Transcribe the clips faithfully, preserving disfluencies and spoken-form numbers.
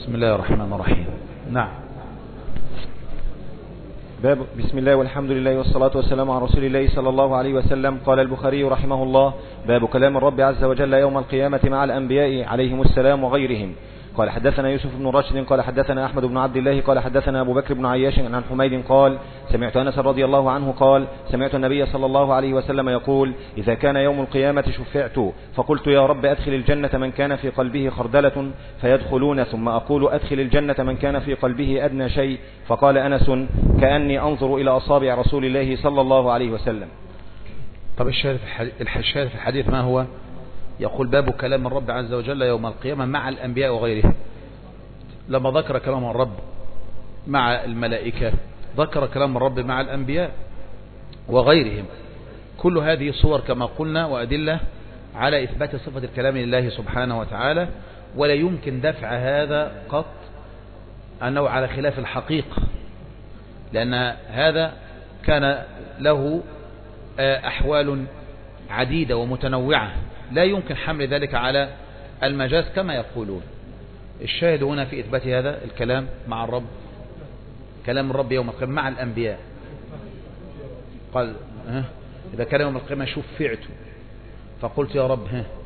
بسم الله الرحمن الرحيم. نعم. باب بسم الله والحمد لله والصلاة والسلام على رسول الله صلى الله عليه وسلم. قال البخاري رحمه الله: باب كلام الرب عز وجل يوم القيامة مع الأنبياء عليهم السلام وغيرهم. قال حدثنا يوسف بن راشد قال حدثنا أحمد بن عبد الله قال حدثنا أبو بكر بن عياش عن حميد قال: سمعت أنس رضي الله عنه قال: سمعت النبي صلى الله عليه وسلم يقول: إذا كان يوم القيامة شفعت فقلت يا رب أدخل الجنة من كان في قلبه خردلة فيدخلون، ثم أقول أدخل الجنة من كان في قلبه أدنى شيء. فقال أنس: كأني أنظر إلى أصابع رسول الله صلى الله عليه وسلم. طب الشاهد في الحديث ما هو؟ يقول: باب كلام الرب عز وجل يوم القيامة مع الأنبياء وغيرهم. لما ذكر كلام الرب مع الملائكة ذكر كلام الرب مع الأنبياء وغيرهم. كل هذه صور كما قلنا وأدلة على إثبات صفة الكلام لله سبحانه وتعالى، ولا يمكن دفع هذا قط أنه على خلاف الحقيقة، لأن هذا كان له أحوال عديدة ومتنوعة، لا يمكن حمل ذلك على المجاز كما يقولون. الشاهد هنا في إثبات هذا الكلام مع الرب، كلام الرب يوم القيامة مع الأنبياء. قال: ها إذا كان يوم القيامة شفعت فقلت يا رب ها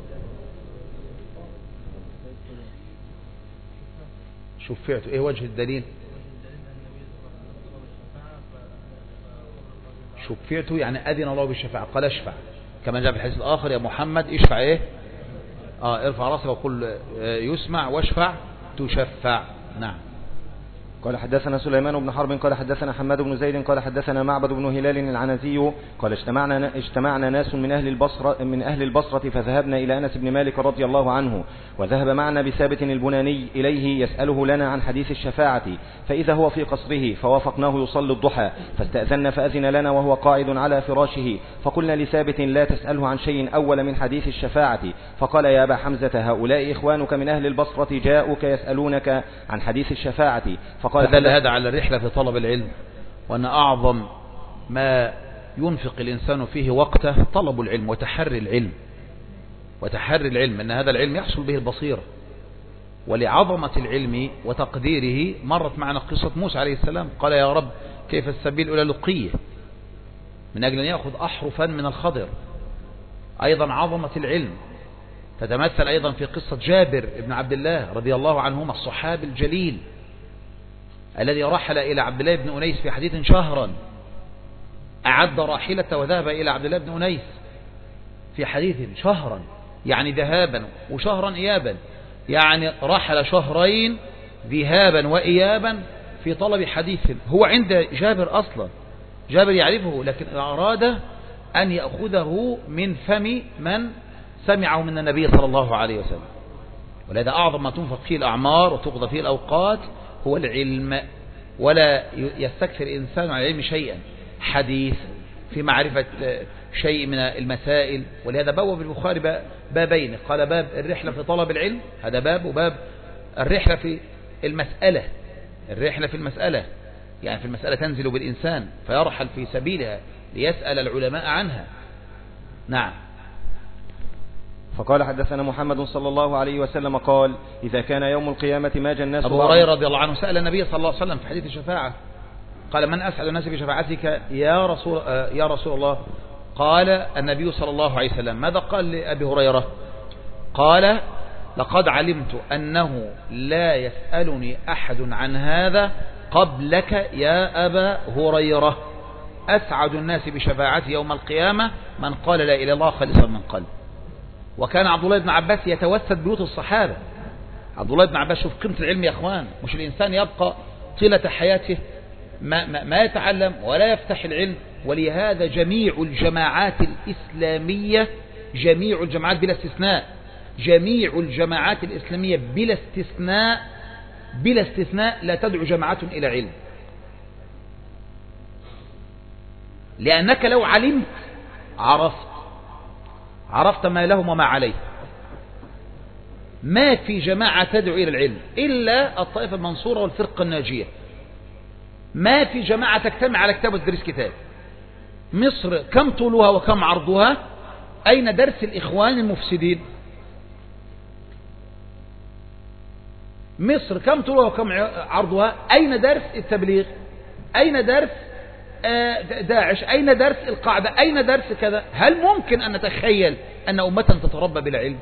شفعت، إيه وجه الدليل؟ شفعت يعني أذن الله بالشفاعة، قال اشفع، كما جاء في الحديث الآخر: يا محمد اشفع ايه اه ارفع راسك وقل يسمع واشفع تشفع. نعم. قال حدثنا سليمان بن حرب قال حدثنا حماد بن زيد قال حدثنا معبد بن هلال العنزي قال: اجتمعنا اجتمعنا ناس من أهل البصرة من أهل البصرة فذهبنا إلى أنس بن مالك رضي الله عنه، وذهب معنا بثابت البناني إليه يسأله لنا عن حديث الشفاعة، فإذا هو في قصره فوافقناه يصلي الضحى، فاستأذن فأذن لنا وهو قاعد على فراشه، فقلنا لثابت: لا تسأله عن شيء أول من حديث الشفاعة. فقال: يا أبا حمزة، هؤلاء إخوانك من أهل البصرة جاءوك يسألونك عن حديث الشفاعة. فقال: هذا على الرحلة في طلب العلم، وأن أعظم ما ينفق الإنسان فيه وقته طلب العلم وتحري العلم وتحري العلم أن هذا العلم يحصل به البصيرة. ولعظمة العلم وتقديره مرت معنا قصة موسى عليه السلام، قال: يا رب كيف السبيل إلى لقيه، من أجل أن يأخذ أحرفا من الخضر. أيضا عظمة العلم تتمثل أيضا في قصة جابر بن عبد الله رضي الله عنهما، الصحابي الجليل الذي رحل إلى عبد الله بن أنيس في حديث شهرا، أعد راحلة وذهب إلى عبد الله بن أنيس في حديث شهرا، يعني ذهابا وشهرا إيابا، يعني رحل شهرين ذهابا وإيابا في طلب حديث هو عند جابر أصلا، جابر يعرفه، لكن أراد أن يأخذه من فم من سمعه من النبي صلى الله عليه وسلم. ولهذا أعظم ما تنفق فيه الأعمار وتقضى فيه الأوقات هو العلم، ولا يستكثر الإنسان عن العلم شيئا، حديث في معرفة شيء من المسائل. ولهذا بوب البخاري بابين، قال: باب الرحلة في طلب العلم، هذا باب، وباب الرحلة في المسألة، الرحلة في المسألة يعني في المسألة تنزل بالإنسان فيرحل في سبيلها ليسأل العلماء عنها. نعم. فقال: حدثنا محمد صلى الله عليه وسلم قال: إذا كان يوم القيامة ما جاء الناس. أبو هريرة رضي الله عنه سأل النبي صلى الله عليه وسلم في حديث الشفاعة، قال: من أسعد الناس بشفاعتك يا رسول يا رسول الله؟ قال النبي صلى الله عليه وسلم: ماذا قال لأبي هريرة؟ قال: لقد علمت أنه لا يسألني أحد عن هذا قبلك يا أبا هريرة. أسعد الناس بشفاعتي يوم القيامة من قال لا إله إلا الله خالصا من قلب. وكان عبد الله بن عباس يتوسد بيوت الصحابة. عبد الله بن عباس، شوف قيمة العلم يا أخوان، مش الإنسان يبقى طيلة حياته ما, ما, ما يتعلم ولا يفتح العلم. ولهذا جميع الجماعات الإسلامية، جميع الجماعات بلا استثناء، جميع الجماعات الإسلامية بلا استثناء بلا استثناء لا تدعو جماعة إلى علم. لأنك لو علمت عرفت عرفت ما لهم وما عليه. ما في جماعة تدعو إلى العلم إلا الطائفة المنصورة والفرقة الناجية. ما في جماعة تجتمع على كتاب وتدرس كتاب. مصر كم طولها وكم عرضها؟ أين درس الإخوان المفسدين؟ مصر كم طولها وكم عرضها؟ أين درس التبليغ؟ أين درس داعش؟ أين درس القاعدة؟ أين درس كذا؟ هل ممكن أن نتخيل أن أمة تتربى بلا علم؟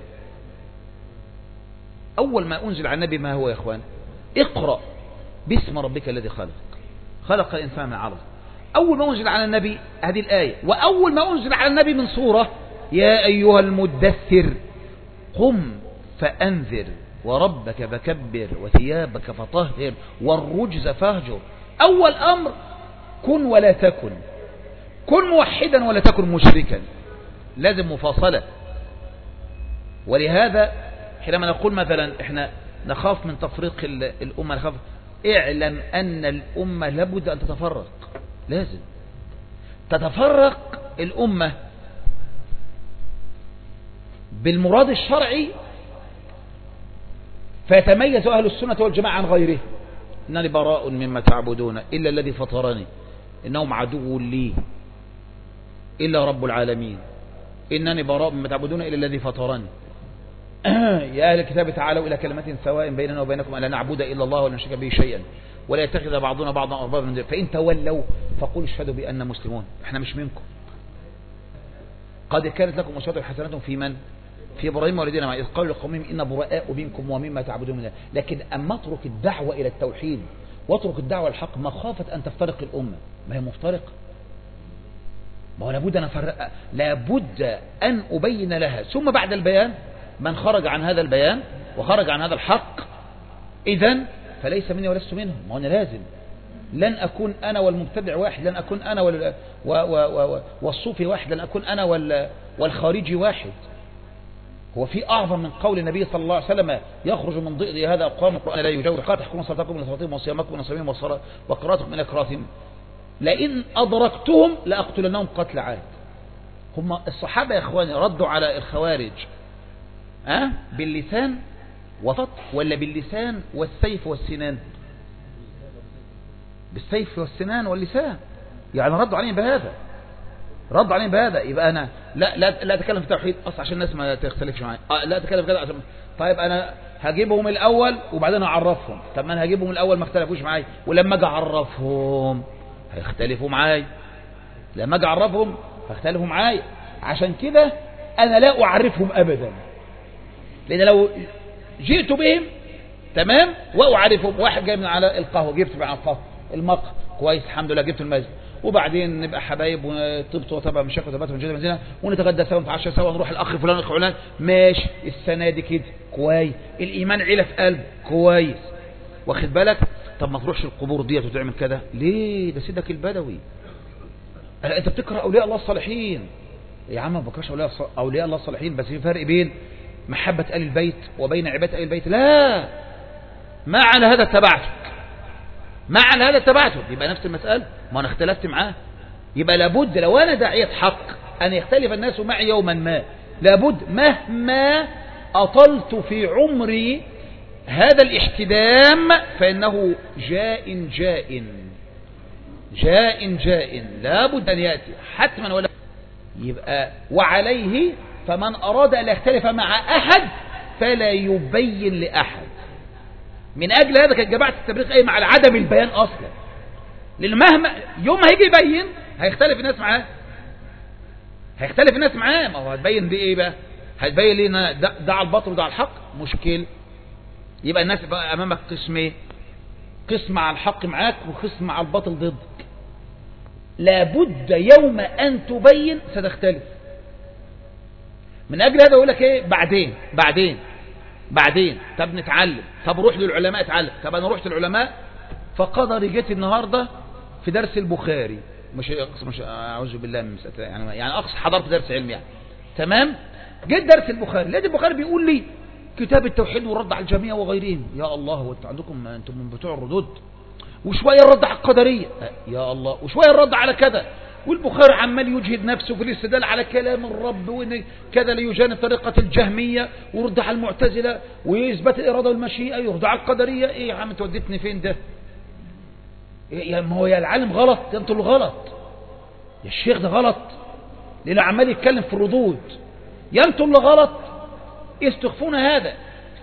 أول ما أنزل على النبي ما هو يا إخوان؟ اقرأ باسم ربك الذي خلق، خلق الإنسان من علق. أول ما أنزل على النبي هذه الآية، وأول ما أنزل على النبي من صورة يا أيها المدثر قم فأنذر وربك فكبر وثيابك فطهر والرجز فاهجر. أول أمر كن ولا تكن، كن موحدا ولا تكن مشركا، لازم مفاصلة. ولهذا حينما نقول مثلا احنا نخاف من تفريق الأمة، نخاف، اعلم أن الأمة لابد أن تتفرق، لازم تتفرق الأمة بالمراد الشرعي، فيتميز أهل السنة والجماعة عن غيره. إنني براء مما تعبدون إلا الذي فطرني إنهم عدو لي إلا رب العالمين، إنني براء مما تعبدون إلا الذي فطرني. يا أهل الكتاب تعالوا إلى كلمة سواء بيننا وبينكم ألا نعبد إلا الله ولا نشرك به شيئا ولا يتخذ بعضنا بعضا أربابا من دونه فإن تولوا فقولوا اشهدوا بأننا مسلمون. احنا مش منكم. قد كانت لكم أسوة حسنة في من؟ في إبراهيم والذين معه إذ قالوا لقومهم إن براء منكم ومما تعبدون من الله. لكن أما اترك الدعوة إلى التوحيد واترك الدعوة الحق مخافة أن تفترق الأمة، ما هي مفترقة، ما هو لابد أن أفرق، لابد أن أبين لها. ثم بعد البيان من خرج عن هذا البيان وخرج عن هذا الحق إذن فليس مني ولست منهم. ما أنا لازم، لن أكون أنا والمبتدع واحد، لن أكون أنا وال... و... و... و... والصوفي واحد، لن أكون أنا وال... والخارجي واحد. هو في أعظم من قول النبي صلى الله عليه وسلم يخرج من ضئض هذا أقوام القرآن لا يجاوز قال تحكمون صلاتكم من صلاتهم وصيامكم من صيامهم والصلاة وقراءتكم من أكراتهم لئن أدركتهم لأقتلنهم قتل عاد. هم الصحابة يا إخواني ردوا على الخوارج أه؟ باللسان وفط ولا باللسان والسيف والسنان؟ بالسيف والسنان واللسان، يعني ردوا عليهم بهذا، ردوا عليهم بهذا. يبقى أنا لا لا لا أتكلم في التوحيد أصلا عشان الناس ما تختلفش معايا، أه لا أتكلم في كذا عشان طيب أنا هجيبهم الأول وبعدين أعرفهم. طب ما أنا هجيبهم الأول ما اختلفوش معايا، ولما أجي أعرفهم هيختلفوا معايا، لما أجي أعرفهم هيختلفوا معايا. عشان كده أنا لا أعرفهم أبدا، لأن لو جئت بهم تمام وأعرفهم، واحد جاي من على القهوة جبت مع القهوة المقهى كويس الحمد لله جبت المسجد، وبعدين نبقى حبايب وطبط وطبع من شكل وطبات من جدة منزلنا ونتغدى سوا ونتعشى سوا ونروح الأخ فلان الأخ فلان ماشي. السنة دي كده كويس، الإيمان عيلة في قلب كويس، واخد بالك. طب ما تروحش القبور ديت وتعمل كده ليه؟ ده سيدك البدوي. أنت بتكره أولياء الله الصالحين يا عم، ما بكرهش أولياء أولياء الله الصالحين، بس في فرق بين محبة آل البيت وبين عبادة آل البيت. لا، ما على هذا اتبعتك، ما على هذا اتبعته. يبقى نفس المسألة، ما أنا اختلفت معاه. يبقى لابد لو أنا داعية حق أن يختلف الناس معي يوما ما، لابد مهما أطلت في عمري هذا الاحتدام فإنه جاء جاء جاء جاء لابد أن يأتي حتما ولا. يبقى وعليه فمن أراد أن يختلف مع أحد فلا يبين لأحد. من أجل هذا كانت جماعة التبريق قايمة على عدم البيان أصلا، لأن مهما يوم هيجي يبين هيختلف الناس معاه، هيختلف الناس معاه. ما هو هتبين دي إيه بقى؟ هتبين ليه إن ده, ده على الباطل وده على الحق؟ مشكل. يبقى الناس بقى أمامك قسمين، قسم على الحق معاك وقسم على الباطل ضدك. لابد يوم أن تبين ستختلف. من أجل هذا أقول لك إيه؟ بعدين بعدين بعدين طب نتعلم، طب روح للعلماء اتعلم. طب أنا رحت للعلماء فقدر جيت النهاردة في درس البخاري، مش أقص مش أعوذ بالله من يعني يعني أقص حضرت درس علمي يعني تمام. جيت درس البخاري لقيت البخاري بيقول لي كتاب التوحيد والرد على الجميع وغيرهم. يا الله، وانتوا عندكم انتم من بتوع الردود، وشوية الرد على القدرية يا الله، وشوية الرد على كذا. والبخاري عمال يجهد نفسه في الاستدلال على كلام الرب وان كذا ليجانب طريقة الجهمية ويرد على المعتزلة ويثبت الإرادة والمشيئة يرد على القدرية. ايه يا عم انت وديتني فين ده؟ يا ما هو يا العالم غلط يا انتوا الغلط، يا الشيخ ده غلط لأنه عمال يتكلم في الردود، يا انتوا اللي غلط. استخفون هذا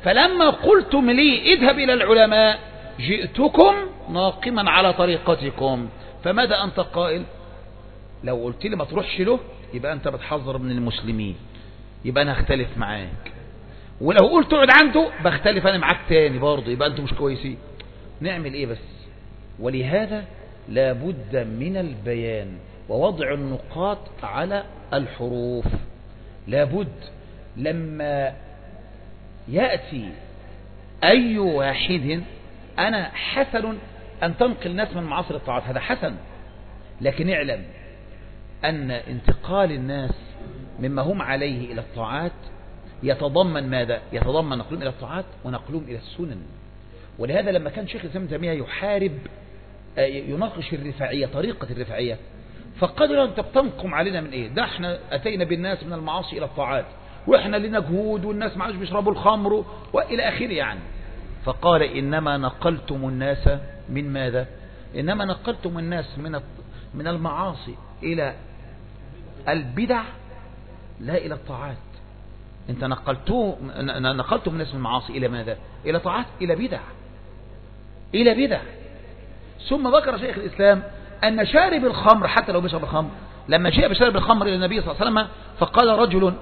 فلما قلتم لي اذهب إلى العلماء جئتكم ناقما على طريقتكم. فماذا أنت قائل؟ لو قلت لي ما تروحش له يبقى أنت بتحذر من المسلمين، يبقى أنا هختلف معاك. ولو قلت اقعد عنده بختلف أنا معاك تاني برضه، يبقى أنتم مش كويسين. نعمل إيه بس؟ ولهذا لابد من البيان ووضع النقاط على الحروف. لابد لما يأتي أي واحد، أنا حسن أن تنقل الناس من معاصر الطاعات، هذا حسن، لكن اعلم أن انتقال الناس مما هم عليه إلى الطاعات يتضمن ماذا؟ يتضمن نقلهم إلى الطاعات ونقلهم إلى السنن. ولهذا لما كان شيخ الإسلام ابن تيمية يحارب يناقش الرفاعية، طريقة الرفاعية، فقدر أن تنقم علينا من إيه؟ ده احنا أتينا بالناس من المعاصي إلى الطاعات، وإحنا لنا جهود والناس ما عادش بيشربوا الخمر وإلى آخره يعني. فقال إنما نقلتم الناس من ماذا؟ إنما نقلتم الناس من من المعاصي إلى البدع لا إلى الطاعات. أنت نقلتم نقلتم الناس من المعاصي إلى ماذا؟ إلى طاعات، إلى بدع، إلى بدع. ثم ذكر شيخ الإسلام أن شارب الخمر حتى لو بيشرب الخمر، لما جاء بشارب الخمر إلى النبي صلى الله عليه وسلم فقال رجل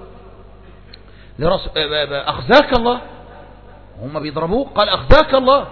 أخزاك الله، هم بيضربوه، قال أخزاك الله،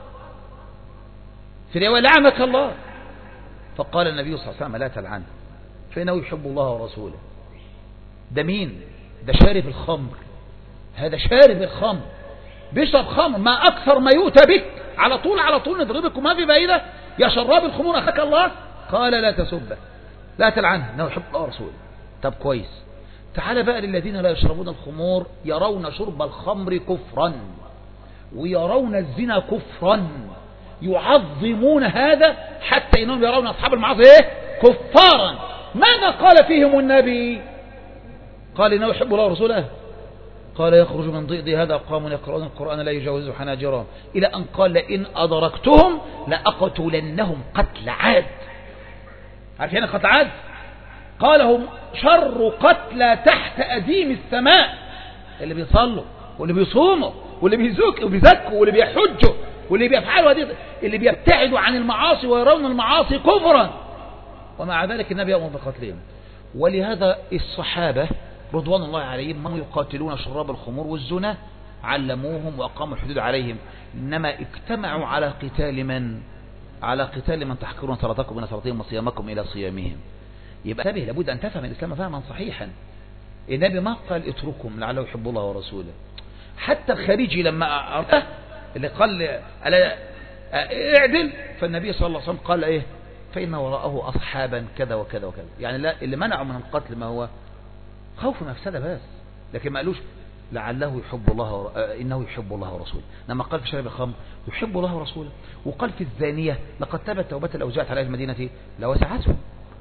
في رواية لعنك الله. فقال النبي صلى الله عليه وسلم لا تلعنه فإنه يحب الله ورسوله. ده مين؟ ده شارب الخمر، هذا شارب الخمر بيشرب خمر، ما أكثر ما يؤتى بك على طول على طول نضربك وما في بعيدة يا شراب الخمور أخاك الله. قال لا تسبه لا تلعنه إنه يحب الله ورسوله. طب كويس، تعال بقى للذين لا يشربون الخمور، يرون شرب الخمر كفرا ويرون الزنا كفرا، يعظمون هذا حتى إنهم يرون أصحاب المعاصي إيه؟ كفارا. ماذا قال فيهم النبي؟ قال إنه يحب الله ورسوله، قال يخرج من ضئض هذا قوم يقرؤون القرآن لا يجاوز حناجرهم، إلى أن قال لئن أدركتهم لأقتلنهم قتل عاد. عارفين قتل عاد؟ قال هم شر قتلى تحت أديم السماء، اللي بيصلوا واللي بيصوموا واللي بيزكوا وبيزكوا واللي بيحجوا واللي بيفعلوا هذه، اللي بيبتعدوا عن المعاصي ويرون المعاصي كفرا، ومع ذلك النبي يأمر بقتلهم. ولهذا الصحابة رضوان الله عليهم ما يقاتلون شراب الخمور والزنا، علموهم وأقاموا الحدود عليهم، إنما اجتمعوا على قتال من؟ على قتال من تحقرون صلاتكم من صلاتهم وصيامكم إلى صيامهم. يبقى انتبه، لابد أن تفهم الإسلام فهما صحيحا. النبي ما قال اتركهم لعله يحب الله ورسوله. حتى الخارجي لما أرده اللي قال ألا اعدل، فالنبي صلى الله عليه وسلم قال ايه؟ فإن وراءه أصحابا كذا وكذا وكذا. يعني لا، اللي منعه من القتل ما هو خوف مفسدة بس، لكن ما قالوش لعله يحب الله ور... إنه يحب الله ورسوله. لما قال في شرب الخمر يحب الله ورسوله، وقال في الزانية لقد تابت توبة الأوجاعت على المدينة لوسعته.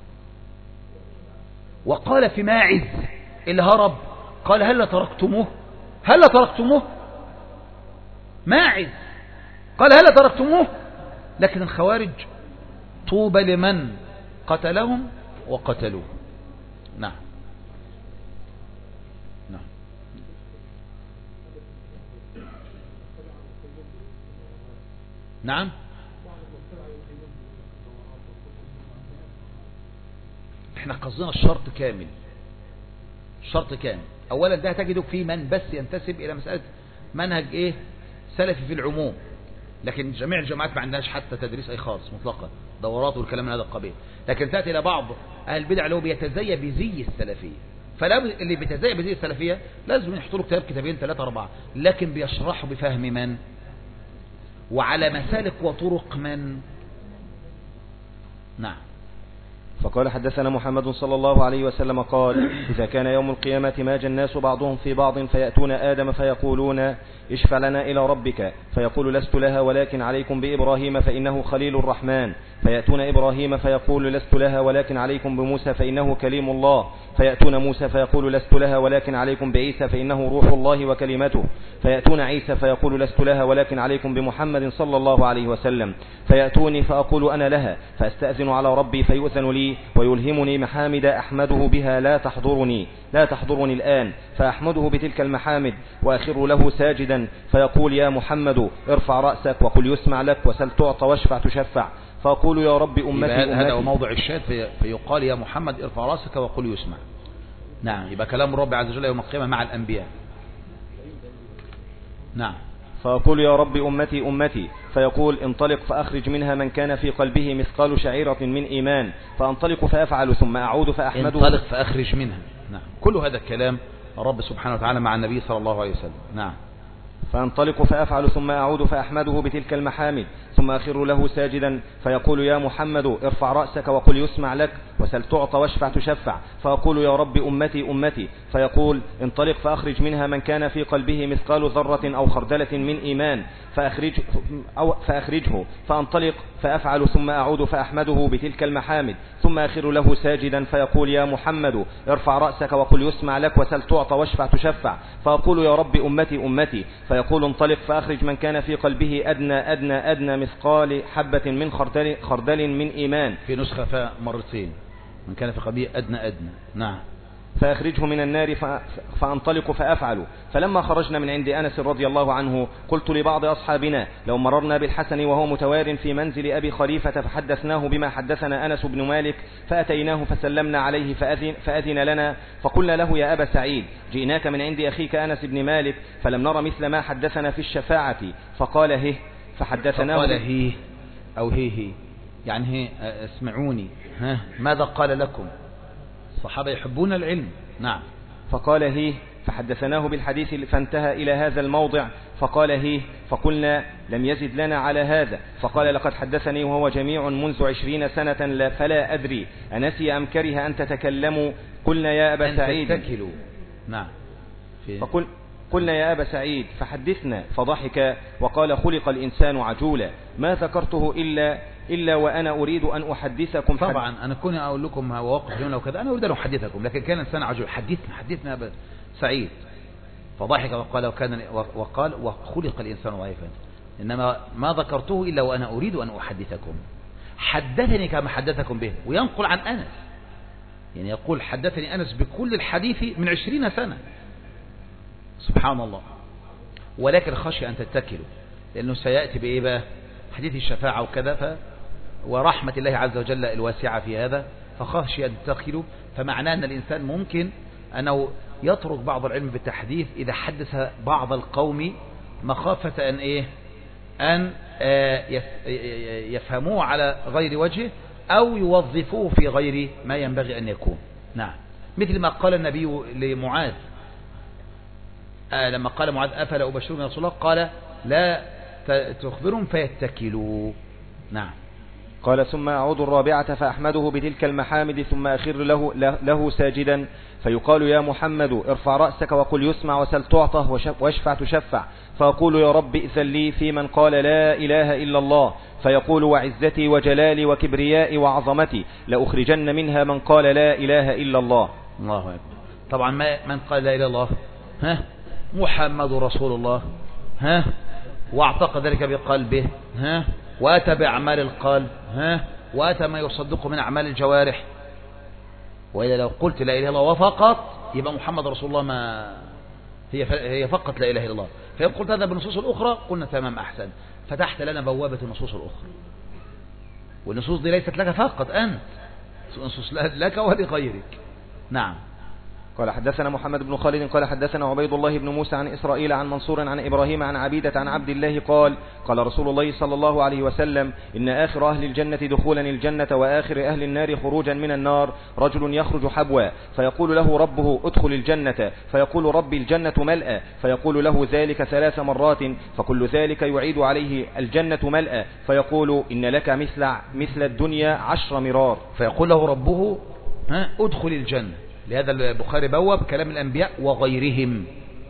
وقال في ماعز اللي هرب قال هل تركتموه هل تركتموه ماعز قال هل تركتموه. لكن الخوارج طوبى لمن قتلهم وقتلوه. نعم نعم نعم احنا قصدنا الشرط كامل، الشرط كامل. اولا ده تجده في من بس ينتسب الى مسألة منهج ايه سلفي في العموم، لكن جميع الجماعات ما عندهاش حتى تدريس اي خالص مطلقا، دورات والكلام من هذا القبيل. لكن تأتي الى بعض اهل البدع اللي هو بيتزي بزي السلفية، فلا اللي بيتزي بزي السلفية لازم يحطوا له كتاب كتابين ثلاثة أربعة، لكن بيشرحوا بفهم من وعلى مسالك وطرق من. نعم. فقال حدثنا محمد صلى الله عليه وسلم قال إذا كان يوم القيامة ماج الناس بعضهم في بعض فيأتون آدم فيقولون اشفع لنا إلى ربك، فيقول لست لها ولكن عليكم بإبراهيم فإنه خليل الرحمن، فيأتون إبراهيم فيقول لست لها ولكن عليكم بموسى فإنه كليم الله، فيأتون موسى فيقول لست لها ولكن عليكم بعيسى فإنه روح الله وكلمته، فيأتون عيسى فيقول لست لها ولكن عليكم بمحمد صلى الله عليه وسلم، فيأتوني فأقول أنا لها، فأستأذن على ربي فيؤذن لي، ويلهمني محامد أحمده بها لا تحضرني لا تحضرني الآن، فأحمده بتلك المحامد وأخر له ساجدا فيقول يا محمد ارفع رأسك وقل يسمع لك، وسل تعطى واشفع تشفع، فأقول يا رب أمتي أمتي. هذا هو موضع الشاهد، في فيقال يا محمد ارفع رأسك وقل يسمع. نعم، يبقى كلام الرب عز وجل يوم القيامة مع الأنبياء. نعم. فأقول يا رب أمتي أمتي، فيقول انطلق فأخرج منها من كان في قلبه مثقال شعيرة من إيمان، فأنطلق فأفعل ثم أعود فأحمده. انطلق فأخرج منها. نعم، كل هذا الكلام الرب سبحانه وتعالى مع النبي صلى الله عليه وسلم. نعم. فأنطلق فأفعل ثم أعود فأحمده بتلك المحامد ثم أخر له ساجدا فيقول يا محمد ارفع رأسك وقل يسمع لك، وسل تعطى واشفع تشفع، فأقول يا رب أمتي أمتي، فيقول انطلق فأخرج منها من كان في قلبه مثقال ذرة أو خردلة من إيمان فأخرج أو فأخرجه، فأنطلق فأفعل ثم أعود فأحمده بتلك المحامد ثم أخر له ساجدا فيقول يا محمد ارفع رأسك وقل يسمع لك، وسل تعطى واشفع تشفع، فأقول يا رب أمتي أمتي، فيقول انطلق فأخرج من كان في قلبه أدنى أدنى أدنى مثقال حبة من خردل, خردل من إيمان. في نسخة مرتين من كان في قلبه أدنى أدنى. نعم. فأخرجه من النار فأنطلق فأفعل. فلما خرجنا من عند أنس رضي الله عنه قلت لبعض أصحابنا لو مررنا بالحسن وهو متوار في منزل أبي خليفة فحدثناه بما حدثنا أنس بن مالك، فأتيناه فسلمنا عليه فأذن, فأذن لنا، فقلنا له يا أبا سعيد جئناك من عند أخيك أنس بن مالك فلم نر مثل ما حدثنا في الشفاعة، فقال هه، فحدثناه. فقال هيه أو هيه هي. يعني هي اسمعوني، ها ماذا قال لكم؟ الصحابة يحبون العلم. نعم. فقال هيه، فحدثناه بالحديث فانتهى إلى هذا الموضع، فقال هيه، فقلنا لم يزد لنا على هذا، فقال لقد حدثني وهو جميع منذ عشرين سنة لا فلا أدري أنسي أم كره أن تتكلموا. قلنا يا أبا سعيد. تتكلوا. نعم. فقل قلنا يا أبا سعيد فحدثنا، فضحك وقال خلق الإنسان عجولا، ما ذكرته إلا إلا وأنا أريد أن أحدثكم. طبعا أنا كنت أقول لكم مواقف اليوم لو كذا أنا أريد أن أحدثكم، لكن كان الإنسان عجول. حدثنا حدثنا أبا سعيد. فضحك وقال وكان وقال وخلق الإنسان ضعيفا، إنما ما ذكرته إلا وأنا أريد أن أحدثكم. حدثني كما حدثكم به، وينقل عن أنس، يعني يقول حدثني أنس بكل الحديث من عشرين سنة. سبحان الله. ولكن خشي أن تتكلوا، لأنه سيأتي بإيه بقى؟ حديث الشفاعة وكذا، ف ورحمة الله عز وجل الواسعة في هذا، فخشي أن تتكلوا. فمعناه أن الإنسان ممكن أنه يترك بعض العلم بالتحديث إذا حدث بعض القوم مخافة أن إيه أن يفهموه على غير وجهه أو يوظفوه في غير ما ينبغي أن يكون. نعم. مثل ما قال النبي لمعاذ آه لما قال معاذ أفلا أبشرهم يا رسول الله، قال لا تخبرهم فيتكلوا. نعم. قال ثم أعود الرابعة فأحمده بتلك المحامد ثم أخر له, له ساجدا فيقال يا محمد ارفع رأسك وقل يسمع وسل تعطه واشفع تشفع، فأقول يا رب ائذن لي في من قال لا إله إلا الله، فيقول وعزتي وجلالي وكبريائي وعظمتي لأخرجن منها من قال لا إله إلا الله. الله أكبر. طبعا ما من قال لا إله إلا الله ها محمد رسول الله ها واعتقد ذلك بقلبه ها وأتى بأعمال القلب ها وأتى ما يصدقه من أعمال الجوارح. وإذا لو قلت لا إله إلا الله وفقط يبقى محمد رسول الله، ما هي هي فقط لا إله إلا الله. فإن قلت هذا بالنصوص الأخرى قلنا تمام أحسن، فتحت لنا بوابة النصوص الأخرى، والنصوص دي ليست لك فقط أنت، نصوص لك ولغيرك. نعم. قال حدثنا محمد بن خالد قال حدثنا عبيد الله بن موسى عن إسرائيل عن منصور عن إبراهيم عن عبيدة عن عبد الله قال قال رسول الله صلى الله عليه وسلم إن آخر أهل الجنة دخولا الجنة وآخر أهل النار خروجا من النار رجل يخرج حبوا فيقول له ربه ادخل الجنة، فيقول ربي الجنة ملأى، فيقول له ذلك ثلاث مرات، فكل ذلك يعيد عليه الجنة ملأى، فيقول إن لك مثل مثل الدنيا عشر مرار، فيقول له ربه ها ادخل الجنة. لهذا البخاري بواب كلام الأنبياء وغيرهم.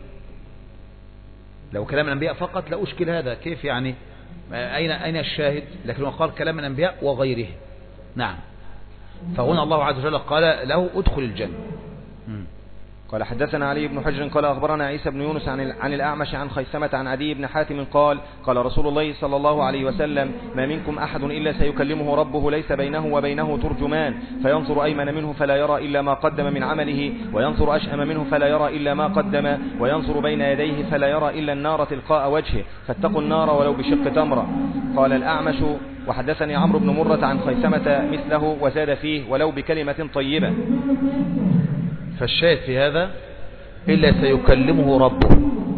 لو كلام الأنبياء فقط لا أشكل هذا، كيف يعني أين أين الشاهد؟ لكن قال كلام الأنبياء وغيرهم. نعم. فهنا الله عز وجل قال له ادخل الجنة. قال حدثنا علي بن حجر قال أخبرنا عيسى بن يونس عن عن الأعمش عن خيثمة عن عدي بن حاتم قال قال رسول الله صلى الله عليه وسلم ما منكم أحد إلا سيكلمه ربه ليس بينه وبينه ترجمان فينظر أيمن منه فلا يرى إلا ما قدم من عمله وينظر أشأم منه فلا يرى إلا ما قدم وينظر بين يديه فلا يرى إلا النار تلقاء وجهه فاتقوا النار ولو بشق تمرة. قال الأعمش وحدثني عمرو بن مرة عن خيثمة مثله وزاد فيه ولو بكلمة طيبة. فالشاهد في هذا إلا سيكلمه ربه.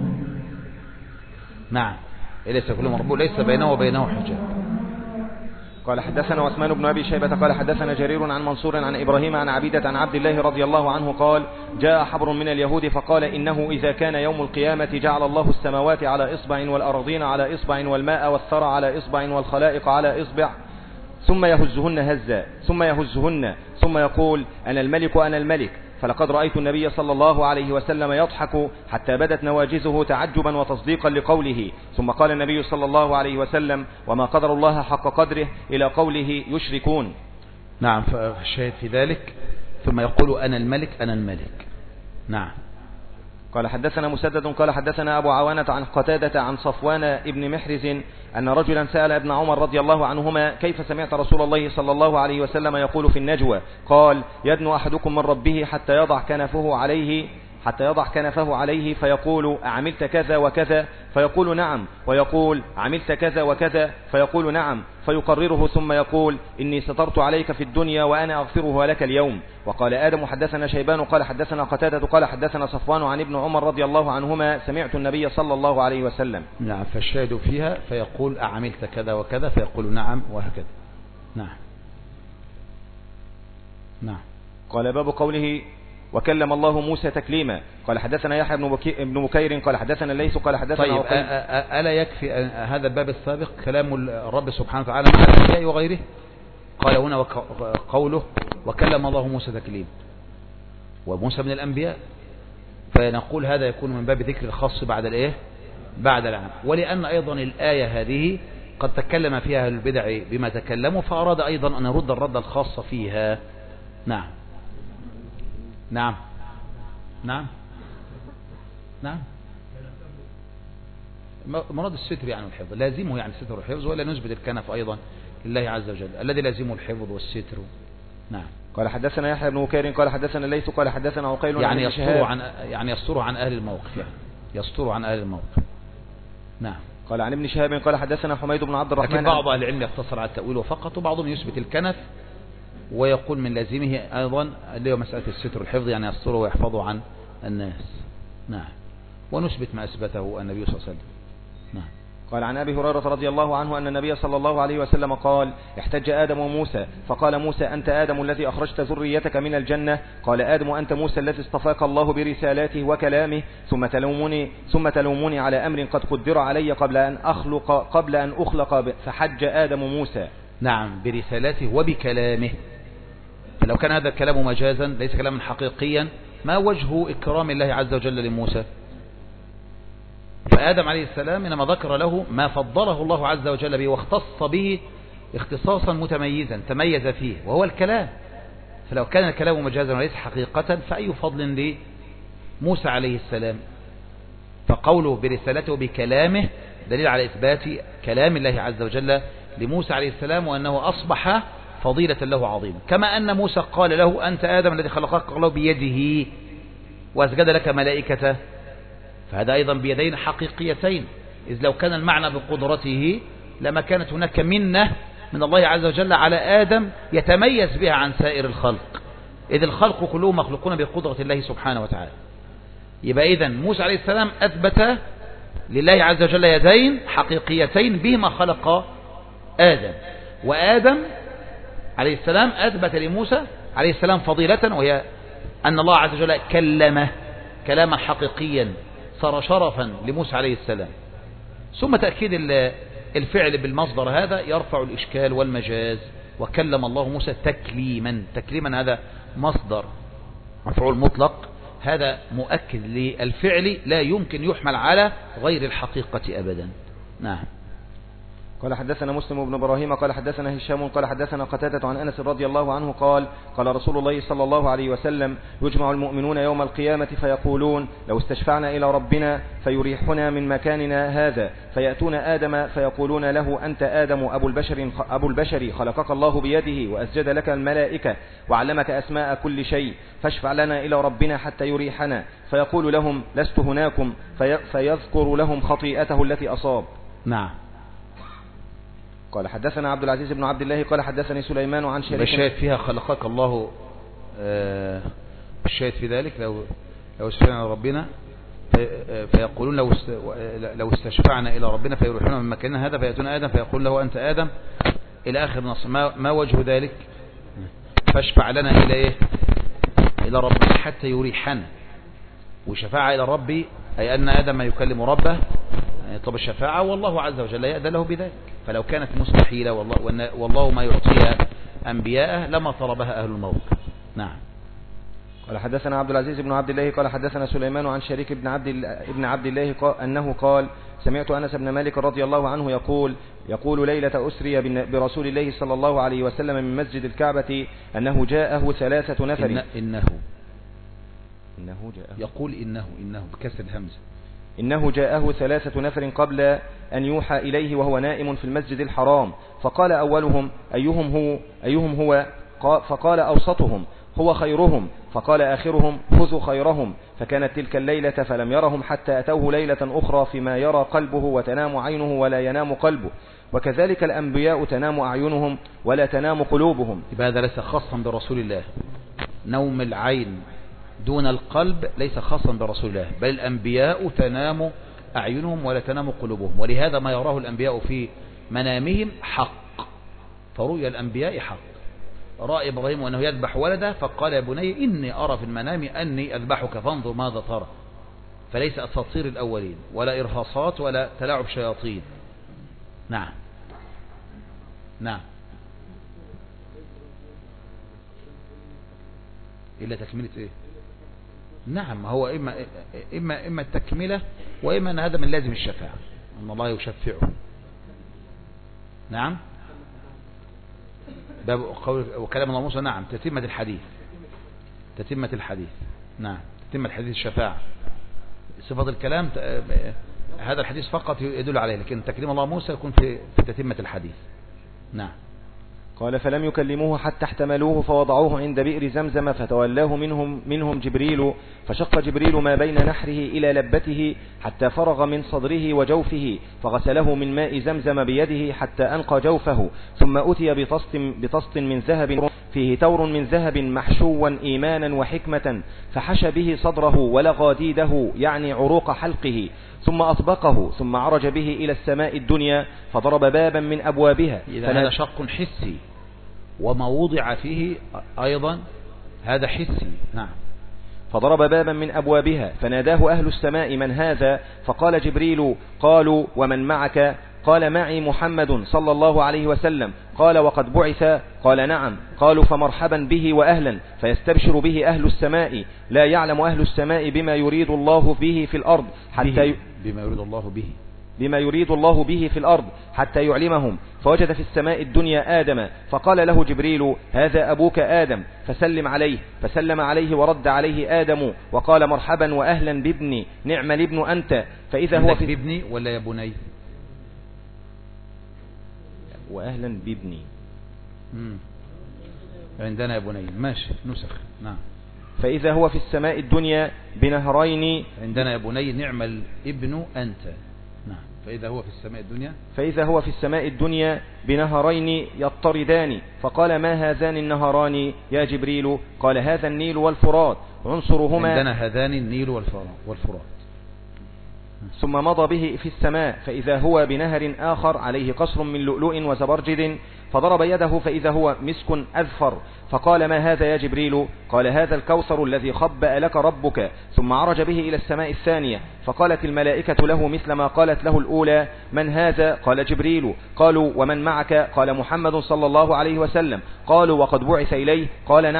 نعم إلا سيكلمه ربه ليس بينه وبينه حجاب. قال حدثنا عثمان بن أبي شيبة قال حدثنا جرير عن منصور عن إبراهيم عن عبيدة عن عبد الله رضي الله عنه قال جاء حبر من اليهود فقال إنه إذا كان يوم القيامة جعل الله السماوات على إصبع والأرضين على إصبع والماء والثرى على إصبع والخلائق على إصبع ثم يهزهن هزا ثم يهزهن ثم يقول أنا الملك أنا الملك فلقد رأيت النبي صلى الله عليه وسلم يضحك حتى بدت نواجزه تعجبا وتصديقا لقوله ثم قال النبي صلى الله عليه وسلم وما قدر الله حق قدره إلى قوله يشركون. نعم فالشاهد في ذلك ثم يقول أنا الملك أنا الملك. نعم. قال حدثنا مسدد قال حدثنا أبو عوانة عن قتادة عن صفوان ابن محرز أن رجلا سأل ابن عمر رضي الله عنهما كيف سمعت رسول الله صلى الله عليه وسلم يقول في النجوى قال يدنو أحدكم من ربه حتى يضع كنفه عليه حتى يضع كنفه عليه فيقول أعملت كذا وكذا فيقول نعم ويقول عملت كذا وكذا فيقول نعم فيقرره ثم يقول إني سترت عليك في الدنيا وأنا أغفرها لك اليوم. وقال آدم حدثنا شيبان قال حدثنا قتادة قال حدثنا صفوان عن ابن عمر رضي الله عنهما سمعت النبي صلى الله عليه وسلم. نعم فالشاهد فيها فيقول أعملت كذا وكذا فيقول نعم وهكذا. نعم. نعم. قال باب قوله وكلم الله موسى تكليما. قال حدثنا يحيى بن بكير قال حدثنا الليث قال حدثنا طيب ألا يكفي هذا الباب السابق كلام الرب سبحانه وتعالى مع الأنبياء وغيره؟ قال هنا قوله وكلم الله موسى تكليما وموسى من الأنبياء فنقول هذا يكون من باب ذكر الخاص بعد الايه بعد العام. ولأن أيضا الآية هذه قد تكلم فيها البدع بما تكلموا فأراد أيضا أن يرد الرد الخاص فيها. نعم نعم نعم نعم مراد الستر يعني الحفظ لازمه يعني الستر والحفظ ولا نثبت الكنف أيضا لله عز وجل الذي لازمه الحفظ والستر. نعم. قال حدثنا يحيى بن بكير قال حدثنا الليث قال حدثنا عقيل يعني يستر عن يعني يستر عن أهل الموقف يعني يستر عن أهل الموقف. نعم. قال عن ابن شهاب قال حدثنا حميد بن عبد الرحمن لكن بعض أهل العلم يقتصر على التأويل وفقط وبعضهم يثبت الكنف ويقول من لازمه أيضا اللي هو مسألة الستر والحفظ يعني يستره ويحفظه عن الناس. نعم. ونثبت ما أثبته النبي صلى الله عليه وسلم. نعم. قال عن أبي هريرة رضي الله عنه أن النبي صلى الله عليه وسلم قال احتج آدم وموسى فقال موسى أنت آدم الذي أخرجت ذريتك من الجنة قال آدم أنت موسى الذي اصطفاك الله برسالاته وكلامه ثم تلوموني ثم تلوموني على أمر قد قدر علي قبل أن أخلق قبل أن أخلق فحج آدم موسى. نعم برسالاته وبكلامه. فلو كان هذا الكلام مجازا ليس كلاما حقيقيا ما وجه إكرام الله عز وجل لموسى؟ فآدم عليه السلام إنما ذكر له ما فضله الله عز وجل به واختص به اختصاصا متميزا تميز فيه وهو الكلام. فلو كان الكلام مجازا وليس حقيقة فأي فضل لموسى عليه السلام؟ فقوله برسالته بكلامه دليل على إثبات كلام الله عز وجل لموسى عليه السلام وأنه أصبح فضيلة له عظيمة كما أن موسى قال له أنت آدم الذي خلقك الله بيده وأسجد لك ملائكته فهذا أيضا بيدين حقيقيتين إذ لو كان المعنى بقدرته لما كانت هناك منة من الله عز وجل على آدم يتميز بها عن سائر الخلق إذ الخلق كلهم مخلوقون بقدرة الله سبحانه وتعالى. يبقى إذن موسى عليه السلام أثبت لله عز وجل يدين حقيقيتين بهما خلق آدم وآدم عليه السلام أثبت لموسى عليه السلام فضيلة وهي أن الله عز وجل كلمه كلاما حقيقيا صار شرفا لموسى عليه السلام. ثم تأكيد الفعل بالمصدر هذا يرفع الإشكال والمجاز وكلم الله موسى تكليما. تكليما هذا مصدر مفعول مطلق هذا مؤكد للفعل لا يمكن يحمل على غير الحقيقة أبدا. نعم. قال حدثنا مسلم بن إبراهيم قال حدثنا هشام قال حدثنا قتادة عن أنس رضي الله عنه قال قال رسول الله صلى الله عليه وسلم يجمع المؤمنون يوم القيامة فيقولون لو استشفعنا إلى ربنا فيريحنا من مكاننا هذا فيأتون آدم فيقولون له أنت آدم أبو البشر, أبو البشر خلقك الله بيده وأسجد لك الملائكة وعلمك أسماء كل شيء فاشفع لنا إلى ربنا حتى يريحنا فيقول لهم لست هناكم في فيذكر لهم خطيئته التي أصاب. نعم. قال حدثنا عبد العزيز بن عبد الله قال حدثني سليمان عن شريك. الشاهد فيها خلقك الله آه الشاهد في ذلك لو لو استشفعنا ربنا فيقولون لو لو استشفعنا إلى ربنا فيروحون من مكاننا هذا فيأتون آدم فيقول له أنت آدم إلى آخر نص. ما, ما وجه ذلك؟ فاشفع لنا إلى إيه؟ إلى ربنا حتى يريحنا. وشفاعة إلى ربي أي أن آدم يكلم ربه يطلب الشفاعة والله عز وجل يأذن له بذلك. فلو كانت مستحيلة والله, والله ما يعطيها أنبياءه لما طلبها أهل الموت. نعم. قال حدثنا عبد العزيز بن عبد الله قال حدثنا سليمان عن شريك بن عبد ابن عبد الله قال أنه قال سمعت أنس بن مالك رضي الله عنه يقول يقول ليلة أسري برسول الله صلى الله عليه وسلم من مسجد الكعبة أنه جاءه ثلاثة نفر. إن إنه إنه جاءه يقول إنه إنه بكسر الهمزة. إنه جاءه ثلاثة نفر قبل أن يوحى إليه وهو نائم في المسجد الحرام فقال أولهم أيهم هو أيهم هو فقال أوسطهم هو خيرهم فقال آخرهم خذوا خيرهم فكانت تلك الليلة فلم يرهم حتى أتوه ليلة أخرى فيما يرى قلبه وتنام عينه ولا ينام قلبه وكذلك الأنبياء تنام أعينهم ولا تنام قلوبهم. هذا ليس خاصا برسول الله. نوم العين دون القلب ليس خاصا برسول الله بل الأنبياء تنام أعينهم ولا تنام قلوبهم ولهذا ما يراه الأنبياء في منامهم حق. فرؤيا الأنبياء حق. رأى إبراهيم أنه يذبح ولده فقال يا بني إني أرى في المنام أني أذبحك فانظر ماذا ترى. فليس أساطير الأولين ولا إرهاصات ولا تلاعب شياطين. نعم. نعم. إلا تكملة إيه؟ نعم. هو إما, إما, إما التكملة وإما أن هذا من لازم الشفاعة أن الله يشفعه. نعم. باب قول وكلام الله موسى. نعم. تتمة الحديث تتمة الحديث. نعم. تتمة الحديث الشفاعة. صفة الكلام هذا الحديث فقط يدل عليه لكن تكليم الله موسى يكون في في تتمة الحديث. نعم. قال فلم يكلموه حتى احتملوه فوضعوه عند بئر زمزم فتولاه منهم منهم جبريل فشق جبريل ما بين نحره إلى لبته حتى فرغ من صدره وجوفه فغسله من ماء زمزم بيده حتى أنقى جوفه ثم أتي بطست, بطست من ذهب فيه تور من ذهب محشوا إيمانا وحكمة فحش به صدره ولغى ديده يعني عروق حلقه ثم أطبقه ثم عرج به إلى السماء الدنيا فضرب بابا من أبوابها. هذا شق حسي وما وضع فيه أيضا هذا حسي. نعم. فضرب بابا من أبوابها فناداه أهل السماء من هذا فقال جبريل قالوا ومن معك قال معي محمد صلى الله عليه وسلم قال وقد بعث قال نعم قالوا فمرحبا به وأهلا فيستبشر به أهل السماء لا يعلم أهل السماء بما يريد الله به في الأرض حتى ي... بما يريد الله به بما يريد الله به في الأرض حتى يعلمهم فوجد في السماء الدنيا آدم فقال له جبريل هذا أبوك آدم فسلم عليه فسلم عليه ورد عليه آدم وقال مرحبا وأهلا بابني نعم الابن أنت فإذا هو في بابني ولا يا بني وأهلا بابني مم. عندنا يا بني ماشي نسخ. نعم. فإذا هو في السماء الدنيا بنهرين عندنا يا بني نعم الابن أنت. نعم. فإذا هو في السماء الدنيا فإذا هو في السماء الدنيا بنهرين يضطردان فقال ما هذان النهران يا جبريل قال هذا النيل والفرات عنصرهما عندنا هذان النيل والفرات. ثم مضى به في السماء فإذا هو بنهر آخر عليه قصر من لؤلؤ وزبرجد فضرب يده فإذا هو مسك أذفر فقال ما هذا يا جبريل قال هذا الكوثر الذي خبأ لك ربك ثم عرج به إلى السماء الثانية فقالت الملائكة له مثل ما قالت له الأولى من هذا قال جبريل قالوا ومن معك قال محمد صلى الله عليه وسلم قالوا وقد بعث إليه قال نعم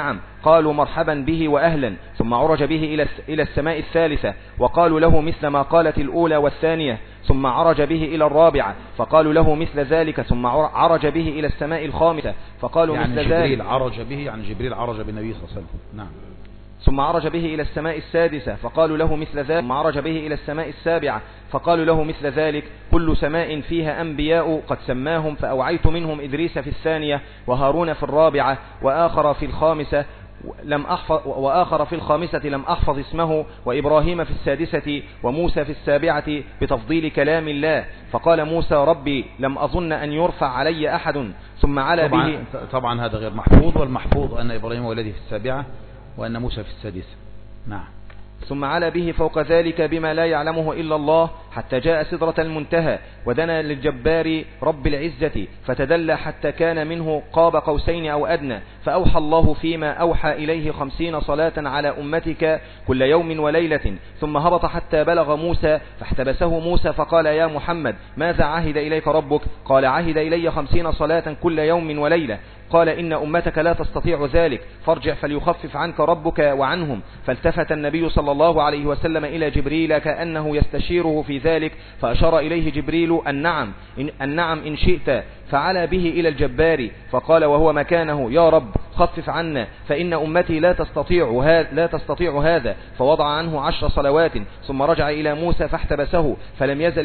قالوا مرحبا به وأهلا، ثم عرج به إلى السماء الثالثة وقالوا له مثل ما قالت الأولى والثانية، ثم عرج به إلى الرابعة فقالوا له مثل ذلك، ثم عرج به إلى السماء الخامسة فقالوا يعني مثل جبريل ذلك. عرج به يعني جبريل عرج بالنبي صلى الله عليه وسلم. نعم. ثم عرج به إلى السماء السادسة فقالوا له مثل ذلك، ثم عرج به إلى السماء السابعة فقالوا له مثل ذلك. كل سماء فيها أنبياء قد سماهم، فأوعيت منهم إدريس في الثانية وهارون في الرابعة وآخر في الخامسة لم أحفظ وآخر في الخامسة لم أحفظ اسمه، وإبراهيم في السادسة وموسى في السابعة بتفضيل كلام الله. فقال موسى ربي لم أظن أن يرفع علي أحد. ثم على طبعا به طبعا هذا غير محفوظ، والمحفوظ أن إبراهيم ولده في السابعة وأن موسى في السادسة. نعم. ثم علا به فوق ذلك بما لا يعلمه إلا الله حتى جاء سدرة المنتهى، ودنا للجبار رب العزة فتدلى حتى كان منه قاب قوسين أو أدنى، فأوحى الله فيما أوحى إليه خمسين صلاة على أمتك كل يوم وليلة. ثم هبط حتى بلغ موسى فاحتبسه موسى فقال يا محمد ماذا عهد إليك ربك؟ قال عهد إلي خمسين صلاة كل يوم وليلة. قال إن أمتك لا تستطيع ذلك، فارجع فليخفف عنك ربك وعنهم. فالتفت النبي صلى الله عليه وسلم إلى جبريل كأنه يستشيره في ذلك، فأشار إليه جبريل النعم إن, النعم إن شئت. فعلى به إلى الجبار فقال وهو مكانه يا رب خفف عنا فإن أمتي لا تستطيع هذا لا تستطيع هذا. فوضع عنه عشر صلوات، ثم رجع إلى موسى فاحتبسه، فلم يزل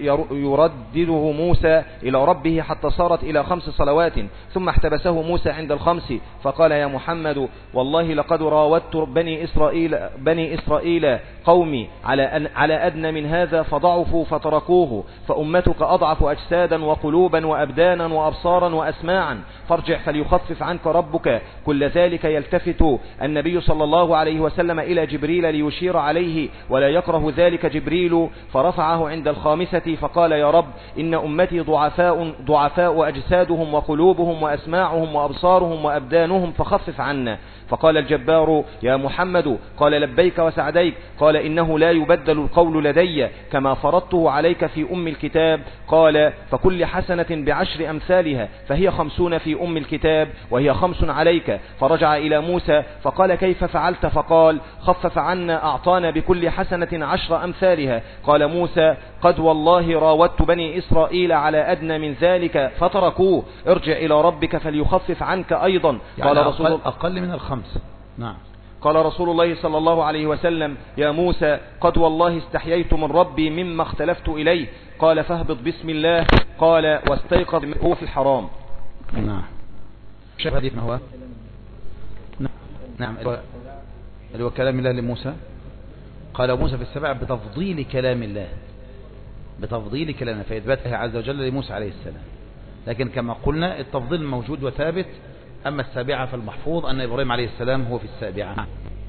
يردده موسى إلى ربه حتى صارت إلى خمس صلوات. ثم احتبسه موسى عند الخمس فقال يا محمد والله لقد راودت بني إسرائيل بني إسرائيل قومي على أن على أدنى من هذا فضعفوا فتركوه، فأمتك أضعف أجسادا وقلوبا وأبدانا وأبصارا وأسماعا، فارجع فليخفف عنك ربك. كل ذلك يلتفت النبي صلى الله عليه وسلم إلى جبريل ليشير عليه، ولا يكره ذلك جبريل، فرفعه عند الخامسة فقال يا رب إن أمتي ضعفاء ضعفاء أجسادهم وقلوبهم وأسماعهم وأبصارهم وأبدانهم فخفف عنا. فقال الجبار يا محمد قال لبيك وسعديك. قال إنه لا يبدل القول لدي كما فرضته عليك في أم الكتاب. قال فكل حسنة بعشر أمثالها، فهي خمسون في أم الكتاب وهي خمس عليك. فرجع إلى موسى فقال كيف فعلت؟ فقال خفف عنا أعطانا بكل حسنة عشر أمثالها. قال موسى قد والله راودت بني إسرائيل على أدنى من ذلك فتركوه، ارجع إلى ربك فليخفف عنك أيضا. يعني قال رسول أقل, أقل من الخمس. نعم. قال رسول الله صلى الله عليه وسلم يا موسى قد والله استحييت من ربي مما اختلفت إليه. قال فاهبط بسم الله. قال واستيقظ هو في الحرام. نعم. شايف حديث ما هو؟ نعم اللي هو كلام الله لموسى. قال موسى في السبع بتفضيل كلام الله، بتفضيل كلامه فإثباته عز وجل لموسى عليه السلام. لكن كما قلنا التفضيل موجود وثابت. أما السابعة فالمحفوظ أن إبراهيم عليه السلام هو في السابعة.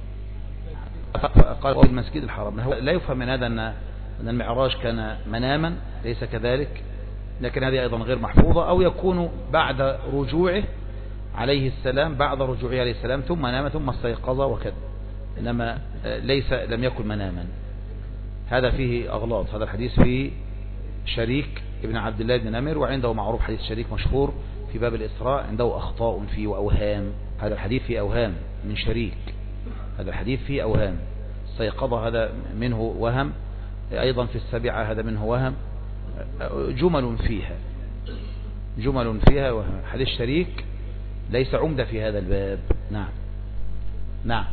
قال في المسجد الحرام. لا يفهم من هذا أن المعراج كان مناما، ليس كذلك، لكن هذه أيضا غير محفوظة. أو يكون بعد رجوعه عليه السلام بعد رجوعه عليه السلام ثم نام ثم استيقظ وكذا، إنما ليس لم يكن مناما. هذا فيه أغلاط. هذا الحديث فيه شريك ابن عبد الله بن نمر، وعنده معروف حديث شريك مشهور في باب الإسراء عنده أخطاء فيه وأوهام. هذا الحديث فيه أوهام من شريك، هذا الحديث فيه أوهام. استيقظ هذا منه وهم، أيضا في السابعة هذا منه وهم. جمل فيها جمل فيها وهم. حديث شريك ليس عمدة في هذا الباب. نعم نعم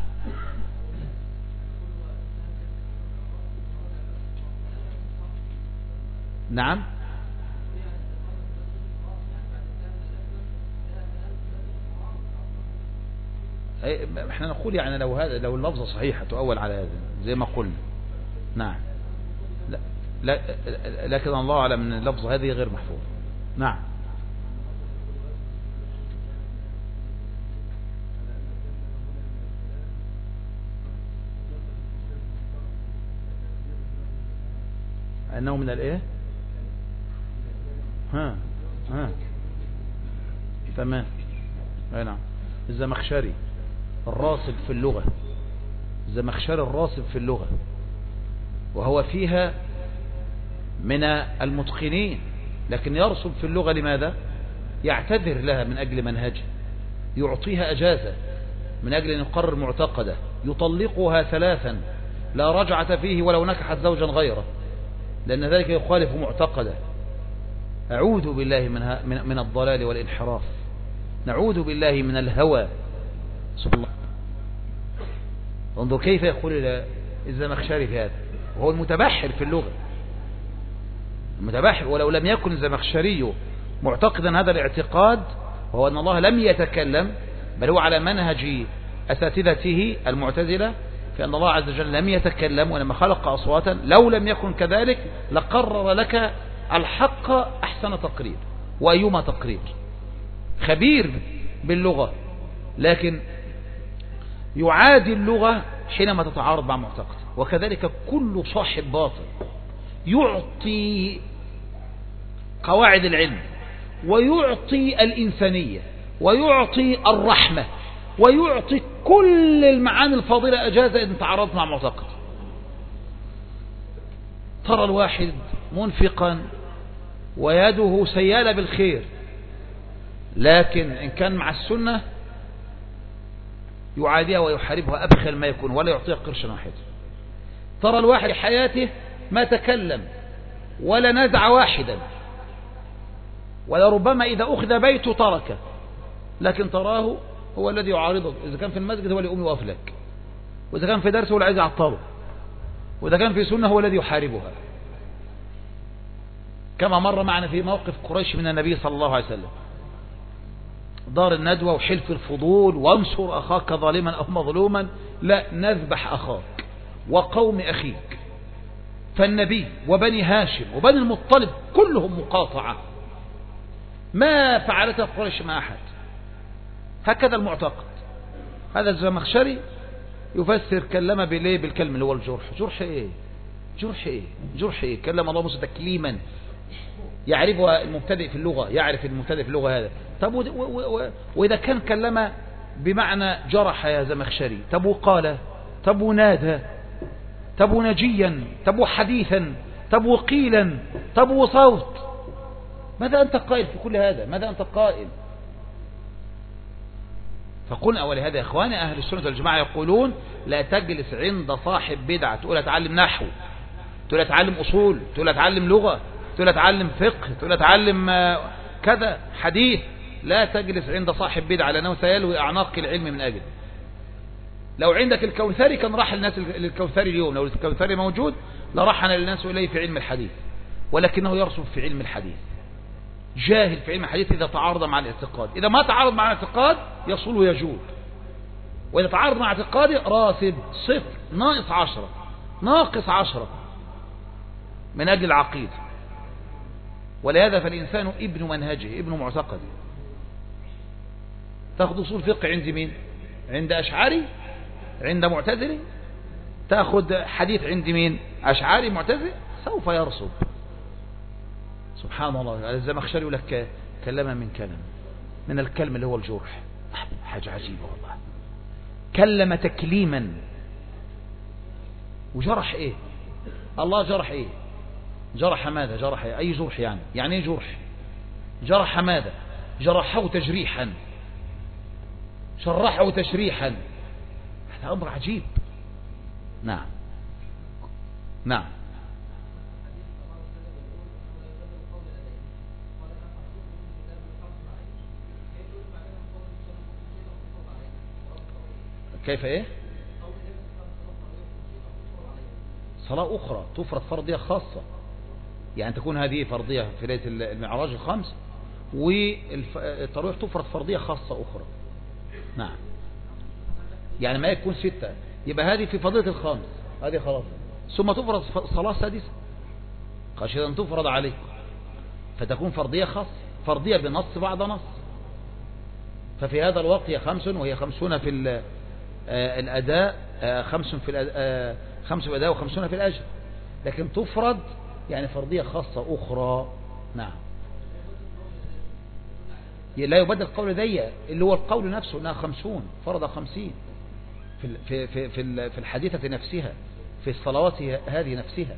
نعم احنا نقول يعني لو هذا لو اللفظة صحيحة تؤول على هذا زي ما قلنا. نعم لا, لا لكن الله أعلم ان اللفظة هذه غير محفوظة. نعم أنه من الإيه؟ ها ها تمام. أي نعم. الزمخشري الراسب في اللغة، الزمخشري الراسب في اللغة، وهو فيها من المتقنين، لكن يرسب في اللغة لماذا؟ يعتذر لها من أجل منهجه، يعطيها أجازة، من أجل أن يقرر معتقده يطلقها ثلاثا لا رجعة فيه ولو نكحت زوجا غيره، لأن ذلك يخالف معتقده. أعوذ بالله من من الضلال والانحراف، نعوذ بالله من الهوى. سبحان الله. انظر كيف يقول الزمخشري في هذا، وهو المتبحر في اللغة، المتبحر. ولو لم يكن الزمخشري معتقدا هذا الاعتقاد، وهو أن الله لم يتكلم، بل هو على منهج أساتذته المعتزلة في أن الله عز وجل لم يتكلم ولما خلق أصواتا، لو لم يكن كذلك لقرر لك الحق أحسن تقرير وأيما تقرير. خبير باللغة، لكن يعادي اللغة حينما تتعارض مع معتقد. وكذلك كل صاحب باطل يعطي قواعد العلم ويعطي الإنسانية ويعطي الرحمة ويعطي كل المعاني الفاضلة أجاز إن تعارضت مع معتقد. ترى الواحد منفقا ويده سيالة بالخير، لكن إن كان مع السنة يعاديها ويحاربها أبخل ما يكون ولا يعطيها قرشا واحدا. ترى الواحد حياته ما تكلم ولا نزع واحدا، ولربما إذا أخذ بيته تركه، لكن تراه هو الذي يعارضه. إذا كان في المسجد هو اللي يقوم يوقف لك، وإذا كان في درس هو اللي عايز يعطله، وإذا كان في سنة هو الذي يحاربها. كما مر معنا في موقف قريش من النبي صلى الله عليه وسلم، دار الندوة وحلف الفضول وانصر أخاك ظالما أو مظلوما، لا نذبح أخاك وقوم أخيك. فالنبي وبني هاشم وبني المطلب كلهم مقاطعة، ما فعلتها قريش مع أحد. هكذا المعتقد. هذا الزمخشري يفسر كلمة بالليه بالكلمة اللي هو الجرح. جرح ايه جرح ايه جرح ايه كلم الله موسى تكليما يعرفها المبتدئ في اللغة، يعرف المبتدئ في اللغة هذا. طب و و و وإذا كان كلمة بمعنى جرح يا زمخشري، طب وقال، طب ونادى، طب ونجيا، طب وحديثا، طب وقيلا، طب وصوت، ماذا أنت قائل في كل هذا؟ ماذا أنت قائل؟ فقلنا ولهذا يا إخواني أهل السنة والجماعة يقولون لا تجلس عند صاحب بدعة تقول أتعلم نحو، تقول أتعلم أصول، تقول أتعلم لغة، تقول أتعلم فقه، تقول أتعلم كذا حديث. لا تجلس عند صاحب بدعة لأنه سيلوي أعناق العلم من أجل. لو عندك الكوثري كان راح الناس للكوثري اليوم، لو الكوثري موجود لرحنا الناس إليه في علم الحديث، ولكنه يرسب في علم الحديث، جاهل في علم الحديث إذا تعارض مع الاعتقاد. إذا ما تعارض مع الاعتقاد يصول ويجود، وإذا تعارض مع اعتقادي راسب صفر ناقص عشرة ناقص عشرة من أجل العقيدة. ولهذا فالإنسان ابن منهجه ابن معتقده. تأخذ أصول فقه عند مين؟ عند أشعري؟ عند معتزلي؟ تأخذ حديث عند مين؟ أشعري معتزلي؟ سوف يرسب. سبحان الله. الزمخشري يقول لك كلمة من كلام من الكلم اللي هو الجرح، حاجة عجيبة والله. كلم تكليما وجرح ايه؟ الله جرح ايه؟ جرح ماذا؟ جرح إيه؟ اي جرح يعني؟ يعني ايه جرح؟ جرح ماذا؟ جرحه تجريحا، شرحه تشريحا. هذا امر عجيب. نعم نعم. كيف ايه؟ صلاة اخرى تفرض فرضية خاصة، يعني تكون هذه فرضية في ليلة المعراج الخمس، والتراويح تفرض فرضية خاصة اخرى. نعم. يعني ما يكون ستة، يبقى هذه في فضيلة الخامس هذه خلاص، ثم تفرض صلاة سادسة خشية أن تفرض عليك، فتكون فرضية خاصة، فرضية بنص بعد نص. ففي هذا الوقت هي خمس وهي خمسون في الأداء، خمس في الأداء، خمس في الأداء وخمسون في الأجر، لكن تفرض يعني فرضية خاصة أخرى. نعم. لا يبدل القول ذي اللي هو القول نفسه أنها خمسون، فرض خمسين في في في في الحديثة نفسها، في الصلوات هذه نفسها.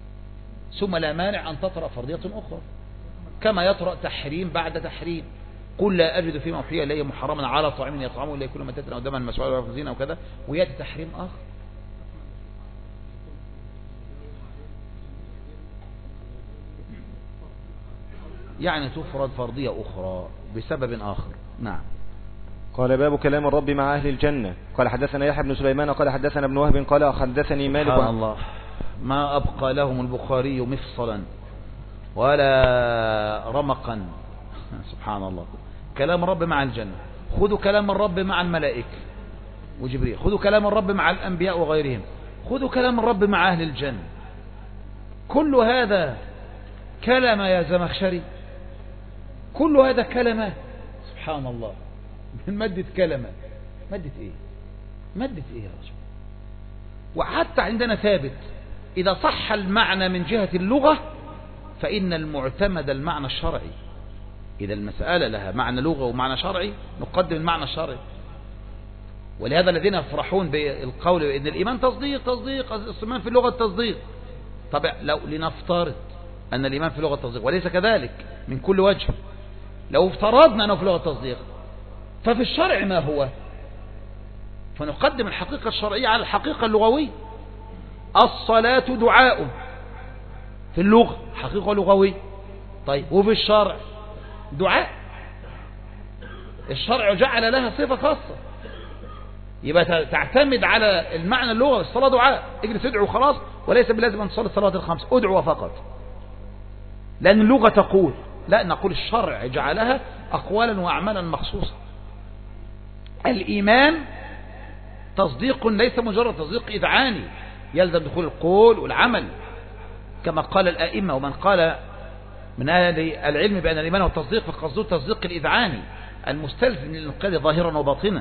ثم لا مانع أن تطرأ فرضية أخرى، كما يطرأ تحريم بعد تحريم، قل لا أجد فيما أوحي إلي محرما على طاعم يطعمه إلا يكون ميتة أو دما مسفوحا أو خنزيرا أو كذا، ويأتي تحريم آخر. يعني تفرض فرضية أخرى بسبب آخر. نعم. قال باب كلام الرب مع أهل الجنة. قال حدثنا يحيى بن سليمان قال حدثنا ابن وهب قال حدثني مالك. سبحان الله، ما أبقى لهم البخاري مفصلا ولا رمقا. سبحان الله. كلام الرب مع الجنة، خذوا كلام الرب مع الملائكة وجبريل، خذوا كلام الرب مع الأنبياء وغيرهم، خذوا كلام الرب مع أهل الجنة. كل هذا كلام يا زمخشري، كل هذا كلمة. سبحان الله، من مادة كلمة. مادة ايه مادة ايه يا رجل؟ وحتى عندنا ثابت إذا صح المعنى من جهة اللغة فإن المعتمد المعنى الشرعي. إذا المسألة لها معنى لغة ومعنى شرعي نقدم المعنى الشرعي. ولهذا الذين يفرحون بالقول إن الإيمان تصديق تصديق الإيمان في اللغة التصديق. طبعا لو لنفترض أن الإيمان في اللغة التصديق وليس كذلك من كل وجه، لو افترضنا أنه في اللغة التصديق ففي الشرع ما هو؟ فنقدم الحقيقة الشرعية على الحقيقة اللغوية. الصلاة دعاء في اللغة حقيقة لغوية، طيب وفي الشرع دعاء، الشرع جعل لها صفة خاصة، يبقى تعتمد على المعنى اللغوي. الصلاة دعاء، اجلس ادعو خلاص، وليس بلازم أن تصلي الصلاة الخمس، ادعو فقط، لأن اللغة تقول لا، نقول الشرع جعلها أقوالا وأعمالا مخصوصة. الإيمان تصديق ليس مجرد تصديق إذعاني، يلزم دخول القول والعمل كما قال الأئمة. ومن قال من أهل العلم بأن الإيمان والتصديق فقصده التصديق الإذعاني المستلزم للانقياد ظاهرا وباطنا.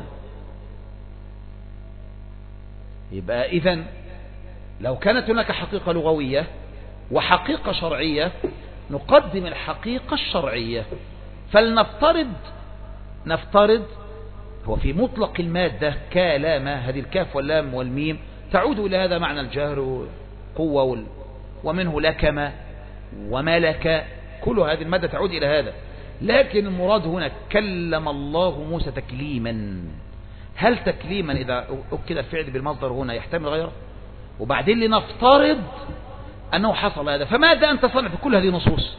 يبقى إذن لو كانت هناك حقيقة لغوية وحقيقة شرعية نقدم الحقيقة الشرعية. فلنفترض نفترض هو في مطلق المادة كلام، هذه الكاف واللام والميم تعود إلى هذا معنى الجهر قوة، ومنه لكم وملك، كل هذه المادة تعود إلى هذا. لكن المراد هنا كلم الله موسى تكليما. هل تكليما إذا أكد الفعل بالمصدر هنا يحتمل غيره؟ وبعدين لنفترض أنه حصل هذا، فماذا أنت صنع في كل هذه النصوص؟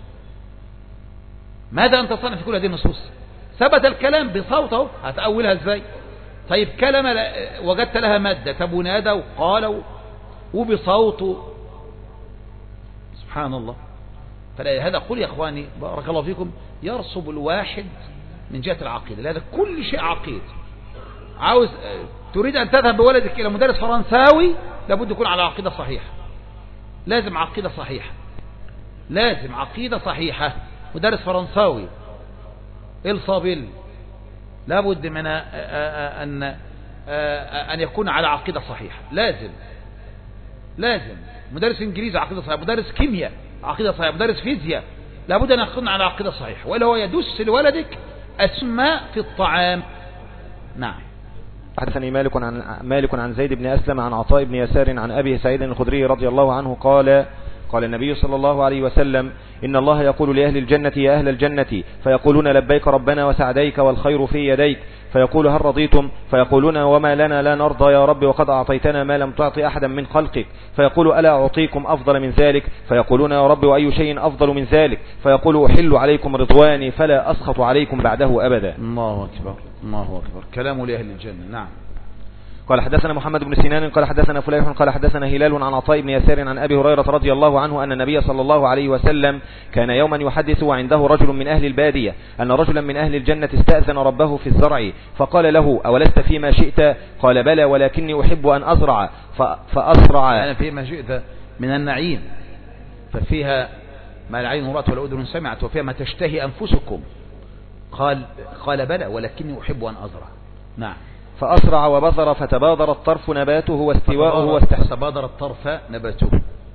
ماذا أنت صنع في كل هذه النصوص؟ ثبت الكلام بصوته، هتأولها ازاي؟ طيب كلمة وجدت لها مادة، طب ونادى وقال وبصوته، سبحان الله. فهذا قل يا اخواني بارك الله فيكم يرصب الواحد من جهة العقيدة. لهذا كل شيء عقيد. عاوز تريد أن تذهب بولدك إلى مدرس فرنساوي لابد يكون على عقيدة صحيحة، لازم عقيدة صحيحة، لازم عقيدة صحيحة. مدرس فرنساوي الصابل لابد من أن أن يكون على عقيدة صحيحة، لازم لازم. مدرس إنجليزي عقيدة صحيحة، مدرس كيمياء عقيدة صحيحة، مدرس فيزياء لابد أن يكون على عقيدة صحيحة، وإلا هو يدس لولدك أسماء في الطعام. نعم. حدثني مالك عن مالك عن زيد بن أسلم عن عطاء بن يسار عن أبي سعيد الخدري رضي الله عنه قال قال النبي صلى الله عليه وسلم إن الله يقول لأهل الجنة يا أهل الجنة، فيقولون لبيك ربنا وسعديك والخير في يديك، فيقول هل رضيتم؟ فيقولون وما لنا لا نرضى يا رب وقد أعطيتنا ما لم تعطي أحدا من خلقك. فيقول ألا أعطيكم أفضل من ذلك؟ فيقولون يا رب وأي شيء أفضل من ذلك؟ فيقول أحل عليكم رضواني فلا أسخط عليكم بعده أبدا. الله أكبر الله أكبر. كلام لأهل الجنة. نعم. قال حدثنا محمد بن سنان قال حدثنا فليح قال حدثنا هلال عن عطاء بن يسار عن أبي هريرة رضي الله عنه أن النبي صلى الله عليه وسلم كان يوما يحدث وعنده رجل من أهل البادية أن رجلا من أهل الجنة استأذن ربه في الزرع فقال له أولست فيما شئت؟ قال بلى ولكني أحب أن أزرع فأسرع. أنا فيما شئت من النعيم ففيها ما العين رأت ولا أذن سمعت وفيها ما تشتهي أنفسكم. قال قال بلى ولكني أحب أن أزرع. نعم. فأسرع وبذر فتبادر الطرف نباته واستواؤه واستحسن. فتبادر الطرف نباته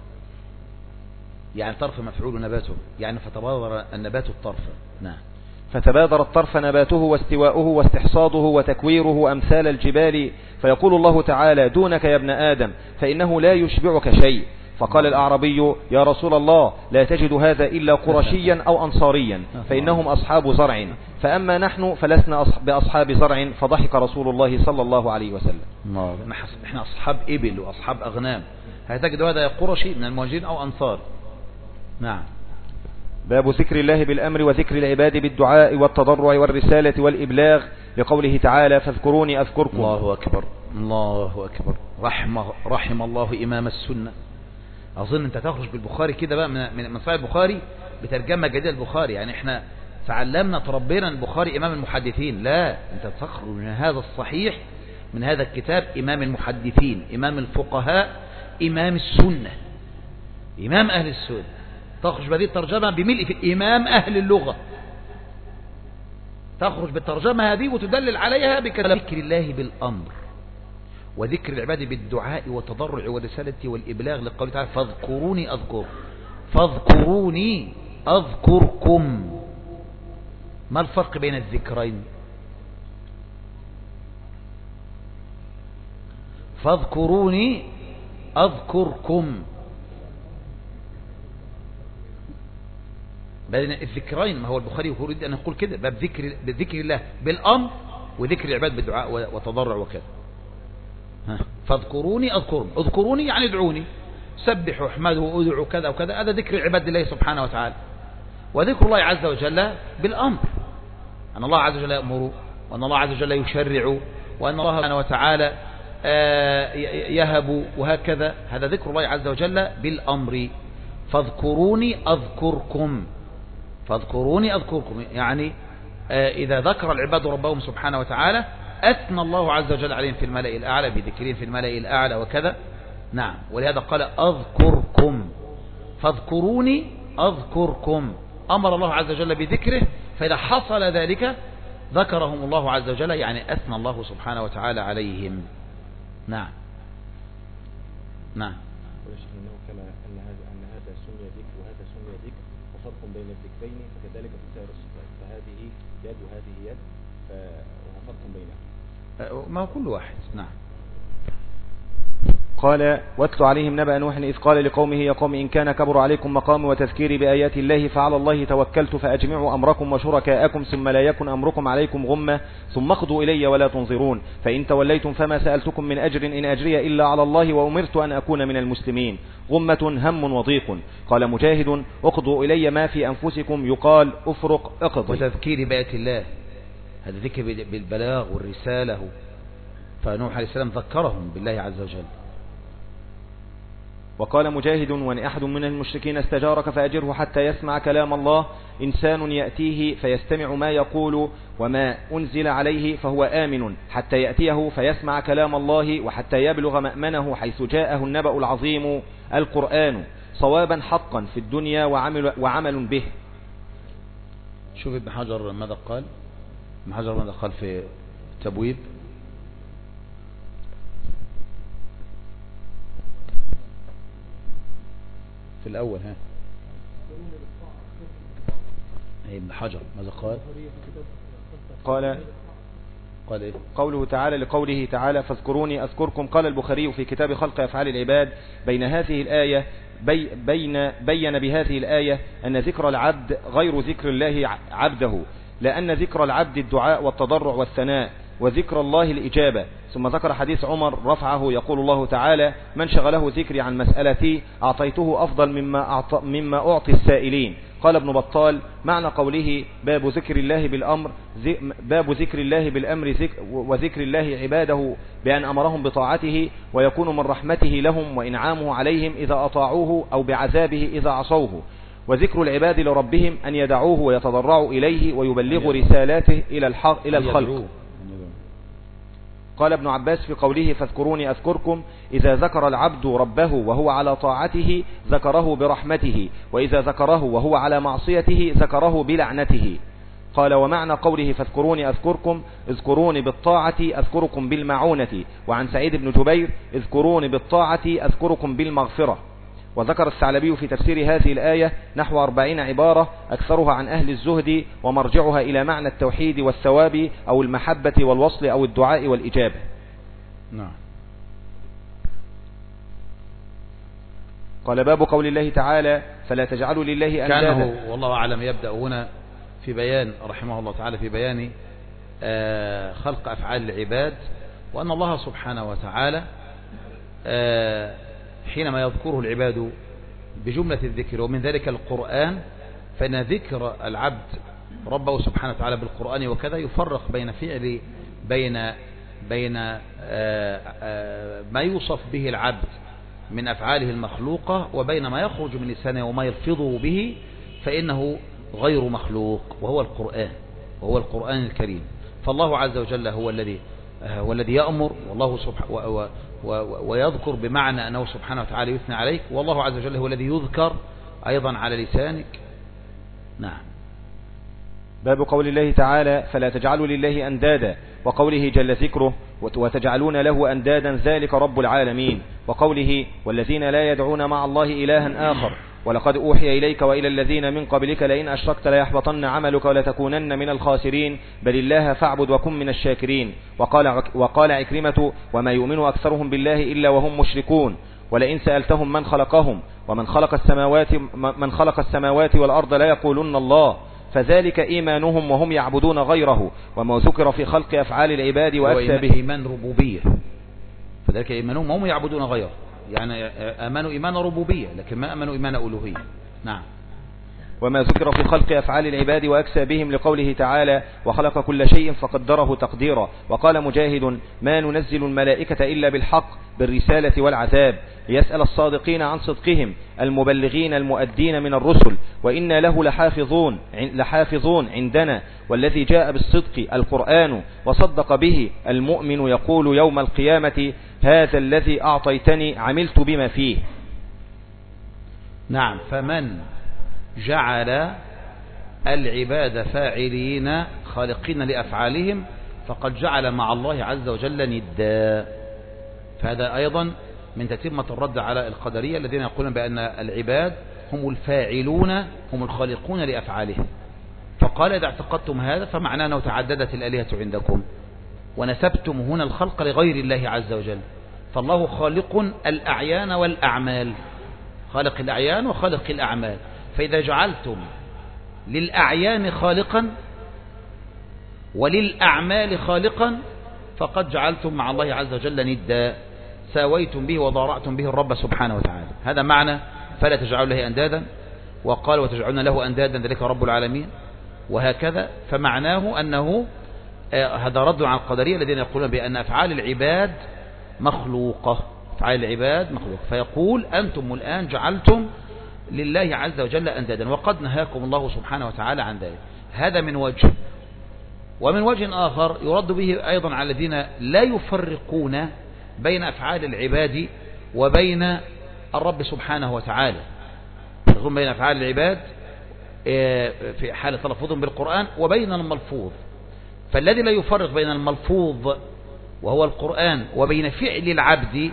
يعني طرف مفعول نباته يعني فتبادر النبات الطرف. نعم. فتبادر الطرف نباته واستواؤه واستحصاده وتكويره أمثال الجبال. فيقول الله تعالى دونك يا ابن آدم فإنه لا يشبعك شيء. فقال الأعرابي يا رسول الله لا تجد هذا إلا قرشيا أو أنصاريا فإنهم أصحاب زرع فأما نحن فلسنا بأصحاب زرع فضحك رسول الله صلى الله عليه وسلم. احنا أصحاب إبل وأصحاب أغنام، هتجد هذا قرشي من المهاجرين أو أنصار. نعم. باب ذكر الله بالأمر وذكر العباد بالدعاء والتضرع والرسالة والإبلاغ لقوله تعالى فاذكروني أذكركم. الله أكبر الله أكبر. رحم, رحم الله إمام السنة. أظن أنت تخرج بالبخاري كده بقى من من صحيح البخاري بترجمة جديدة البخاري، يعني احنا تعلمنا تربينا البخاري إمام المحدثين، لا أنت تخرج من هذا الصحيح من هذا الكتاب إمام المحدثين، إمام الفقهاء، إمام السنة، إمام أهل السنة. تخرج بهذه الترجمة بملء في إمام أهل اللغة، تخرج بالترجمة هذه وتدلل عليها بذكر الله بالأمر وذكر العباد بالدعاء والتضرع والرسالة والإبلاغ لقوله تعالى فاذكروني أذكر فاذكروني أذكركم. ما الفرق بين الذكرين؟ فاذكروني أذكركم بين الذكرين. ما هو البخاري يريد أن يقول كده باب ذكر بذكر الله بالأمر وذكر العباد بالدعاء وتضرع وكذا. فاذكروني أذكرهم، اذكروني يعني ادعوني، سبحوا احمدوا وادعوا كذا وكذا، هذا ذكر العباد لله سبحانه وتعالى. وذكر الله عز وجل بالأمر، أن الله عز وجل يأمر، وأن الله عز وجل يشرع، وأن الله سبحانه وتعالى يهب، وهكذا. هذا ذكر الله عز وجل بالأمر. فاذكروني أذكركم فاذكروني أذكركم يعني إذا ذكر العباد ربهم سبحانه وتعالى أثنى الله عز وجل عليهم في الملأ الأعلى بذكرهم في الملأ الأعلى وكذا. نعم. ولهذا قال أذكركم فاذكروني أذكركم. أمر الله عز وجل بذكره، فإذا حصل ذلك ذكرهم الله عز وجل، يعني أثنى الله سبحانه وتعالى عليهم. نعم نعم. كما أن هذا أن هذا سمي ذكر وهذا سمي ذكر وفرق بين الذكرين فكذلك في سائر الصفات، فهذه يد وهذه يد وهو فرق بينها، ما هو كل واحد. نعم. قال واتل عليهم نبأ نوح إذ قال لقومه يا قوم إن كان كبر عليكم مقامي وتذكيري بآيات الله فعلى الله توكلت فأجمعوا أمركم وشركاءكم ثم لا يكن أمركم عليكم غمة ثم اقضوا إلي ولا تنظرون فإن توليتم فما سألتكم من أجر إن أجري إلا على الله وأمرت أن أكون من المسلمين. غمة هم وضيق. قال مجاهد اقضوا إلي ما في أنفسكم يقال أفرق اقضي. وتذكيري بآيات الله هذا ذكر بالبلاغ والرسالة، فنوح عليه السلام ذكرهم بالله عز وجل. وقال مجاهد وإن أحد من المشركين استجارك فأجره حتى يسمع كلام الله. إنسان يأتيه فيستمع ما يقول وما أنزل عليه فهو آمن حتى يأتيه فيسمع كلام الله وحتى يبلغ مأمنه حيث جاءه النبأ العظيم القرآن صوابا حقا في الدنيا وعمل, وعمل به. شوف ابن حجر ماذا قال. ابن حجر ماذا قال في تبويب. في الأول ها ابن حجر ماذا قال؟ قال قال إيه؟ قوله تعالى لقوله تعالى فاذكروني أذكركم. قال البخاري في كتاب خلق أفعال العباد بين هذه الآية بي بين بين بهذه الآية أن ذكر العبد غير ذكر الله عبده، لأن ذكر العبد الدعاء والتضرع والثناء وذكر الله الإجابة. ثم ذكر حديث عمر رفعه يقول الله تعالى من شغله ذكري عن مسألتي أعطيته أفضل مما, أعط... مما أعطي السائلين. قال ابن بطال معنى قوله باب ذكر الله بالأمر باب ذكر الله بالأمر ذكر وذكر الله عباده بأن أمرهم بطاعته ويكون من رحمته لهم وإنعامه عليهم إذا أطاعوه أو بعذابه إذا عصوه، وذكر العباد لربهم أن يدعوه ويتضرعوا إليه ويبلغوا رسالاته إلى الحق إلى الخلق. قال ابن عباس في قوله فاذكروني أذكركم إذا ذكر العبد ربه وهو على طاعته ذكره برحمته، وإذا ذكره وهو على معصيته ذكره بلعنته. قال ومعنى قوله فاذكروني أذكركم اذكروني بالطاعة أذكركم بالمعونة. وعن سعيد بن جبير اذكروني بالطاعة أذكركم بالمغفرة. وذكر الثعلبي في تفسير هذه الآية نحو أربعين عبارة أكثرها عن أهل الزهد ومرجعها إلى معنى التوحيد والثواب أو المحبة والوصل أو الدعاء والإجابة. نعم. قال باب قول الله تعالى فلا تجعلوا لله أندادا. كان والله أعلم يبدأ هنا في بيان رحمه الله تعالى في بيان خلق أفعال العباد، وأن الله سبحانه وتعالى حينما يذكره العباد بجملة الذكر ومن ذلك القرآن، فإن ذكر العبد ربه سبحانه وتعالى بالقرآن وكذا يفرق بين فعل بين بين ما يوصف به العبد من أفعاله المخلوقة وبين ما يخرج من لسانه وما يلفظه به، فإنه غير مخلوق وهو القرآن وهو القرآن الكريم. فالله عز وجل هو الذي هو الذي يأمر، والله سبحانه ويذكر بمعنى أنه سبحانه وتعالى يثنى عليك، والله عز وجل هو الذي يذكر أيضا على لسانك. نعم. باب قول الله تعالى فلا تجعلوا لله أندادا، وقوله جل ذكره وتجعلون له أندادا ذلك رب العالمين، وقوله والذين لا يدعون مع الله إلها آخر ولقد أوحي إليك وإلى الذين من قبلك لئن أشركت ليحبطن عملك ولتكونن من الخاسرين بل الله فاعبد وكن من الشاكرين. وقال, وقال عكرمة وما يؤمن أكثرهم بالله إلا وهم مشركون ولئن سألتهم من خلقهم ومن خلق السماوات من خلق السماوات والأرض لا يقولن الله فذلك إيمانهم وهم يعبدون غيره. وما ذكر في خلق أفعال العباد وأكثر به إيمان ربوبية، فذلك إيمانهم وهم يعبدون غيره، يعني آمنوا إيمان ربوبية لكن ما آمنوا إيمان ألوهية. نعم. وما ذكر في خلق أفعال العباد وأكسى بهم لقوله تعالى وخلق كل شيء فقدره تقديرا. وقال مجاهد ما ننزل الملائكة إلا بالحق بالرسالة والعذاب ليسأل الصادقين عن صدقهم المبلغين المؤدين من الرسل وإنا له لحافظون لحافظون عندنا والذي جاء بالصدق القرآن وصدق به المؤمن يقول يوم القيامة هذا الذي أعطيتني عملت بما فيه. نعم. فمن جعل العباد فاعلين خالقين لأفعالهم فقد جعل مع الله عز وجل ندا، فهذا أيضا من تتمة الرد على القدرية الذين يقولون بأن العباد هم الفاعلون هم الخالقون لأفعالهم. فقال إذا اعتقدتم هذا فمعناه أنه تعددت الآلهة عندكم ونسبتم هنا الخلق لغير الله عز وجل، فالله خالق الأعيان والأعمال، خالق الأعيان وخالق الأعمال. فإذا جعلتم للأعيان خالقا وللأعمال خالقا فقد جعلتم مع الله عز وجل ندا، ساويتم به وضارعتم به الرب سبحانه وتعالى. هذا معنى فلا تجعلوا له أندادا. وقال وتجعلون له أندادا ذلك رب العالمين، وهكذا. فمعناه أنه هذا رد على القدرية الذين يقولون بأن أفعال العباد مخلوقة، أفعال العباد مخلوقة. فيقول أنتم الآن جعلتم لله عز وجل أندادا وقد نهاكم الله سبحانه وتعالى عن ذلك. هذا من وجه. ومن وجه آخر يرد به أيضا على الذين لا يفرقون بين أفعال العباد وبين الرب سبحانه وتعالى، يفرقون بين أفعال العباد في حال تلفظهم بالقرآن وبين الملفوظ. فالذي لا يفرق بين الملفوظ وهو القرآن وبين فعل العبد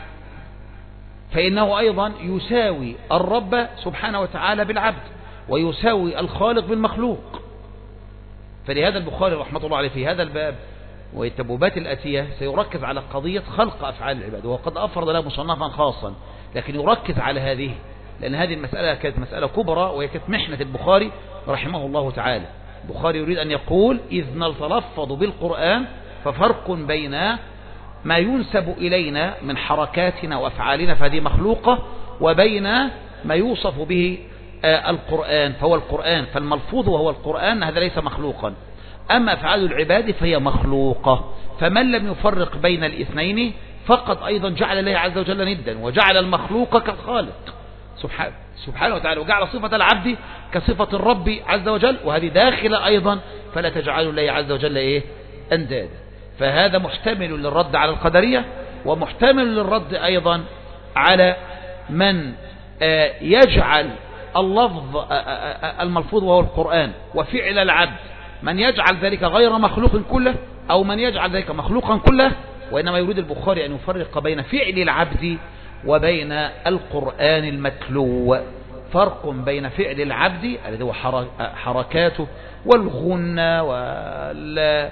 فإنه أيضا يساوي الرب سبحانه وتعالى بالعبد ويساوي الخالق بالمخلوق. فلهذا البخاري رحمة الله عليه في هذا الباب والتبوبات الآتية سيركز على قضية خلق أفعال العباد، وقد أفرد له مصنفا خاصا، لكن يركز على هذه لأن هذه المسألة كانت مسألة كبرى وهي كانت محنة البخاري رحمه الله تعالى. البخاري يريد أن يقول إذ نتلفظ بالقرآن ففرق بين ما ينسب إلينا من حركاتنا وأفعالنا فهذه مخلوقة، وبين ما يوصف به القرآن فهو القرآن، فالملفوظ وهو القرآن هذا ليس مخلوقا. أما أفعال العباد فهي مخلوقة. فمن لم يفرق بين الاثنين فقد أيضا جعل الله عز وجل ندا وجعل المخلوق كالخالق سبحانه وتعالى، وجعل صفة العبد كصفة الرب عز وجل، وهذه داخلة أيضا فلا تجعلوا الله عز وجل إيه أندادا. فهذا محتمل للرد على القدرية ومحتمل للرد أيضا على من يجعل اللفظ الملفوظ وهو القرآن وفعل العبد من يجعل ذلك غير مخلوق كله أو من يجعل ذلك مخلوقا كله. وإنما يريد البخاري أن يفرق بين فعل العبد وبين القرآن المتلو، فرق بين فعل العبد الذي هو حركاته والغنى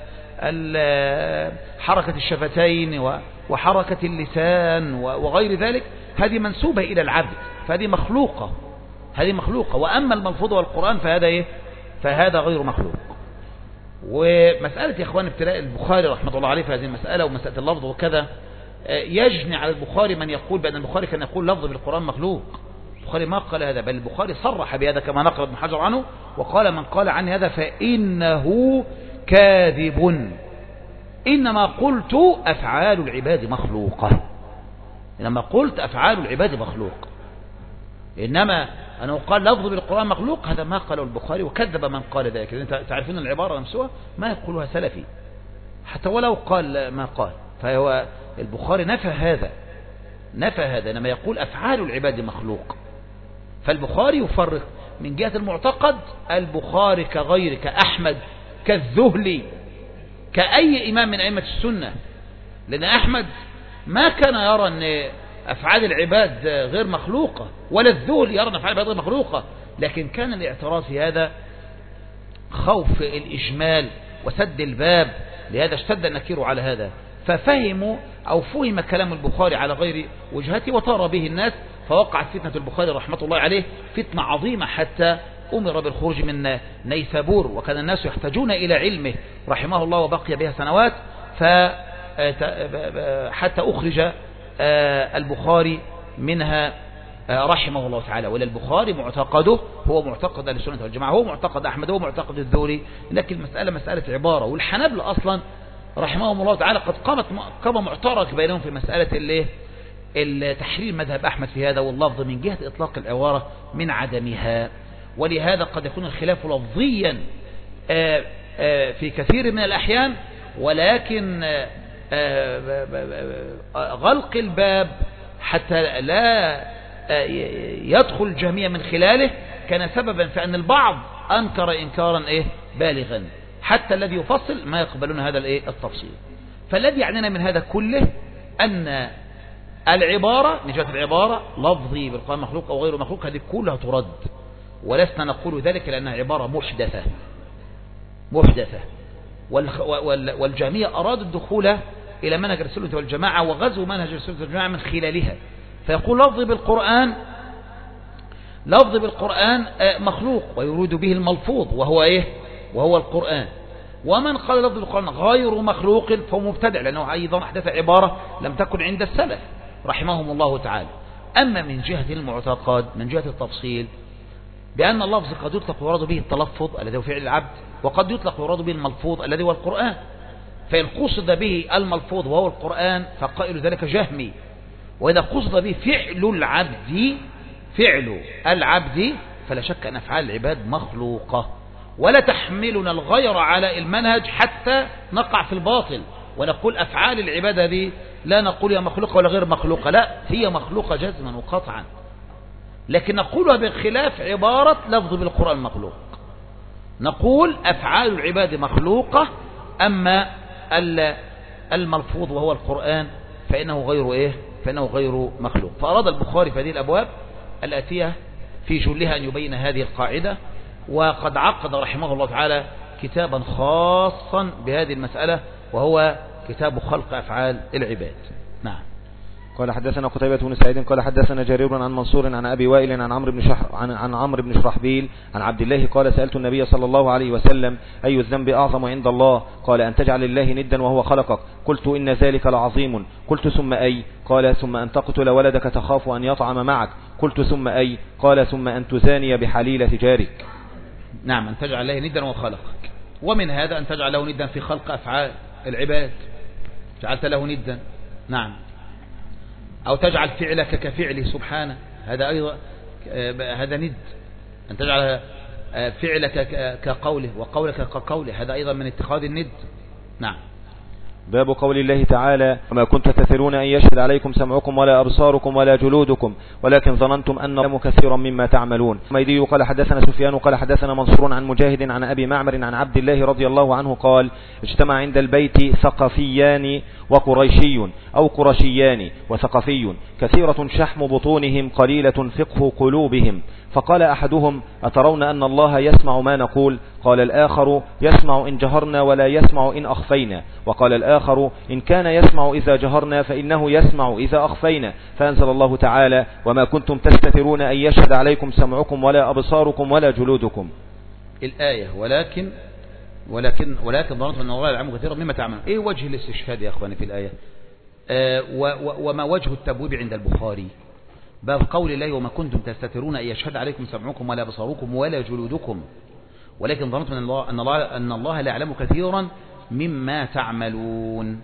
حركة الشفتين وحركة اللسان وغير ذلك، هذه منسوبة إلى العبد، فهذه مخلوقة، هذه مخلوقة. وأما الملفوظ والقرآن فهذا إيه؟ فهذا غير مخلوق. ومسألة يا إخوان ابتلاء البخاري رحمة الله عليه في هذه المسألة ومسألة اللفظ وكذا، يجني على البخاري من يقول بأن البخاري كان يقول لفظ بالقرآن مخلوق. البخاري ما قال هذا، بل البخاري صرح بهذا كما نقل ابن حجر عنه، وقال من قال عني هذا فإنه كاذب، إنما قلت أفعال العباد مخلوقة، إنما قلت أفعال العباد مخلوق، إنما أنه قال لفظ بالقرآن مخلوق هذا ما قاله البخاري، وكذب من قال ذلك. لأن تعرفون العبارة نفسها ما يقولها سلفي حتى ولو قال ما قال، فهو البخاري نفى هذا، نفى هذا، إنما يقول أفعال العباد مخلوق. فالبخاري يفرق من جهة المعتقد، البخاري كغير كأحمد كالذهلي كأي إمام من أئمة السنة، لأن أحمد ما كان يرى أن أفعال العباد غير مخلوقة، ولا الذهلي يرى أن أفعال العباد غير مخلوقة، لكن كان الاعتراض في هذا خوف الإجمال وسد الباب، لهذا اشتد النكير على هذا، ففهموا أو فهم كلام البخاري على غير وجهته وطار به الناس، فوقعت فتنة البخاري رحمة الله عليه فتنة عظيمة حتى أمر بالخروج من نيسابور، وكان الناس يحتاجون إلى علمه رحمه الله وبقي بها سنوات، حتى أخرج البخاري منها رحمه الله تعالى. ولا البخاري معتقده هو معتقد أهل السنة والجماعة، هو معتقد أحمد، هو معتقد الذهلي، لكن المسألة مسألة عبارة. والحنابلة أصلا رحمهم الله تعالى قد قامت قام معترك بينهم في مسألة اللي التحرير مذهب أحمد في هذا، واللفظ من جهة إطلاق العبارة من عدمها. ولهذا قد يكون الخلاف لفظيا في كثير من الأحيان، ولكن غلق الباب حتى لا يدخل الجميع من خلاله كان سببا في أن البعض أنكر إنكارا إيه بالغا، حتى الذي يفصل ما يقبلون هذا الإيه التفصيل. فالذي يعنينا من هذا كله أن العبارة من جهة العبارة لفظي بالقرآن مخلوق أو غير مخلوق هذه كلها ترد، ولسنا نقول ذلك لأنها عبارة محدثة محدثة والجميع أرادوا الدخول إلى منهج السنة والجماعة وغزو منهج السنة والجماعة من خلالها. فيقول لفظ بالقرآن لفظ بالقرآن مخلوق ويريد به الملفوظ وهو إيه وهو القرآن. ومن قال لفظ بالقرآن غير مخلوق فهو مبتدع، لأنه أيضا أحدث عبارة لم تكن عند السلف رحمهم الله تعالى. أما من جهة المعتقد من جهة التفصيل بأن اللفظ قد يطلق ويراد به التلفظ الذي هو فعل العبد، وقد يطلق ويراد به الملفوظ الذي هو القرآن. فإن قصد به الملفوظ وهو القرآن فقائل ذلك جهمي، وإذا قصد به فعل العبد فعل العبد فلا شك أن أفعال العباد مخلوقة، ولا تحملنا الغير على المنهج حتى نقع في الباطل ونقول أفعال العبادة دي لا نقول هي مخلوقة ولا غير مخلوقة، لا هي مخلوقة جزما وقطعا، لكن نقولها بخلاف عبارة لفظ بالقرآن مخلوق. نقول أفعال العباد مخلوقة، أما الملفوظ وهو القرآن فإنه غير إيه فإنه غير مخلوق. فأراد البخاري في هذه الأبواب الآتية في جلها أن يبين هذه القاعدة، وقد عقد رحمه الله تعالى كتابا خاصا بهذه المسألة وهو كتاب خلق أفعال العباد. نعم. قال حدثنا قتيبة بن سعيد قال حدثنا جرير عن منصور عن أبي وائل عن عمرو بن شح عن عن عمرو بن شرحبيل عن عبد الله قال سألت النبي صلى الله عليه وسلم أي الذنب أعظم عند الله؟ قال أن تجعل الله ندا وهو خلقك. قلت إن ذلك لعظيم. قلت ثم أي؟ قال ثم أن تقتل ولدك تخاف أن يطعم معك. قلت ثم أي؟ قال ثم أن تزاني بحليلة جارك. نعم، أن تجعل الله ندا وهو خلقك. ومن هذا أن تجعل له ندا في خلق أفعال العباد، جعلت له ندا. نعم. أو تجعل فعلك كفعله سبحانه، هذا أيضا هذا ند. أن تجعل فعلك كقوله وقولك كقوله، هذا أيضا من اتخاذ الند. نعم. باب قول الله تعالى وما كنت تثرون أن يشهد عليكم سمعكم ولا أبصاركم ولا جلودكم ولكن ظننتم أن الله كثيرا مما تعملون. ميدي قال حدثنا سفيان قال حدثنا منصور عن مجاهد عن أبي معمر عن عبد الله رضي الله عنه قال اجتمع عند البيت ثقفيان وقريشي أو قرشيان وثقفي كثيرة شحم بطونهم قليلة فقه قلوبهم، فقال أحدهم أترون أن الله يسمع ما نقول؟ قال الآخر يسمع إن جهرنا ولا يسمع إن أخفينا. وقال الآخر إن كان يسمع إذا جهرنا فإنه يسمع إذا أخفينا. فأنزل الله تعالى وما كنتم تستترون أن يشهد عليكم سمعكم ولا أبصاركم ولا جلودكم. الآية ولكن ولكن ولكن ظننت أن الله يعلم كثيرا مما تعمل. إيه وجه الاستشهاد يا أخواني في الآية؟ آه وما وجه التبويب عند البخاري؟ باب قول الله وما كنتم تستترون أن يشهد عليكم سمعكم ولا أبصاركم ولا جلودكم ولكن ظننت أن الله أن الله أن الله لا يعلم كثيرا مما تعملون.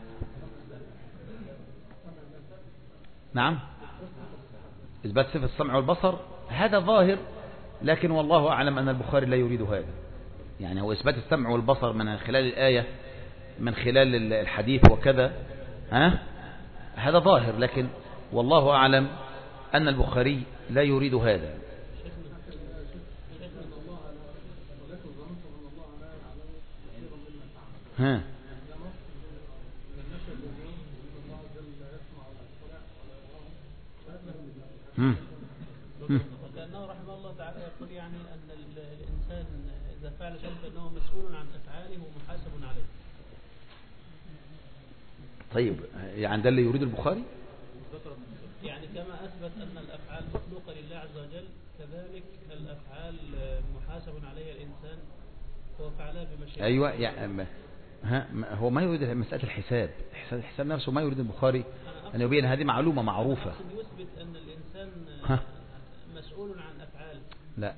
نعم، إثبات صفة السمع والبصر هذا ظاهر، لكن والله أعلم أن البخاري لا يريد هذا. يعني هو إثبات السمع والبصر من خلال الآية من خلال الحديث وكذا، ها هذا ظاهر، لكن والله أعلم أن البخاري لا يريد هذا. ها هم هم لأنه رحمه الله تعالى يقول يعني أن الإنسان إذا فعل شيء فإنه مسؤول عن أفعاله ومحاسب عليه. طيب يعني ده اللي يريد البخاري؟ يعني كما أثبت أن الأفعال مخلوقة لله عز وجل كذلك الأفعال محاسب عليها الإنسان هو فعلها بمشيئته. أيوة يعني ها هو ما يريد مسألة الحساب، الحساب نفسه ما يريد البخاري أن يبين هذه معلومة معروفة. يثبت أن الإنسان ها مسؤول عن أفعاله. لا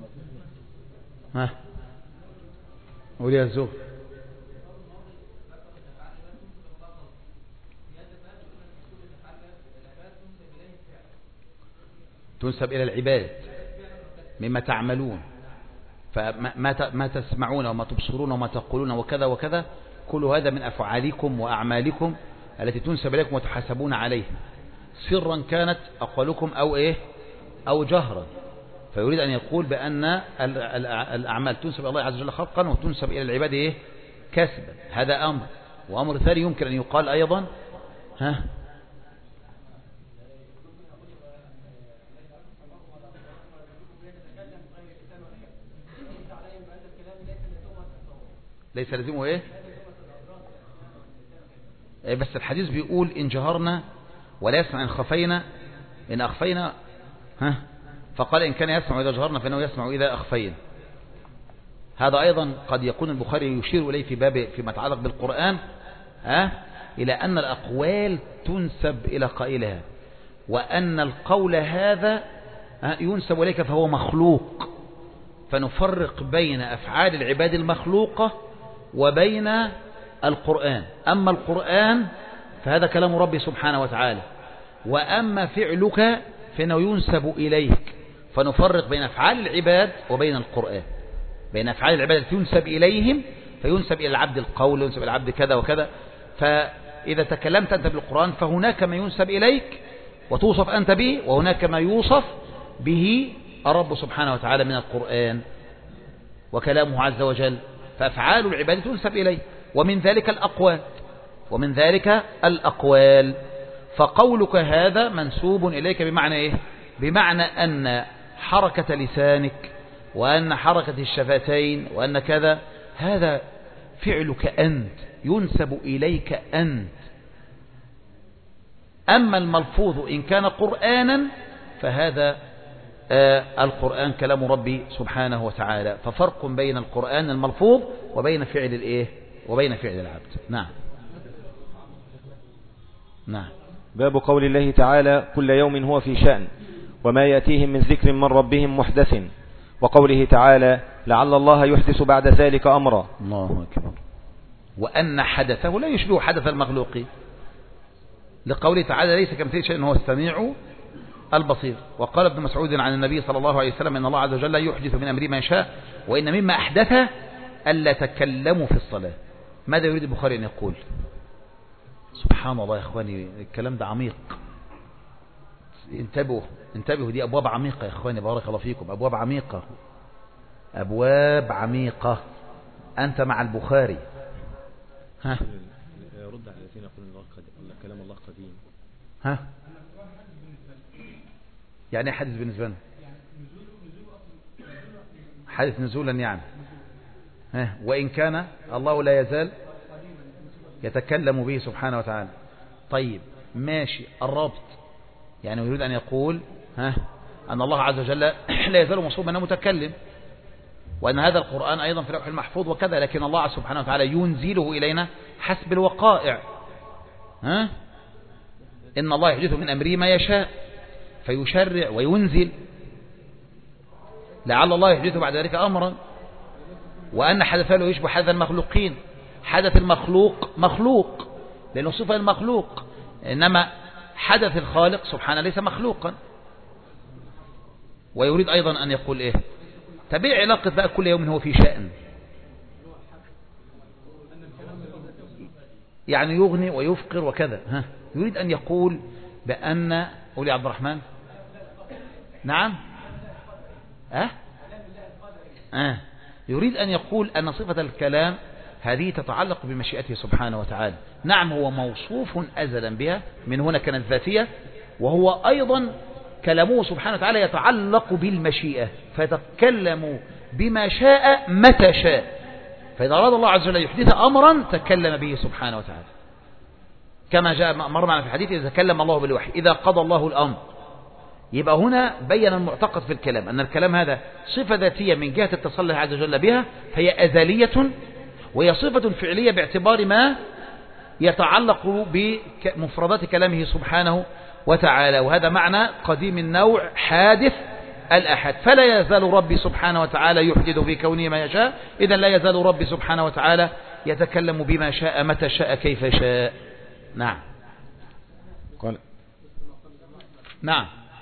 ها قول يا زهر. تنسب إلى العباد مما تعملون، فما ما تسمعون وما تبصرون وما تقولون وكذا وكذا كل هذا من أفعالكم وأعمالكم التي تنسب إليكم وتحاسبون عليه سرا كانت أقوالكم أو إيه أو جهرا. فيريد أن يقول بأن الأعمال تنسب إلى الله عز وجل خلقا وتنسب إلى العباد إيه كسبا. هذا أمر. وأمر ثاني يمكن أن يقال أيضا ها ليس لازمه ايه بس الحديث بيقول إن جهرنا ولا يسمع إن خفينا إن أخفينا ها فقال إن كان يسمع إذا جهرنا فإنه يسمع إذا أخفينا. هذا أيضا قد يكون البخاري يشير إليه في باب فيما يتعلق بالقرآن ها إلى أن الأقوال تنسب إلى قائلها وأن القول هذا ينسب إليك فهو مخلوق. فنفرق بين أفعال العباد المخلوقة وبين القرآن. أما القرآن فهذا كلام ربي سبحانه وتعالى، وأما فعلك فإنه ينسب إليك. فنفرق بين أفعال العباد وبين القرآن، بين أفعال العباد تنسب إليهم فينسب إلى العبد القول ينسب إلى العبد كذا وكذا. فإذا تكلمت أنت بالقرآن فهناك ما ينسب إليك وتوصف أنت به، وهناك ما يوصف به الرب سبحانه وتعالى من القرآن وكلامه عز وجل. فأفعال العباد تنسب إليه ومن ذلك الأقوال ومن ذلك الأقوال. فقولك هذا منسوب إليك بمعنى إيه؟ بمعنى أن حركة لسانك وأن حركة الشفتين وأن كذا هذا فعلك أنت ينسب إليك أنت. أما الملفوظ إن كان قرآنا فهذا آه القرآن كلام ربي سبحانه وتعالى. ففرق بين القرآن الملفوظ وبين فعل الإيه وبين فعل العبد. نعم نعم. باب قول الله تعالى كل يوم هو في شأن وما يأتيهم من ذكر من ربهم محدث. وقوله تعالى لعل الله يحدث بعد ذلك أمرا. الله أكبر. وأن حدثه لا يشبه حدث المخلوق، لقوله تعالى ليس كمثله شيء هو السميع البصير. وقال ابن مسعود عن النبي صلى الله عليه وسلم إن الله عز وجل يحدث من أمره ما يشاء وإن مما أحدث ألا تكلموا في الصلاة. ماذا يريد البخاري أن يقول؟ سبحان الله يا إخواني، الكلام ده عميق. انتبهوا انتبهوا، دي أبواب عميقة يا إخواني، بارك الله فيكم. أبواب عميقة أبواب عميقة. أنت مع البخاري ها يرد على الذين يقولون الله قديم كلام الله قديم. ها يعني حدث بالنسبة لنا حدث نزولا يعني وإن كان الله لا يزال يتكلم به سبحانه وتعالى. طيب ماشي، الرابط يعني يريد أن يقول ها أن الله عز وجل لا يزال مصوبا أنه متكلم، وأن هذا القرآن أيضا في اللوح المحفوظ وكذا، لكن الله سبحانه وتعالى ينزله إلينا حسب الوقائع. ها إن الله يحدث من أمره ما يشاء فيشرع وينزل، لعل الله يحدث بعد ذلك أمرا، وأن حدث له يشبه حدث المخلوقين. حدث المخلوق مخلوق لأنه صفة المخلوق، إنما حدث الخالق سبحانه ليس مخلوقا. ويريد أيضا أن يقول إيه تبيع علاقة بقى كل يوم هو في شأن، يعني يغني ويفقر وكذا. ها يريد أن يقول بأن قولي عبد الرحمن نعم أه؟ أه يريد أن يقول أن صفة الكلام هذه تتعلق بمشيئته سبحانه وتعالى. نعم هو موصوف أزلا بها، من هنا كانت ذاتية، وهو أيضا كلامه سبحانه وتعالى يتعلق بالمشيئة، فيتكلم بما شاء متى شاء. فإذا أراد الله عز وجل يحدث أمرا تكلم به سبحانه وتعالى، كما جاء مر معنا في الحديث إذا تكلم الله بالوحي إذا قضى الله الأمر. يبقى هنا بين المعتقد في الكلام أن الكلام هذا صفة ذاتية من جهة اتصال الله عز وجل بها، فهي أزلية، وهي صفة فعلية باعتبار ما يتعلق بمفردات كلامه سبحانه وتعالى. وهذا معنى قديم النوع حادث الأحد. فلا يزال ربي سبحانه وتعالى يحدث في كونه ما يشاء، إذا لا يزال ربي سبحانه وتعالى يتكلم بما شاء متى شاء كيف شاء. نعم قال نعم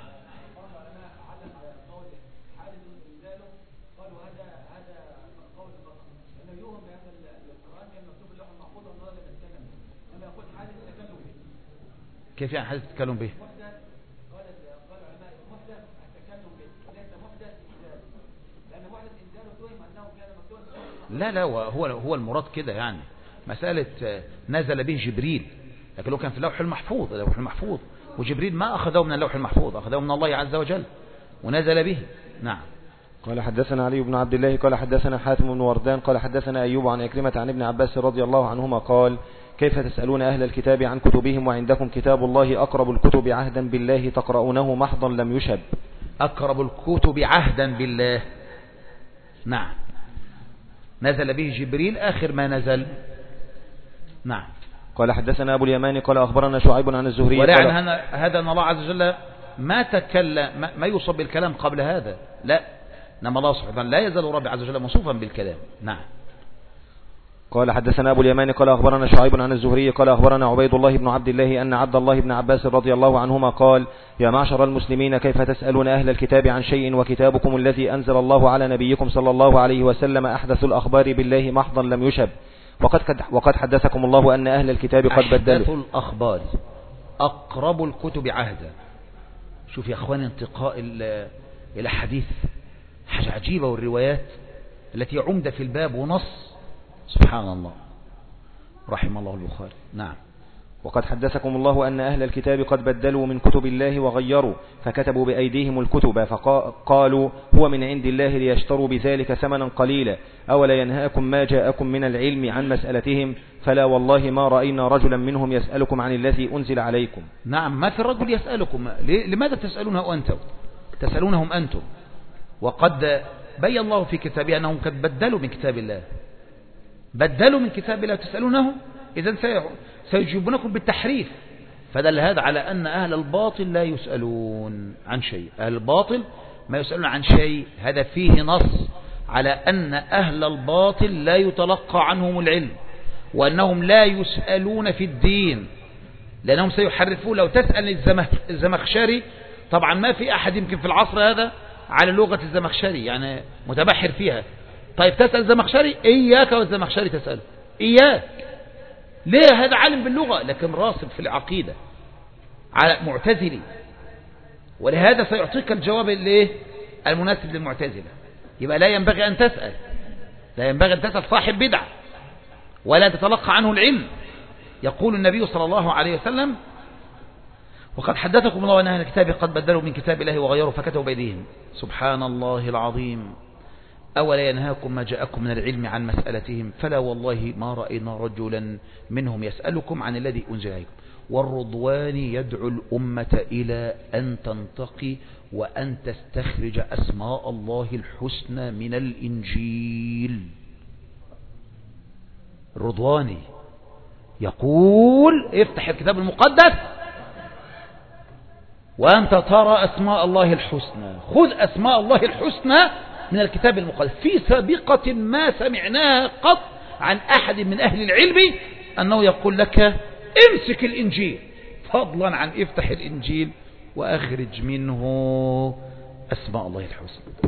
كيف يعني حدث التكلم به؟ لا لا هو هو المراد كده، يعني مسألة نزل به جبريل، لكن لو كان في اللوح المحفوظ، اللوح المحفوظ وجبريل ما أخذه من اللوح المحفوظ، أخذه من الله عز وجل ونزل به. نعم. قال حدثنا علي بن عبد الله قال حدثنا حاتم بن وردان قال حدثنا أيوب عن أكرمة عن ابن عباس رضي الله عنهما قال كيف تسألون أهل الكتاب عن كتبهم وعندكم كتاب الله أقرب الكتب عهدا بالله تقرؤونه محضا لم يشب. أقرب الكتب عهدا بالله. نعم نزل به جبريل آخر ما نزل. نعم. قال حدثنا أبو اليمان قال أخبرنا شعيب عن الزهري ولعن هذا أن الله عز وجل ما تكلم ما يصب بالكلام قبل هذا، لا، إنما الله سبحانه لا يزال ربي عز وجل موصوفا بالكلام. نعم. قال حدثنا أبو اليمان قال أخبرنا شعيب عن الزهري قال أخبرنا عبيد الله بن عبد الله أن عبد الله بن عباس رضي الله عنهما قال يا معشر المسلمين كيف تسألون أهل الكتاب عن شيء وكتابكم الذي أنزل الله على نبيكم صلى الله عليه وسلم أحدث الأخبار بالله محضا لم يشب. وقد وقد حدثكم الله أن أهل الكتاب قد بدلوا أحدث الأخبار أقرب الكتب عهدا. شوف يا أخوان انتقاء إلى حديث حاجة عجيبة، والروايات التي عمد في الباب ونص سبحان الله رحم الله البخاري. نعم. وقد حدثكم الله أن أهل الكتاب قد بدلوا من كتب الله وغيروا فكتبوا بأيديهم الكتب فقالوا هو من عند الله ليشتروا بذلك ثمنا قليلا أولا ينهاكم ما جاءكم من العلم عن مسألتهم فلا والله ما رأينا رجلا منهم يسألكم عن الذي أنزل عليكم. نعم ما في الرجل يسألكم، لماذا تسألونه أنتم تسألونهم أنتم؟ وقد بين الله في كتابه أنهم قد بدلوا من كتاب الله، بدلوا من كتاب الله تسألونه، إذن سيجيبونكم بالتحريف. فدل هذا على أن أهل الباطل لا يسألون عن شيء، أهل الباطل ما يسألون عن شيء. هذا فيه نص على أن أهل الباطل لا يتلقى عنهم العلم، وأنهم لا يسألون في الدين، لأنهم سيحرفون. لو تسأل الزمخشري، طبعا ما في أحد يمكن في العصر هذا على لغة الزمخشري يعني متبحر فيها. طيب تسأل الزمخشري، إياك والزمخشري تسأله، إياك. ليه؟ هذا عالم باللغة لكن راسب في العقيدة على معتزلي، ولهذا سيعطيك الجواب الايه المناسب للمعتزلة. يبقى لا ينبغي أن تسأل، لا ينبغي أن تسأل صاحب بدعة ولا تتلقى عنه العلم. يقول النبي صلى الله عليه وسلم وقد حدثكم الله أن أهل الكتاب قد بدلوا من كتاب الله وغيروا فكتبوا بأيديهم. سبحان الله العظيم. أولا ينهاكم ما جاءكم من العلم عن مسألتهم فلا والله ما رأينا رجلا منهم يسألكم عن الذي أنزل عليكم. والرضوان يدعو الأمة إلى أن تنتقي وأن تستخرج أسماء الله الحسنى من الإنجيل. الرضواني يقول افتح الكتاب المقدس وأنت ترى أسماء الله الحسنى، خذ أسماء الله الحسنى من الكتاب المقدس. في سابقة ما سمعناها قط عن أحد من أهل العلم أنه يقول لك امسك الإنجيل، فضلا عن افتح الإنجيل وأخرج منه أسماء الله الحسنى.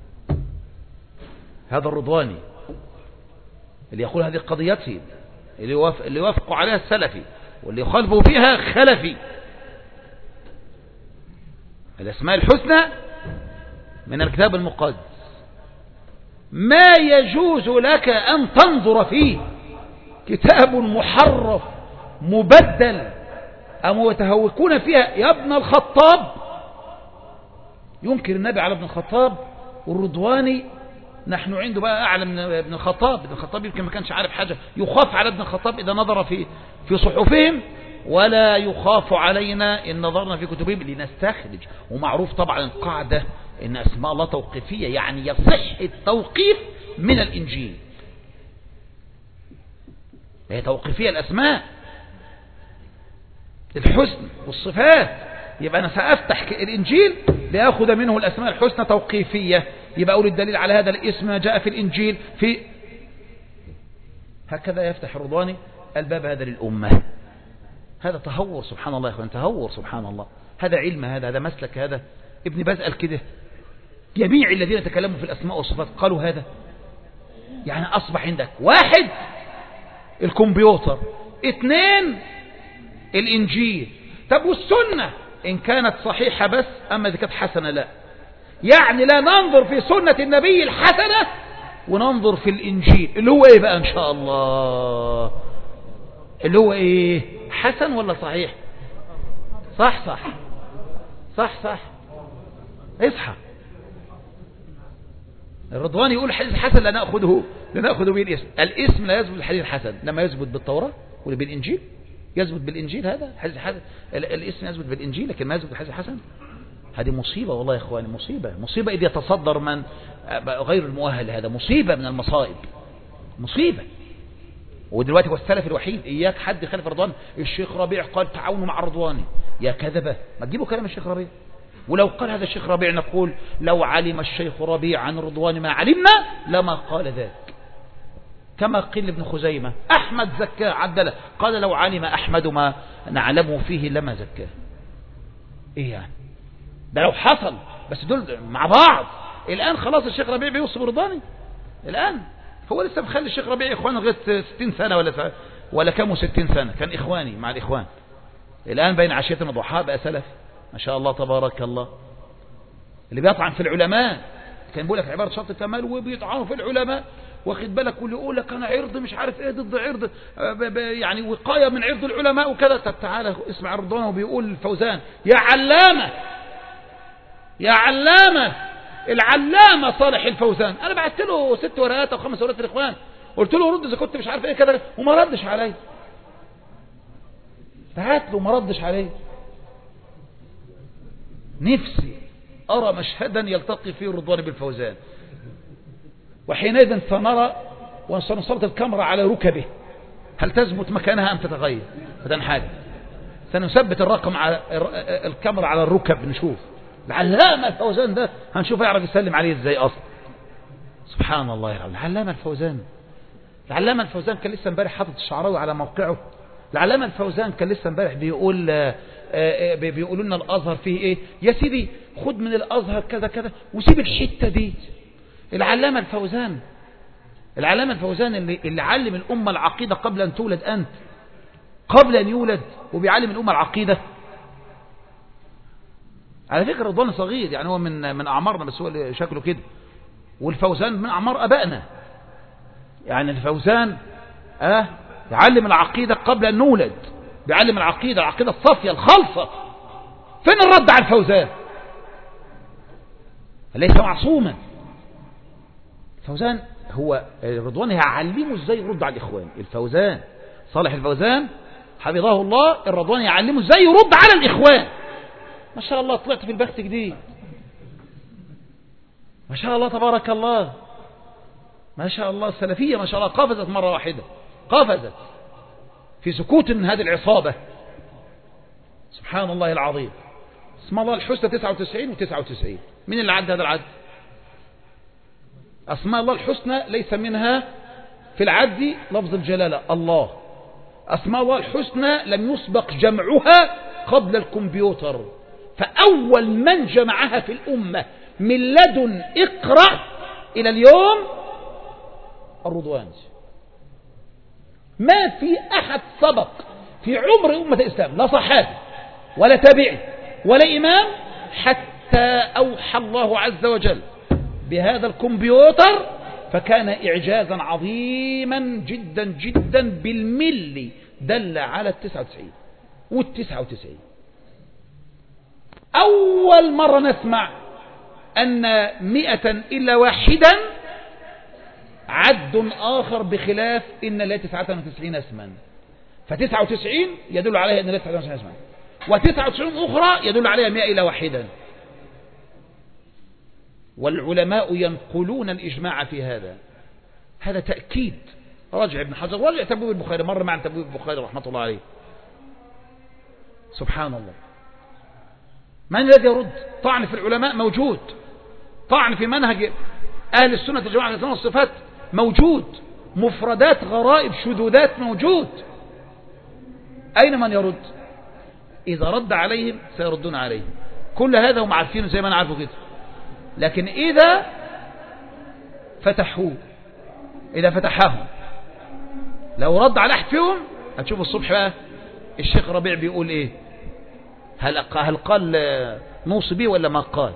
هذا الرضواني اللي يقول هذه قضيته، اللي يوافق عليها السلفي واللي يخالفه فيها خلفي. الأسماء الحسنى من الكتاب المقدس، ما يجوز لك أن تنظر فيه كتاب محرف مبدل أم يتهوكون فيها. يا ابن الخطاب، ينكر النبي على ابن الخطاب، والرضواني نحن عنده بقى أعلى من ابن الخطاب. ابن الخطاب يمكن ما كانش عارف حاجة، يخاف على ابن الخطاب إذا نظر في في صحفهم، ولا يخاف علينا إن نظرنا في كتبهم لنستخرج. ومعروف طبعا القاعدة إن أسماء الله توقيفية، يعني يصح التوقيف من الإنجيل، هي توقيفية الأسماء الحسنى والصفات. يبقى أنا سأفتح الإنجيل لأخذ منه الأسماء الحسنى توقيفية، يبقى أقول الدليل على هذا الاسم جاء في الإنجيل في هكذا. يفتح الرضواني الباب هذا للأمة. هذا تهور سبحان الله يا أخوان، تهور سبحان الله. هذا علم، هذا هذا مسلك. هذا ابن باز قال كده، جميع الذين تكلموا في الأسماء والصفات قالوا هذا. يعني أصبح عندك واحد الكمبيوتر، اثنين الإنجيل. طب والسنة إن كانت صحيحة بس، أما إذا كانت حسنة لا. يعني لا ننظر في سنة النبي الحسنة وننظر في الإنجيل اللي هو إيه بقى إن شاء الله، اللي هو إيه، حسن ولا صحيح؟ صح صح صح صح اصحى. الرضواني يقول حديث حسن لا نأخذه لا نأخذه به الاسم. الاسم لا يثبت الحديث الحسن، لما يثبت بالتوراة ولا بالإنجيل. يثبت بالإنجيل هذا حديث حسن، الاسم يثبت بالإنجيل لكن ما يثبت بالحديث الحسن. هذه مصيبة والله يا إخواني، مصيبة مصيبة إذ يتصدر من غير المؤهل. هذا مصيبة من المصائب، مصيبة. ودلوقتي هو السلف الوحيد. إياك حد يخالف الرضواني. الشيخ ربيع قال تعاونوا مع الرضواني، يا كذبة، ما تجيبوا كلام الشيخ ربيع. ولو قال هذا الشيخ ربيع نقول لو علم الشيخ ربيع عن الرضواني ما علمنا لما قال ذاك. كما قيل ابن خزيمة أحمد زكاه عدله، قال لو علم أحمد ما نعلمه فيه لما زكاه. إيه يعني ده لو حصل، بس دول مع بعض. الآن خلاص الشيخ ربيع بيوصف الرضواني، الآن هو لسه مخلي الشيخ ربيع إخوانه لغاية ستين سنة ولا ولا كم ستين سنة كان إخواني مع الإخوان. الآن بين عشية وضحاها بقى سلف ما شاء الله تبارك الله. اللي بيطعن في العلماء كان بيقول لك عبارة شرط الكمال وبيطعنوا في العلماء، واخد بالك، واللي يقول لك أنا عرض مش عارف إيه ضد عرض، يعني وقاية من عرض العلماء وكذا. طب تعالى اسمع الرضوان وبيقول الفوزان يا علامة يا علامة العلامة صالح الفوزان. أنا بعت له ست ورقات أو خمس ورقات الإخوان، قلت له رد إذا كنت مش عارف إيه كذا، وما ردش علي. بعت له ما ردش علي. نفسي أرى مشهدا يلتقي فيه الرضوان بالفوزان، وحينئذ سنرى وسنسلط الكاميرا على ركبه هل تثبت مكانها أم تتغير فتنحل. سنثبت الرقم على الكاميرا على الركب، نشوف العلامة الفوزان ده هنشوف يعرف يسلم عليه ازاي اصلا. سبحان الله يا رب. العلامة الفوزان العلامة الفوزان كان لسه امبارح حاطط الشعراوي على موقعه. العلامة الفوزان كان لسه امبارح بيقول بيقولوا لنا الازهر فيه ايه. يا سيدي خد من الازهر كذا كذا وسيب الحتة دي. العلامة الفوزان العلامة الفوزان اللي, اللي علم الأمة العقيدة قبل أن تولد أنت، قبل أن يولد وبيعلم الأمة العقيدة. على فكرة رضوان صغير، يعني هو من من أعمارنا بس هو شكله كده، والفوزان من أعمار أبائنا. يعني الفوزان أه يعلم العقيدة قبل أن نولد، بيعلم العقيدة العقيدة الصافية الخالصة. فين الرد على الفوزان؟ ليس معصوما. الفوزان هو الرضوان هيعلمه ازاي يرد على الإخوان. الفوزان صالح الفوزان حفظه الله الرضوان يعلمه ازاي يرد على الإخوان. ما شاء الله طلعت في البخت جديد، ما شاء الله تبارك الله، ما شاء الله السلفية ما شاء الله قفزت مرة واحدة، قفزت في سكوت من هذه العصابة. سبحان الله العظيم. اسم الله الحسنى تسعة وتسعين وتسعة وتسعين. من اللي عد هذا العد؟ أسماء الله الحسنى ليس منها في العد لفظ الجلالة الله. أسماء الله الحسنى لم يسبق جمعها قبل الكمبيوتر، فأول من جمعها في الأمة من لدن اقرأ إلى اليوم الرضوان. ما في أحد سبق في عمر أمة الإسلام، لا صحابي ولا تابعي ولا إمام، حتى أوحى الله عز وجل بهذا الكمبيوتر فكان إعجازا عظيما جدا جدا بالملي، دل على التسعة وتسعين والتسعة وتسعين. أول مرة نسمع أن مئة إلا واحدا عد آخر بخلاف إن لا تسعة وتسعين اسما، فتسعة وتسعين يدل عليها أن لا تسعة وتسعين اسما، وتسعة وتسعين أخرى يدل عليها مئة إلا واحدا. والعلماء ينقلون الإجماع في هذا. هذا تأكيد. راجع ابن حجر، راجع تبويب البخاري، مر معنا تبويب البخاري رحمة الله عليه. سبحان الله. من الذي يرد؟ طعن في العلماء موجود، طعن في منهج أهل السنة الجماعة الإسلام والصفات موجود، مفردات غرائب شذوذات موجود. أين من يرد؟ إذا رد عليهم سيردون عليه. كل هذا هم عارفينه زي ما أنا عارفه كده. لكن إذا فتحوه، إذا فتحهم، لو رد على أحد فيهم هتشوف الصبح بقى الشيخ ربيع بيقول إيه، هل هل قال نوصي به ولا ما قال.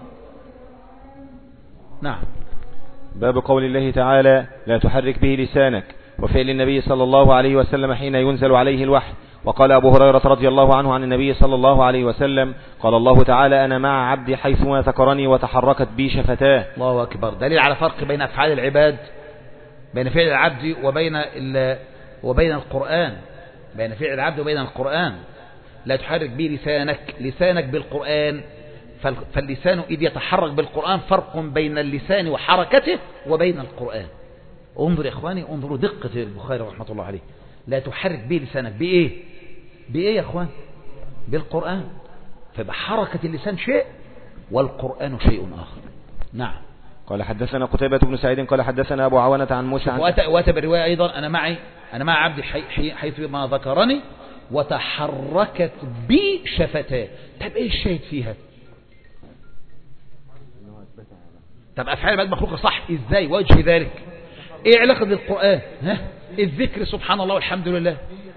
نعم. باب قول الله تعالى لا تحرك به لسانك، وفعل النبي صلى الله عليه وسلم حين ينزل عليه الوحي. وقال أبو هريرة رضي الله عنه عن النبي صلى الله عليه وسلم قال الله تعالى أنا مع عبدي حيثما ذكرني وتحركت بي شفتاه. الله أكبر. دليل على فرق بين أفعال العباد، بين فعل العبد وبين وبين القرآن، بين فعل العبد وبين القرآن. لا تحرك به لسانك، لسانك بالقرآن، فاللسان إذ يتحرك بالقرآن فرق بين اللسان وحركته وبين القرآن. انظر يا إخواني، انظروا دقة البخاري رحمة الله عليه. لا تحرك به لسانك بإيه؟ بإيه يا إخوان؟ بالقرآن. فبحركة اللسان شيء والقرآن شيء آخر. نعم. قال حدثنا قتيبة بن سعيد قال حدثنا أبو عوانة عن موسى عن وأتى بالرواية أيضا أنا معي أنا مع عبدي حيث ما ذكرني وتحركت بي شفتاه. طب إيه الشاهد فيها؟ طب أفعال العباد مخلوقة صح، إزاي وجه ذلك؟ إيه علاقة بالقرآن؟ ها؟ الذكر سبحان الله والحمد لله.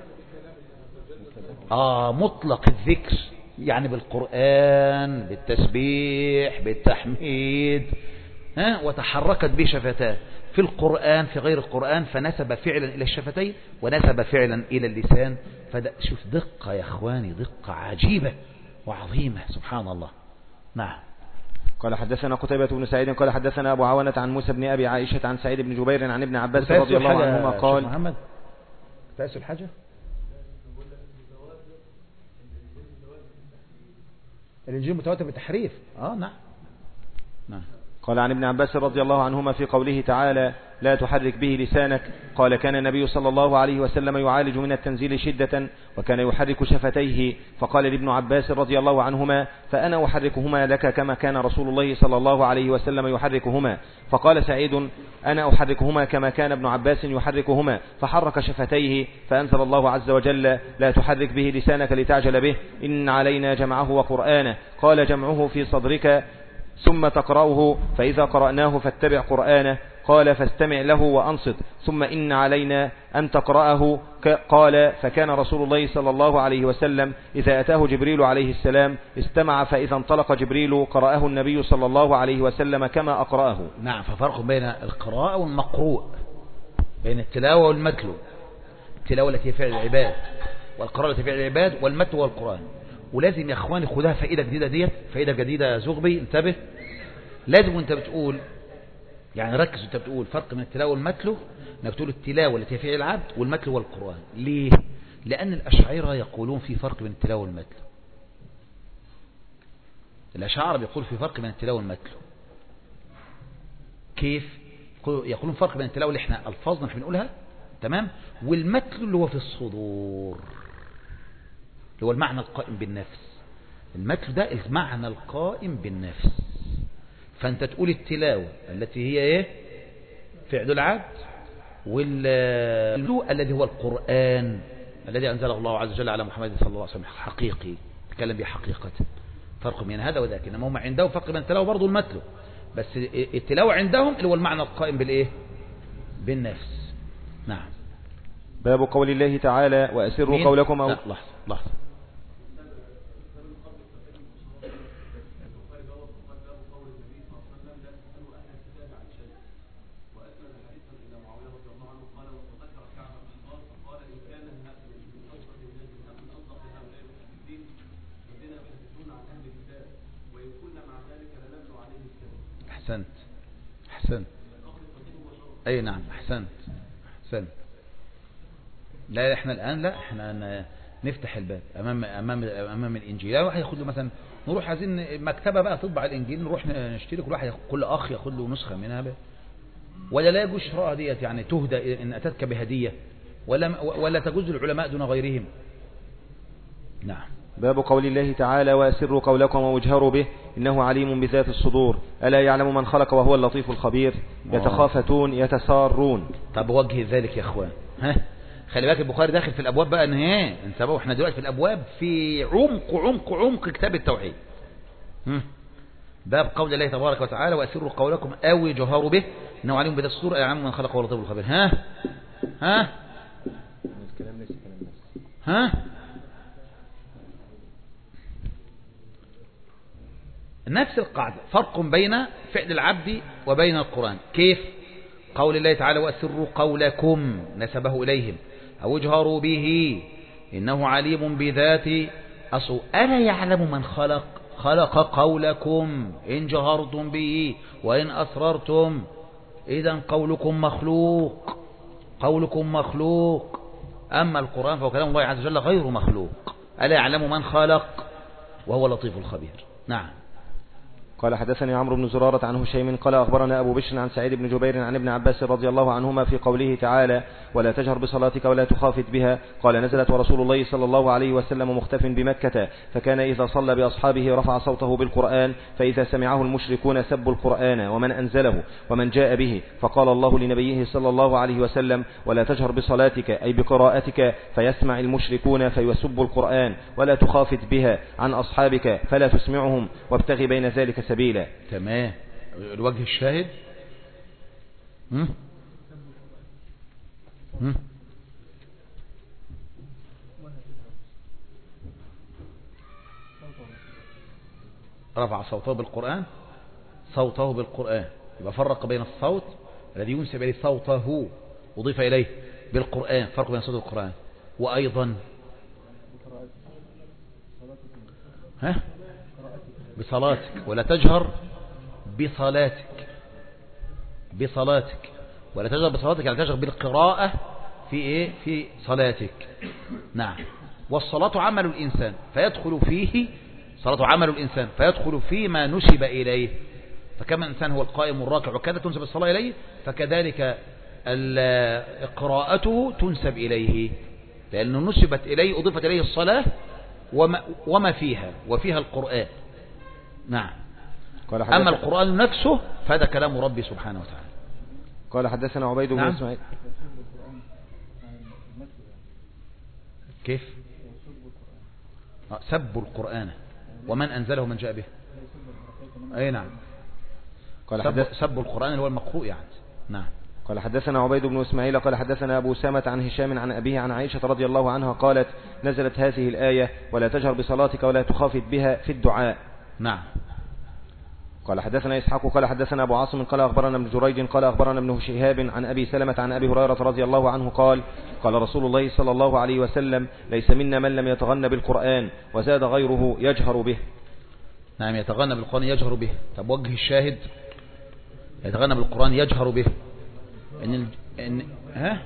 آه مطلق الذكر يعني بالقرآن، بالتسبيح، بالتحميد. ها؟ وتحركت به شفتاه في القرآن في غير القرآن، فنسب فعلا إلى الشفتين ونسب فعلا إلى اللسان. فده شوف دقة يا إخواني، دقة عجيبة وعظيمة سبحان الله. نعم. قال حدثنا قتيبة بن سعيد قال حدثنا أبو عوانة عن موسى بن أبي عائشة عن سعيد بن جبير عن ابن عباس رضي الله عنهما قال محمد تأسوا الحاجة الإنجيل متواتر بالتحريف. آه نعم نعم. قال عن ابن عباس رضي الله عنهما في قوله تعالى لا تحرك به لسانك قال كان النبي صلى الله عليه وسلم يعالج من التنزيل شدة وكان يحرك شفتيه. فقال لابن عباس رضي الله عنهما فأنا أحركهما لك كما كان رسول الله صلى الله عليه وسلم يحركهما. فقال سعيد أنا أحركهما كما كان ابن عباس يحركهما. فحرك شفتيه فأنزل الله عز وجل لا تحرك به لسانك لتعجل به إن علينا جمعه وقرآنه. قال جمعه في صدرك ثم تقرأه فإذا قرأناه فاتبع قرآنه. قال فاستمع له وأنصت ثم إن علينا أن تقرأه. قال فكان رسول الله صلى الله عليه وسلم إذا أتاه جبريل عليه السلام استمع فإذا انطلق جبريل قرأه النبي صلى الله عليه وسلم كما أقرأه. نعم. ففرق بين القراءة والمقروء، بين التلاوة والمتلو. التلاوة التي فعل العباد والقراءة التي فعل العباد والمتلو والقرآن. ولازم يا اخواني خدها فائدة جديدة ديت، فائدة جديدة يا زغبي انتبه. لازم وانت بتقول يعني ركز انت بتقول فرق من التلاوة والمتلو، انك تقول التلاوة التي فيها العبد والمتلو والقرآن. ليه؟ لأن الأشاعرة يقولون في فرق بين التلاوة والمتلو. الأشاعرة بيقول في فرق بين التلاوة والمتلو. كيف؟ يقولون فرق بين التلاوة اللي احنا ألفاظنا احنا بنقولها تمام، والمتلو اللي هو في الصدور اللي هو المعنى القائم بالنفس. المتلو ده المعنى القائم بالنفس. فأنت تقول التلاوة التي هي ايه؟ فعل العبد، والمتلو الذي هو القرآن الذي أنزله الله عز وجل على محمد صلى الله عليه وسلم حقيقي، تكلم به حقيقة. فرق بين هذا وذاك. إنما هم عندهم فرق بين التلاوة برضه المتلو، بس التلاوة عندهم اللي هو المعنى القائم بالإيه؟ بالنفس. نعم. باب قول الله تعالى وأسروا مين؟ قولكم أو لا لحظة لحظة. أحسنت أحسنت أي نعم أحسنت أحسنت. لا احنا الآن لا احنا نفتح الباب أمام أمام أمام الإنجيل. واحد ياخد له مثلا، نروح عايزين مكتبة بقى تطبع الإنجيل، نروح نشتري كل واحد كل أخ ياخد له نسخة منها بقى. ولا لا يجوز شراء ديت يعني تهدى إن أتتك بهدية، ولا ولا تجوز العلماء دون غيرهم. نعم. باب قول الله تعالى وأسروا قولكم واجهروا به إنه عليم بذات الصدور ألا يعلم من خلق وهو اللطيف الخبير يتخافتون يتسارون. طب وجه ذلك يا اخوان، ها خلي بالك البخاري داخل في الابواب بقى ان ايه انت بقى، احنا دلوقتي في الابواب في عمق عمق عمق كتاب التوحيد. باب قول الله تبارك وتعالى وأسروا قولكم أو اجهروا به إنه عليم بذات الصدور ألا يعلم من خلق وهو اللطيف الخبير. ها ها ها نفس القاعدة، فرق بين فعل العبد وبين القرآن. كيف؟ قول الله تعالى وأسروا قولكم نسبه إليهم أو اجهروا به إنه عليم بذات الصدور ألا يعلم من خلق خلق قولكم إن جهرتم به وإن أسررتم. إذن قولكم مخلوق قولكم مخلوق أما القرآن فهو كلام الله عز وجل غير مخلوق. ألا يعلم من خلق وهو اللطيف الخبير. نعم. قال حدثني عمرو بن زرارة عن هشيم قال أخبرنا أبو بشر عن سعيد بن جبير عن ابن عباس رضي الله عنهما في قوله تعالى ولا تجهر بصلاتك ولا تخافت بها قال نزلت ورسول الله صلى الله عليه وسلم مختف بمكة فكان إذا صلى بأصحابه رفع صوته بالقرآن فإذا سمعه المشركون سبوا القرآن ومن أنزله ومن جاء به فقال الله لنبيه صلى الله عليه وسلم ولا تجهر بصلاتك أي بقراءتك فيسمع المشركون فيسبوا القرآن ولا تخافت بها عن أصحابك فلا تسمعهم وابتغي بين ذلك سبيلا. تمام. الوجه الشاهد هم؟ هم؟ رفع صوته بالقرآن صوته بالقرآن يبقى فرق بين الصوت الذي ينسب إليه صوته وضيف إليه بالقرآن، فرق بين صوت القرآن. وأيضا ها بصلاتك ولا تجهر بصلاتك بصلاتك ولا تجهر بصلاتك يعني تجهر بالقراءة في إيه في صلاتك. نعم. والصلاة عمل الإنسان فيدخل فيه صلاة عمل الإنسان فيدخل فيما نسب إليه. فكما الإنسان هو القائم الراكع وكذا تنسب الصلاة إليه فكذلك قراءته تنسب إليه لأنه نسبت إليه أضيفت إليه الصلاة وما, وما فيها وفيها القرآن. نعم. أما القرآن نفسه فهذا كلام ربي سبحانه وتعالى. قال حدثنا عبيد بن نعم. اسماعيل. كيف؟ سبوا القرآن ومن أنزله من جاء به. أي نعم. قال سب سبوا القرآن اللي هو المقروء يعني. نعم. قال حدثنا عبيد بن اسماعيل قال حدثنا أبو سامة عن هشام عن أبيه عن عائشة رضي الله عنها قالت نزلت هذه الآية ولا تجهر بصلاتك ولا تخافت بها في الدعاء. نعم. قال حدثنا إسحاق قال حدثنا أبو عاصم قال أخبرنا ابن جريج قال أخبرنا ابن شهاب عن أبي سلمة عن أبي هريرة رضي الله عنه قال قال رسول الله صلى الله عليه وسلم ليس منا من لم يتغنى بالقرآن وزاد غيره يجهر به. نعم. يتغنى بالقرآن يجهر به. طب وجه الشاهد يتغنى بالقرآن يجهر به. إن ال... إن ها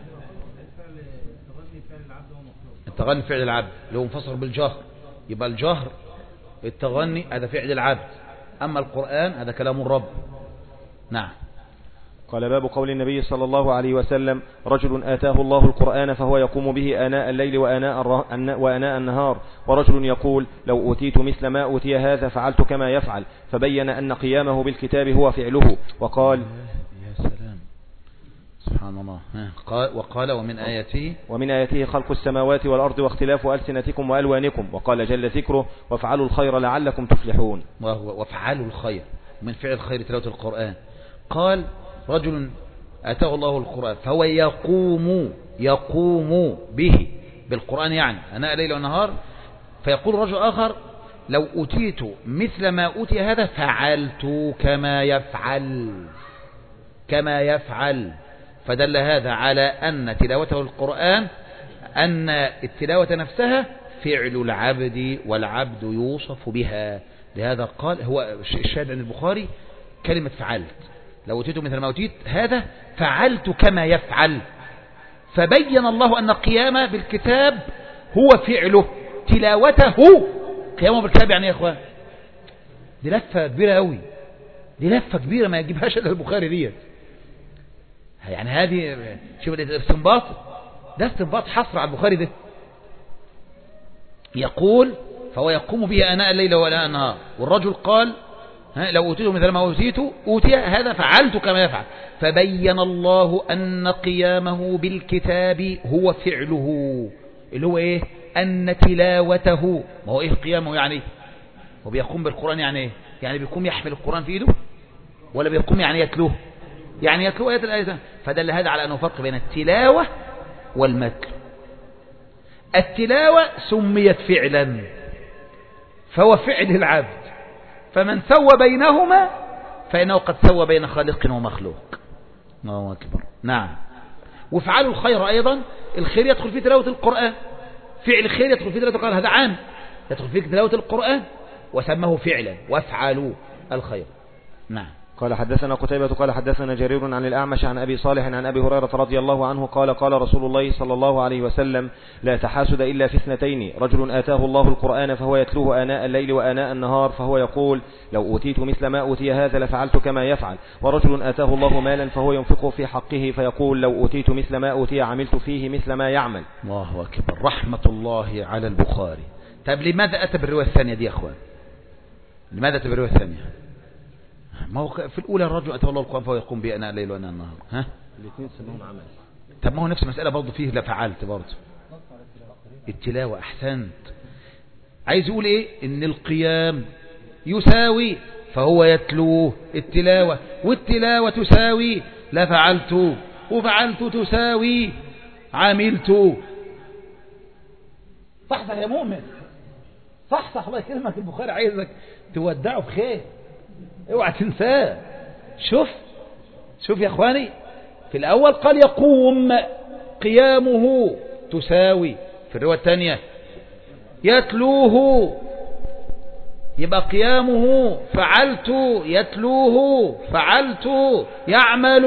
التغني فعل العبد اللي هو منفصل بالجهر، يبقى الجهر التغني هذا فعل العبد، أما القرآن هذا كلام الرب. نعم. قال باب قول النبي صلى الله عليه وسلم رجل آتاه الله القرآن فهو يقوم به آناء الليل وآناء, الر... وآناء النهار، ورجل يقول لو أوتيت مثل ما أوتي هذا فعلت كما يفعل، فبين أن قيامه بالكتاب هو فعله. وقال يا سلام سبحان الله. قال وقال ومن آياته ومن آياته خلق السماوات والأرض واختلاف ألسنتكم وألوانكم، وقال جل ذكره وافعلوا الخير لعلكم تفلحون. وهو وافعلوا الخير، من فعل الخير تلاوة القرآن. قال رجل آتاه الله القرآن فهو يقوم يقوم به بالقرآن، يعني أناء الليل والنهار، فيقول رجل آخر لو أوتيت مثل ما أوتي هذا فعلت كما يفعل كما يفعل فدل هذا على أن تلاوته القرآن أن التلاوة نفسها فعل العبد والعبد يوصف بها. لهذا قال هو الشاهد عند البخاري كلمة فعلت، لو أوتيت مثل ما أوتيت هذا فعلت كما يفعل، فبين الله أن قيامه بالكتاب هو فعله، تلاوته قيامه بالكتاب. يعني يا إخوان دي لفة كبيرة قوي، دي لفة كبيرة ما يجيبهاش إلا البخاري ديت. يعني هذه شوف الاستنباط ده، استنباط حصر على البخاري ده. يقول فهو يقوم به آناء الليل وآناء النهار، والرجل قال لو أوتيته مثل ما أوتيته أوتي هذا فعلت كما يفعل، فبين الله أن قيامه بالكتاب هو فعله، اللي هو إيه؟ أن تلاوته. ما هو إيه قيامه يعني؟ هو بيقوم بالقرآن يعني إيه؟ يعني بيقوم يحمل القرآن في إيده، ولا بيقوم يعني يتلوه؟ يعني يتلوه آيات الآية. فدل هذا على أنه فرق بين التلاوة والمتل. التلاوة سميت فعلا فهو فعل العبد، فمن سوى بينهما فإنه قد سوى بين خالق ومخلوق. الله أكبر. نعم. وافعلوا الخير أيضا، الخير يدخل في تلاوة القرآن، فعل الخير يدخل في تلاوة القرآن، هذا عام يدخل في تلاوة القرآن وسمه فعلا، وافعلوا الخير. نعم. قال حدثنا قتيبة قال حدثنا جرير عن الأعمش عن أبي صالح عن أبي هريرة رضي الله عنه قال قال رسول الله صلى الله عليه وسلم لا تحاسد إلا في اثنتين، رجل آتاه الله القرآن فهو يتلوه آناء الليل وآناء النهار فهو يقول لو أوتيت مثل ما أوتي هذا لفعلت كما يفعل، ورجل آتاه الله مالا فهو ينفقه في حقه فيقول لو أوتيت مثل ما أوتي عملت فيه مثل ما يعمل. الله أكبر. رحمة الله على البخاري. طيب لماذا أتى بالرواية الثانية دي يا أخوان؟ لماذا أتى بالرواية الثانية؟ ما هو في الأولى الرجل أتى الله القرآن فهو يقوم به آناء الليل وآناء النهار، ها؟ الاثنين سموهم عمل. طب ما هو نفس المسألة برضه فيه لفعلت برضه التلاوة. أحسنت. عايز يقول إيه؟ إن القيام يساوي فهو يتلوه التلاوة، والتلاوة تساوي لفعلت، وفعلت تساوي عملت. صحصح يا مؤمن، صحصح الله يكرمك، البخاري عايزك تودعه بخير، اوعى تنساه. شوف شوف يا اخواني، في الاول قال يقوم قيامه تساوي، في الرواية الثانية يتلوه يبقى قيامه فعلت، يتلوه فعلت، يعمل.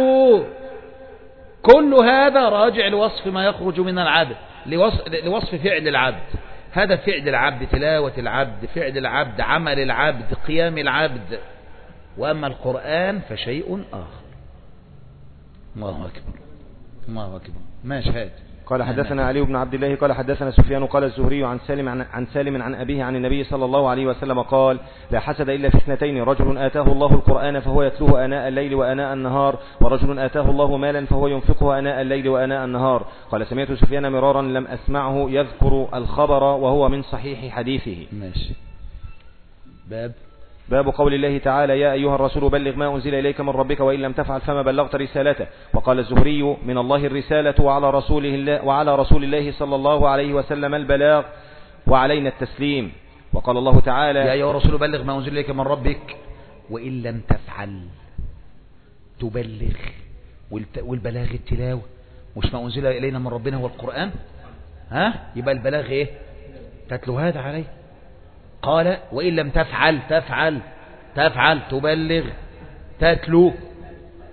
كل هذا راجع لوصف ما يخرج من العبد، لوصف, لوصف فعل العبد. هذا فعل العبد، تلاوة العبد، فعل العبد، عمل العبد، قيام العبد. وأما القرآن فشيء آخر. الله أكبر. الله أكبر. ما شهاد. قال حدثنا علي بن عبد الله قال حدثنا سفيان قال الزهري عن سالم عن, عن سالم عن أبيه عن النبي صلى الله عليه وسلم قال لا حسد إلا في اثنتين، رجل آتاه الله القرآن فهو يتلوه آناء الليل وآناء النهار، ورجل آتاه الله مالا فهو ينفقه آناء الليل وآناء النهار. قال سمعت سفيان مرارا لم أسمعه يذكر الخبر وهو من صحيح حديثه. ماشي. باب باب قول الله تعالى يا أيها الرسول بلغ ما أنزل إليك من ربك وإن لم تفعل فما بلغت رسالته. وقال الزهري من الله الرسالة وعلى رسوله الله وعلى رسول الله صلى الله عليه وسلم البلاغ وعلينا التسليم. وقال الله تعالى يا أيها الرسول بلغ ما أنزل إليك من ربك وإن لم تفعل. تبلغ، والبلاغ التلاوة، مش ما أنزل إلينا من ربنا هو القرآن، ها؟ يبقى البلاغ إيه؟ تتلو هذا عليه. قال وإن لم تفعل، تفعل تفعل تبلغ تتلو.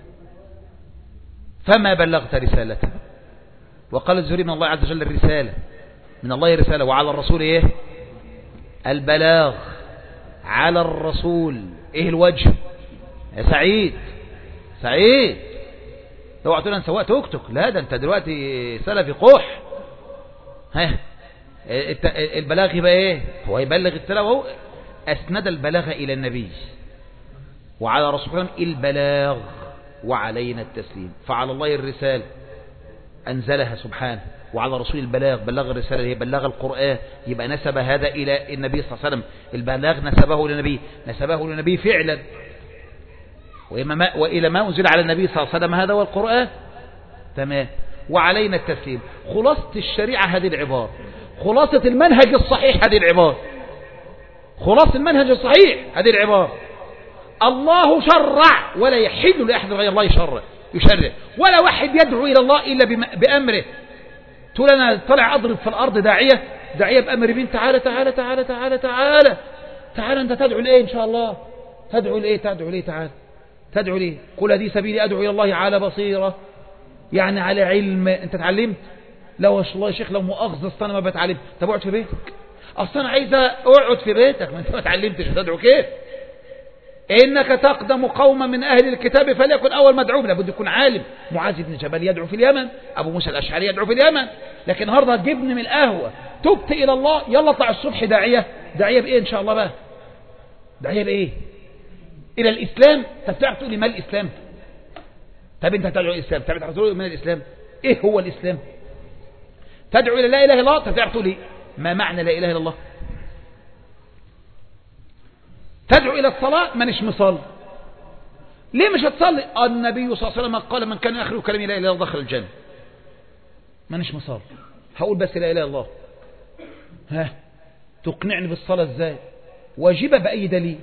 فما بلغت رسالته. وقال الزهري من الله عز وجل الرسالة، من الله الرسالة، وعلى الرسول ايه؟ البلاغ. على الرسول ايه الوجه؟ يا سعيد سعيد اوعى تقول انا سواق توك توك، لا ده انت دلوقتي سلفي قح. ها البلاغ يبقى ايه؟ هو يبلغ التلاوة، هو اسند البلاغ الى النبي، وعلى رسول الله البلاغ وعلينا التسليم. فعلى الله الرسالة أنزلها سبحانه، وعلى رسول البلاغ بلغ الرسالة، هي بلغ القرآن، يبقى نسب هذا إلى النبي صلى الله عليه وسلم. البلاغ نسبه للنبي، نسبه للنبي فعلا، وإلى ما أنزل على النبي صلى الله عليه وسلم هذا هو القرآن. تمام. وعلينا التسليم. خلاصة الشريعة هذه العبارة، خلاصة المنهج الصحيح هذه العبارة، خلاصة المنهج الصحيح هذه العبارة: الله شرع ولا يحل لأحد غير الله يشرع يشرع، ولا واحد يدعو إلى الله إلا بأمره. تقول أنا طلع أضرب في الأرض داعية، داعية بأمر مين؟ تعالى تعالى تعالى تعالى تعالى تعالى أنت تدعو لإيه إن شاء الله؟ تدعو لإيه؟ تدعو لإيه؟ تعالى تدعو لإيه؟ قل هذه سبيلي أدعو إلى الله على بصيرة، يعني على علم. أنت اتعلمت؟ لا والله يا شيخ لو مؤاخذة أصل أنا ما بتعلم. طب اقعد في بيتك، أصل أنا عايزة أقعد في بيتك، ما أنت ما اتعلمتش تدعو كيف؟ إنك تقدم قوما من أهل الكتاب فليكن أول مدعو. لابد يكون عالم. معاذ بن جبل يدعو في اليمن، أبو موسى الأشعري يدعو في اليمن. لكن النهارده جبن من القهوة، تبت إلى الله، يلا اطلع الصبح داعية. داعية بإيه إن شاء الله بقى؟ داعية بإيه؟ إلى الإسلام. طب تعرف تقول لي ما الإسلام؟ طب أنت تدعو إلى الإسلام، طب تعرف تقول لي ما الإسلام؟ إيه هو الإسلام؟ تدعو إلى لا إله إلا الله. طب تعرف تقول لي ما معنى لا إله إلا الله؟ تدعو إلى الصلاة، ما نش مصلي. ليه مش هتصلي؟ النبي صلى الله عليه وسلم قال من كان آخر كلامه لا إله إلا الله دخل الجنة. ما نش مصلي، هقول بس لا إله إلا الله. ها تقنعني بالصلاة إزاي؟ واجبة بأي دليل؟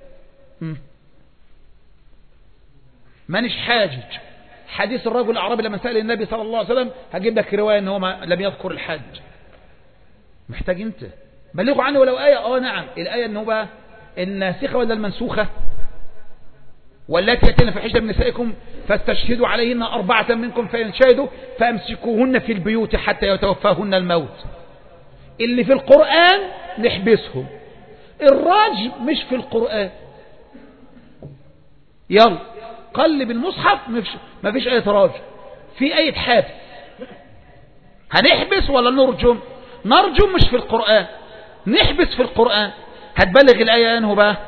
ما نش حاجج. حديث الرجل الأعرابي لما سأل النبي صلى الله عليه وسلم، هجيب لك رواية أنه ما لم يذكر الحج. محتاج أنت بلغوا عنه ولو آية. آه نعم، الآية أنه بقى الناسخة ولا المنسوخة؟ واللاتي يأتين في حجة من نسائكم فاستشهدوا عليهن أربعة منكم فإن شهدوا فأمسكوهن في البيوت حتى يتوفاهن الموت. اللي في القرآن نحبسهم، الراجم مش في القرآن. يلا قلب المصحف ما فيش آية راجم، في آية حبس. هنحبس ولا نرجم؟ نرجم مش في القرآن، نحبس في القرآن. هتبلغ الآية أنه بقى؟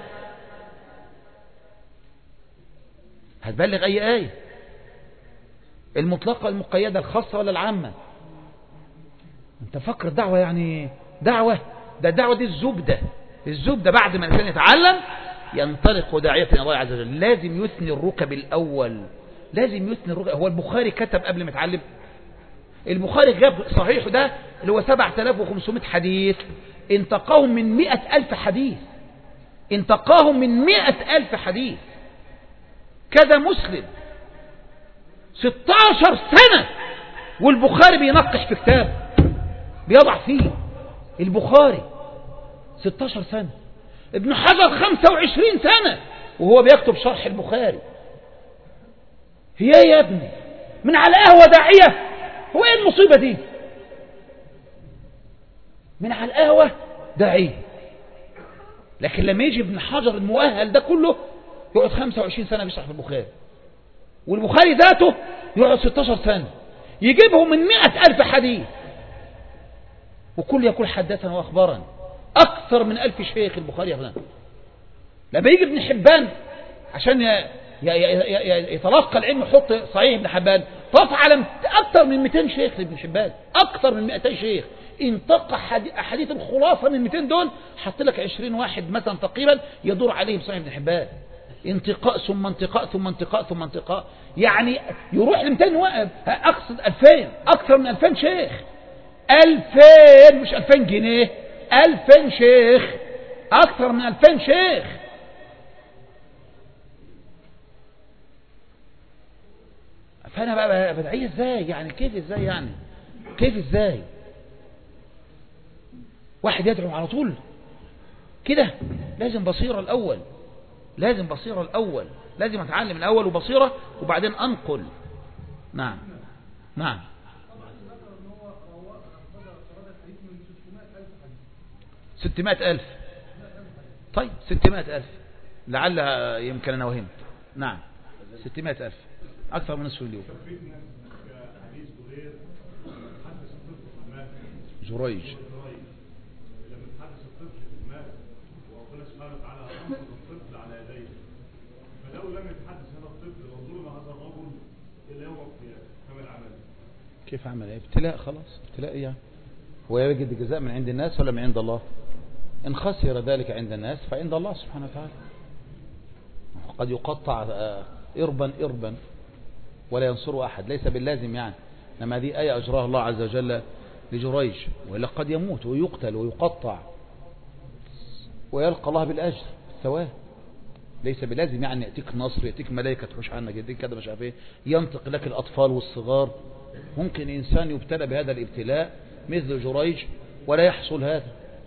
هتبلغ أي آية؟ المطلقة المقيدة، الخاصة ولا العامة؟ انت فكر الدعوة يعني دعوة؟ ده الدعوة دي الزبدة، الزبدة. بعد ما الإنسان يتعلم ينطلق داعية إلى الله عز وجل. لازم يثني الركب الأول، لازم يثني الركب. هو البخاري كتب قبل ما يتعلم؟ البخاري جاب صحيح ده اللي هو سبعة آلاف وخمسمائة حديث، انتقاهم من مئة ألف حديث، انتقاهم من مئة ألف حديث. كذا مسلم ستاشر سنة والبخاري بينقش في كتاب بيضع فيه. البخاري ستاشر سنة، ابن حجر خمسة وعشرين سنة وهو بيكتب شرح البخاري. هي يا ابني من على قهوة داعية؟ هو ايه المصيبة دي؟ من على القهوة داعية. لكن لما يجي ابن حجر المؤهل ده كله يقعد خمسة وعشرين سنة بيشرح في البخاري، والبخاري ذاته يقعد ستاشر سنة يجيبهم من مئة ألف حديث، وكل يقول حدثنا وأخبرنا. أكثر من ألف شيخ البخاري يا لما يجي ابن حبان عشان يتلقى العلم يحط صحيح ابن حبان، طاف على أكثر من مئتين شيخ لابن حبان، أكثر من مئتين شيخ انتقى أحاديث الخلاصة من مئتين دول، حط لك عشرين واحد مثلا تقريبا يدور عليهم صحيح ابن حبان. انتقاء ثم انتقاء ثم انتقاء ثم انتقاء، يعني يروح ل مئتين واحد، أقصد ألفين، أكثر من ألفين شيخ. ألفين مش ألفين جنيه، ألفين شيخ، أكثر من ألفين شيخ. فأنا بقى بدعيه ازاي يعني؟ كيف ازاي يعني؟ كيف ازاي واحد يدعو على طول كده؟ لازم بصيرة الأول، لازم بصيرة الأول، لازم أتعلم الأول وبصيرة وبعدين أنقل. نعم نعم. ستمائة ألف. طيب ستمائة ألف لعل يمكن أنا وهمت. نعم ستمائة ألف أكثر من نصف اليوم. جريج كيف عمل ايه؟ ابتلاء، خلاص ابتلاء يعني. هو يجد الجزاء من عند الناس ولا من عند الله؟ إن خسر ذلك عند الناس فعند الله سبحانه وتعالى. قد يقطع إربا إربا ولا ينصر أحد، ليس باللازم يعني. لما هذه آية أجراها الله عز وجل لجريج، وإلا قد يموت ويقتل ويقطع ويلقى الله بالأجر الثواب. ليس بلازم يعني يأتيك نصر، يأتيك ملائكة تحوش عنك، يأتيك كذا مش عارف ايه، ينطق لك الأطفال والصغار. ممكن إنسان يبتلى بهذا الابتلاء مثل جريج ولا يحصل هذا.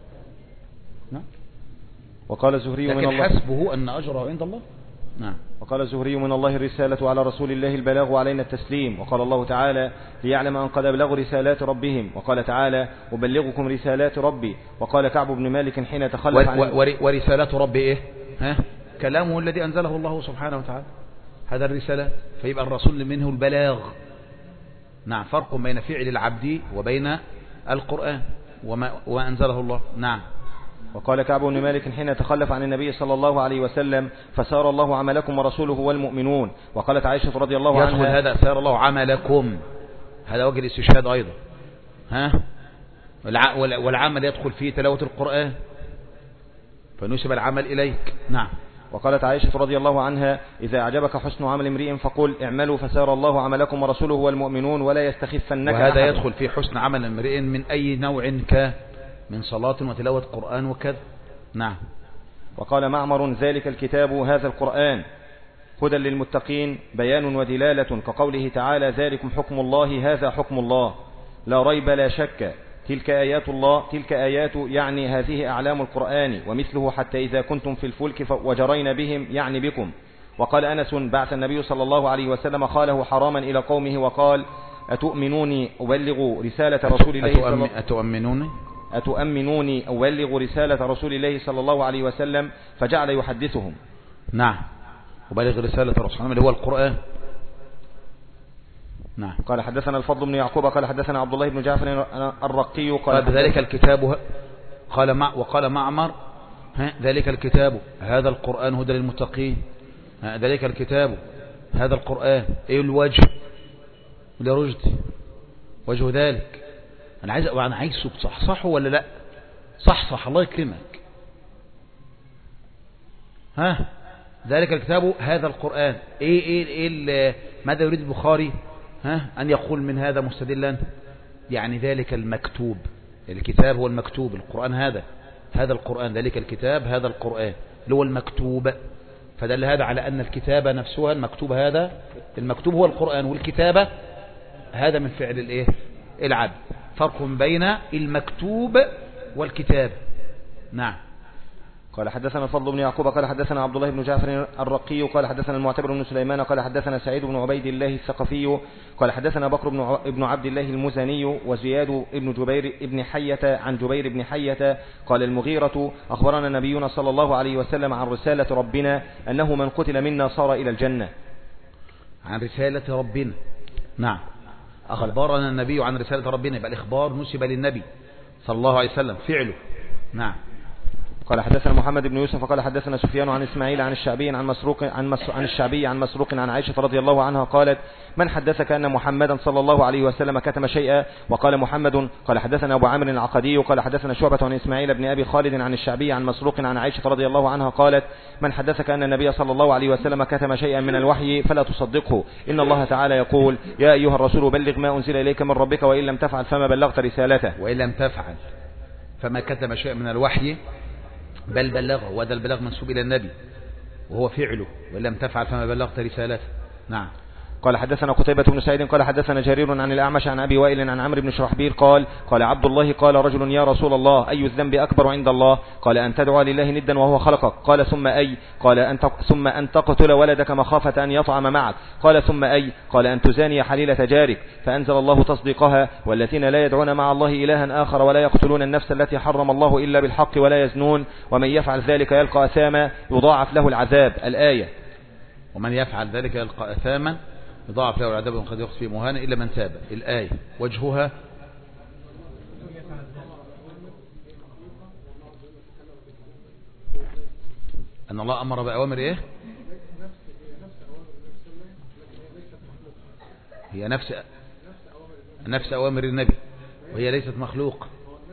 نعم. وقال الزهري من الله، لكن حسبه أن أجره عند الله. نعم. وقال الزهري من الله الرسالة على رسول الله البلاغ وعلينا التسليم. وقال الله تعالى ليعلم أن قد أبلغوا رسالات ربهم. وقال تعالى أبلغكم رسالات ربي. وقال كعب بن مالك حين تخلف عن ورسالات ربي إيه؟ ها؟ كلامه الذي أنزله الله سبحانه وتعالى، هذا الرسالة. فيبقى الرسول منه البلاغ. نعم. فرق بين فعل العبد وبين القرآن وما وأنزله الله. نعم. وقال كعب بن مالك حين تخلف عن النبي صلى الله عليه وسلم فسار الله عملكم ورسوله والمؤمنون. وقالت عائشة رضي الله عنها يدخل هذا سار الله عملكم، هذا وجه الاستشهاد أيضا. ها؟ والعمل يدخل فيه تلاوة القرآن فنسب العمل إليك. نعم. وقالت عائشة رضي الله عنها إذا أعجبك حسن عمل امرئ فقل اعملوا فسار الله عملكم ورسوله والمؤمنون ولا يستخفنك. وهذا أحد. يدخل في حسن عمل امرئ من أي نوع ك من صلاة وتلاوة قرآن وكذا. نعم. وقال معمر ذلك الكتاب هذا القرآن هدى للمتقين بيان ودلالة، كقوله تعالى ذلكم حكم الله هذا حكم الله لا ريب لا شك تلك آيات الله. تلك آيات يعني هذه أعلام القرآن ومثله حتى إذا كنتم في الفلك وجرين بهم يعني بكم. وقال أنس بعث النبي صلى الله عليه وسلم خاله حراما إلى قومه وقال أتؤمنوني أبلغ رسالة رسول الله صلى الله أتؤمنوني أتؤمنوني أبلغ رسالة رسول الله صلى الله عليه وسلم فجعل يحدثهم. نعم. أبلغ رسالة رسول الله اللي هو القرآن. نعم. قال حدثنا الفضل بن يعقوب قال حدثنا عبد الله بن جعفر الرقي قال ذلك الكتاب قال مع وقال معمر ذلك الكتاب هذا القرآن هدى للمتقين. ذلك الكتاب هذا القرآن ايه الوجه لرشدي وجه ذلك. انا عايز انا عايزه تصحصحه ولا لا؟ صحصح الله يكرمك. ها ذلك الكتاب هذا القرآن ايه ايه ايه ماذا يريد البخاري ها أن يقول من هذا مستدلا؟ يعني ذلك المكتوب. الكتاب هو المكتوب، القرآن هذا هذا القرآن ذلك الكتاب هذا القرآن اللي هو المكتوب. فدل هذا على أن الكتابة نفسها المكتوب هذا المكتوب هو القرآن، والكتابة هذا من فعل الايه العبد. فرق بين المكتوب والكتاب. نعم. قال حدثنا الفضل بن يعقوب قال حدثنا عبد الله بن جعفر الرقي قال حدثنا المعتبر بن سليمان قال حدثنا سعيد بن عبيد الله الثقفي قال حدثنا بكر بن عبد الله المزني وزياد بن جبير بن حية عن جبير بن حية قال المغيرة أخبرنا نبينا صلى الله عليه وسلم عن رسالة ربنا أنه من قتل منا صار إلى الجنة. عن رسالة ربنا. نعم. أخبرنا النبي عن رسالة ربنا، يبقى الإخبار نسب للنبي صلى الله عليه وسلم فعله. نعم. قال حدثنا محمد بن يوسف قال حدثنا سفيان عن إسماعيل عن الشعبي عن مسروق عن, مس عن الشعبي عن مسروق عن عائشة رضي الله عنها قالت من حدثك أن محمدا صلى الله عليه وسلم كتم شيئا؟ وقال محمد قال حدثنا أبو عامر العقدي قال حدثنا شعبة عن إسماعيل بن أبي خالد عن الشعبي عن مسروق عن عائشة رضي الله عنها قالت من حدثك أن النبي صلى الله عليه وسلم كتم شيئا من الوحي فلا تصدقه إن الله تعالى يقول يا أيها الرسول بلغ ما أنزل إليك من ربك وإن لم تفعل فما بلغت رسالته. وإن لم تفعل فما كتم شيئا من الوحي بل بلغه، وهذا البلاغ منسوب إلى النبي وهو فعله، وإن لم تفعل فما بلغت رسالته. نعم. قال حدثنا قتيبة بن سعيد قال حدثنا جرير عن الأعمش عن أبي وائل عن عمرو بن شرحبيل قال قال عبد الله قال رجل يا رسول الله أي الذنب أكبر عند الله؟ قال أن تدعو لله ندا وهو خلقك. قال ثم أي؟ قال أن ثم أن تقتل ولدك مخافة أن يطعم معك. قال ثم أي؟ قال أن تزاني حليلة جارك. فأنزل الله تصديقها والذين لا يدعون مع الله إلها آخر ولا يقتلون النفس التي حرم الله إلا بالحق ولا يزنون ومن يفعل ذلك يلقى أثاما يضاعف له العذاب. الآية. ومن يفعل ذلك يلقى أثاما يضاعف له العذاب وقد يخص فيه مهانا إلا من تاب. الآية وجهها أن الله أمر بأوامر إيه؟ هي نفس نفس أوامر النبي وهي ليست مخلوق.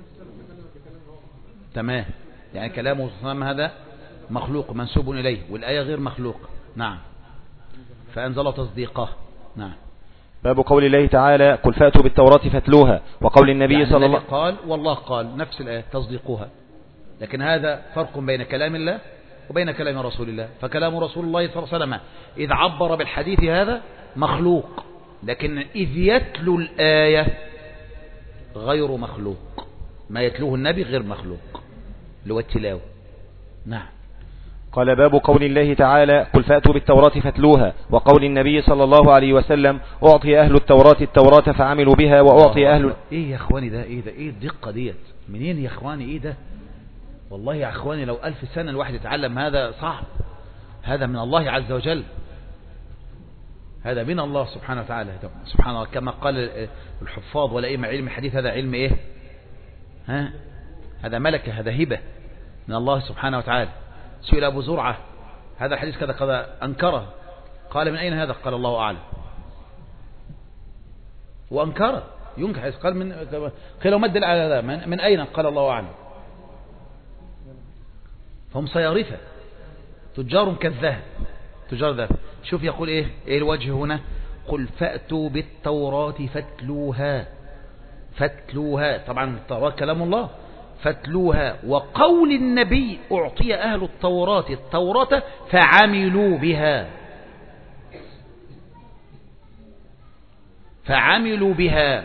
تمام، يعني كلامه هذا مخلوق منسوب إليه والآية غير مخلوق. نعم، فأنزل تصديقه. نعم. باب قول الله تعالى قل فأتوا بالتوراة فاتلوها وقول النبي يعني صلى الله عليه وسلم قال والله قال نفس الآية تصديقها، لكن هذا فرق بين كلام الله وبين كلام رسول الله. فكلام رسول الله صلى الله عليه وسلم إذ عبر بالحديث هذا مخلوق، لكن إذ يتلو الآية غير مخلوق. ما يتلوه النبي غير مخلوق اللي هو التلاوة. نعم. قال باب قول الله تعالى قل فأتوا بالتوراة فاتلوها وقول النبي صلى الله عليه وسلم أعطي أهل التوراة التوراة فعملوا بها وأعطي أهل. إيه يا أخواني ده؟ إيه ده؟ إيه الدقة ديت؟ منين يا أخواني؟ إيه ده؟ والله يا أخواني لو ألف سنة الواحد يتعلم هذا صعب. هذا من الله عز وجل، هذا من الله سبحانه وتعالى. سبحان الله، كما قال الحفاظ ولا إيه علم الحديث هذا علم إيه؟ ها؟ هذا ملكة، هذا هبة من الله سبحانه وتعالى. سئل أبو زرعة هذا الحديث كذا كذا أنكره، قال من أين هذا؟ قال الله أعلم. وأنكره ينكر حديث، قال من قيل مد على هذا من, من أين؟ قال الله أعلم. فهم صيارفة تجار كالذهب، تجار ذهب. شوف يقول إيه إيه الوجه هنا؟ قل فأتوا بالتوراة فاتلوها. فاتلوها طبعا التوراة كلام الله، فاتلوها وقول النبي أعطي أهل التوراة التوراة فعملوا بها. فعملوا بها.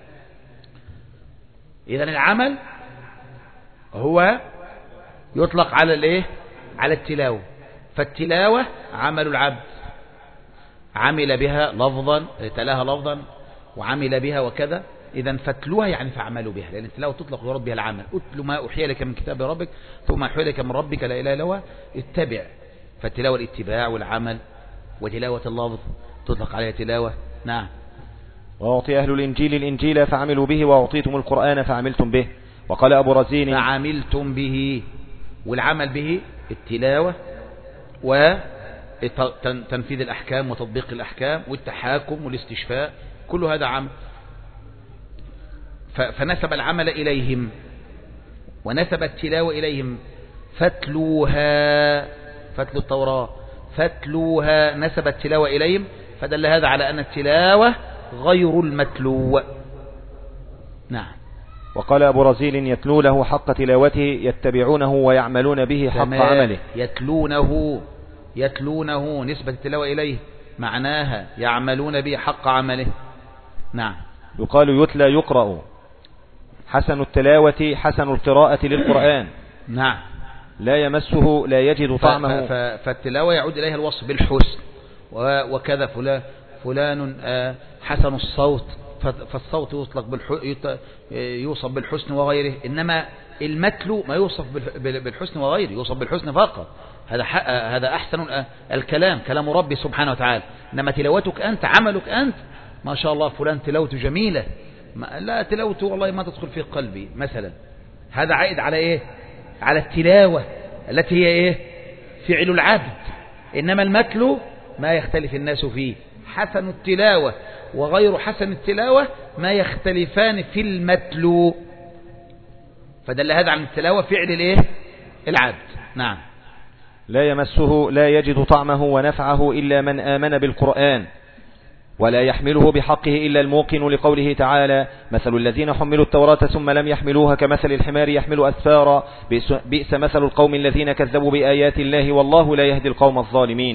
إذن العمل هو يطلق على الايه؟ على التلاوة. فالتلاوة عمل العبد، عمل بها لفظا، تلاها لفظا وعمل بها وكذا. إذا فاتلوها يعني فعملوا بها، لأن التلاوة تطلق ويراد بها العمل. اتلو ما أوحي لك من كتاب ربك ثم أوحي لك من ربك لا إله إلا هو اتبع. فالتلاوة الاتباع والعمل، وتلاوة اللفظ تطلق عليها تلاوة. نعم. وأعطي أهل الإنجيل الإنجيل فعملوا به وأعطيتم القرآن فعملتم به. وقال أبو رزين فعملتم به، والعمل به التلاوة وتنفيذ الأحكام وتطبيق الأحكام والتحاكم والاستشفاء، كل هذا عمل. فنسب العمل إليهم ونسب التلاوة إليهم. فاتلوها، فتلوا التوراة، فاتلوها نسب التلاوة إليهم، فدل هذا على أن التلاوة غير المتلو. نعم. وقال أبو رزيل يتلو له حق تلاوته يتبعونه ويعملون به حق عمله. يتلونه، يتلونه نسبة التلاوة إليه معناها يعملون به حق عمله. نعم. يقال يتلى يقرأ، حسن التلاوة حسن القراءة للقرآن. نعم. لا يمسه لا يجد طعمه. فالتلاوة يعود إليها الوصف بالحسن، وكذا فلان فلان حسن الصوت، فالصوت يطلق يوصف بالحسن وغيره. إنما المتلو ما يوصف بالحسن وغيره، يوصف بالحسن فقط. هذا هذا أحسن الكلام، كلام ربي سبحانه وتعالى. إنما تلاوتك أنت، عملك أنت، ما شاء الله فلان تلاوته جميلة، لا تلاوته والله ما تدخل في قلبي مثلا. هذا عائد على إيه؟ على التلاوة التي هي إيه؟ فعل العبد. إنما المتلو ما يختلف الناس فيه، حسن التلاوة وغير حسن التلاوة ما يختلفان في المتلو. فدل هذا عن التلاوة فعل الإيه؟ العبد. نعم. لا يمسه لا يجد طعمه ونفعه إلا من آمن بالقرآن، ولا يحمله بحقه إلا الموقن، لقوله تعالى مثل الذين حملوا التوراة ثم لم يحملوها كمثل الحمار يحمل أسفارا بئس مثل القوم الذين كذبوا بآيات الله والله لا يهدي القوم الظالمين.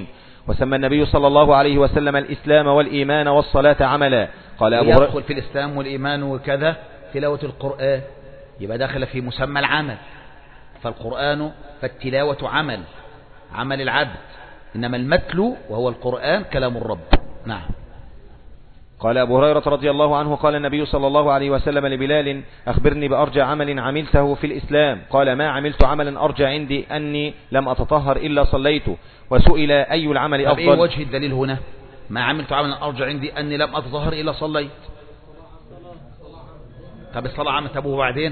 وسمى النبي صلى الله عليه وسلم الإسلام والإيمان والصلاة عملا. قال أبو هريرة يدخل في الإسلام والإيمان وكذا تلاوة القرآن، يبقى داخل في مسمى العمل. فالقرآن فالتلاوة عمل، عمل العبد، إنما المتلو وهو القرآن كلام الرب. نعم. قال أبو هريرة رضي الله عنه قال النبي صلى الله عليه وسلم لبلال أخبرني بأرجى عمل عملته في الإسلام. قال ما عملت عملا أرجى عندي أني لم أتطهر إلا صليته. وسئل أي العمل أفضل. طب إيه وجه الدليل هنا؟ ما عملت عملا أرجى عندي أني لم أتطهر إلا صليت. طب الصلاة عمل تبوه بعدين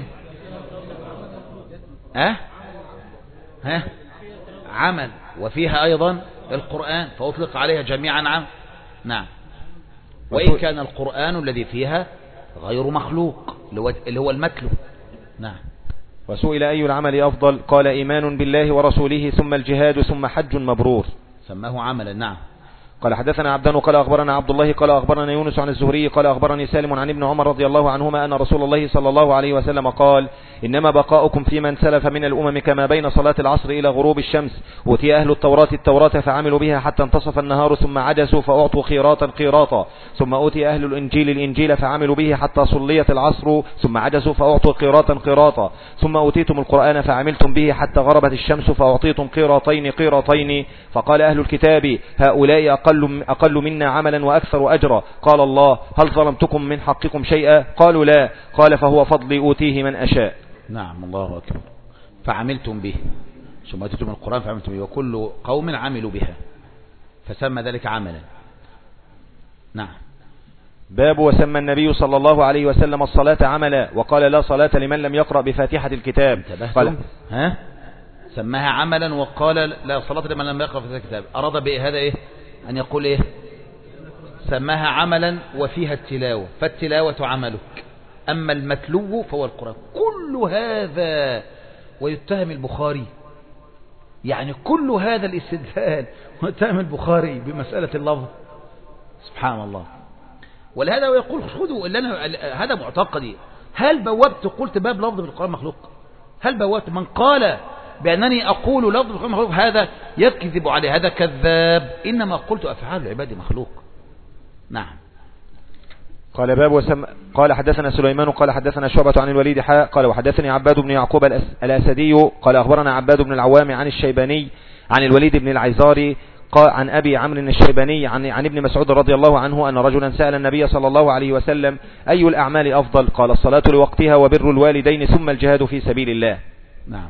ها ها عمل وفيها أيضا القرآن فأطلق عليها جميعا عمل. نعم. وإن كان القرآن الذي فيها غير مخلوق اللي هو المتلو. نعم. وسئل أي العمل أفضل قال إيمان بالله ورسوله ثم الجهاد ثم حج مبرور. سماه عملا. نعم. قال حدثنا عبدان قال أخبرنا عبد الله قال أخبرنا يونس عن الزهري قال أخبرني سالم عن ابن عمر رضي الله عنهما أن رسول الله صلى الله عليه وسلم قال إنما بقاؤكم في من سلف من الأمم كما بين صلاة العصر إلى غروب الشمس. أوتي أهل التوراة التوراة فعملوا بها حتى انتصف النهار ثم عجزوا فأعطوا خيراطا قيراطا. ثم أوتي أهل الإنجيل الإنجيل فعملوا به حتى صليت العصر ثم عجزوا فأعطوا قيراطا قيراطا. ثم أوتيتم القرآن فعملتم به حتى غربت الشمس فأعطيتم قيراطين قيراطين. فقال أهل الكتاب هؤلاء أقل, أقل منا عملا وأكثر أجرا. قال الله هل ظلمتكم من حقكم شيئا؟ قالوا لا. قال فهو فضلي أوتيه من أشاء. نعم. الله أكبر. فعملتم به ثم أتيتم القرآن فعملتم به وكل قوم عملوا بها فسمى ذلك عملا. نعم. باب وسمى النبي صلى الله عليه وسلم الصلاة عملا وقال لا صلاة لمن لم يقرأ بفاتحة الكتاب. قال ها سماها عملا وقال لا صلاة لمن لم يقرأ بفاتحة الكتاب. أراد بهذا إيه أن يقول إيه سماها عملا وفيها التلاوة فالتلاوة عملك أما المتلو فهو القرآن. كل هذا ويتهم البخاري يعني كل هذا الاستدلال ويتهم البخاري بمسألة اللفظ. سبحان الله. ولهذا ويقول خذوا اللي أنا هذا معتقدي. هل بوابت قلت باب لفظ في القرآن مخلوق؟ هل بوابت من قال بأنني أقول لفظ في القرآن مخلوق هذا يكذب عليه هذا كذاب. إنما قلت أفعال العباد مخلوق. نعم. قال باب وسم قال حدثنا سليمان قال حدثنا شعبة عن الوليد حاء قال وحدثني عباد بن يعقوب الأسدي قال أخبرنا عباد بن العوام عن الشيباني عن الوليد بن العيزاري قال عن أبي عمرو الشيباني عن, عن ابن مسعود رضي الله عنه أن رجلا سأل النبي صلى الله عليه وسلم أي الأعمال أفضل؟ قال الصلاة لوقتها وبر الوالدين ثم الجهاد في سبيل الله. نعم.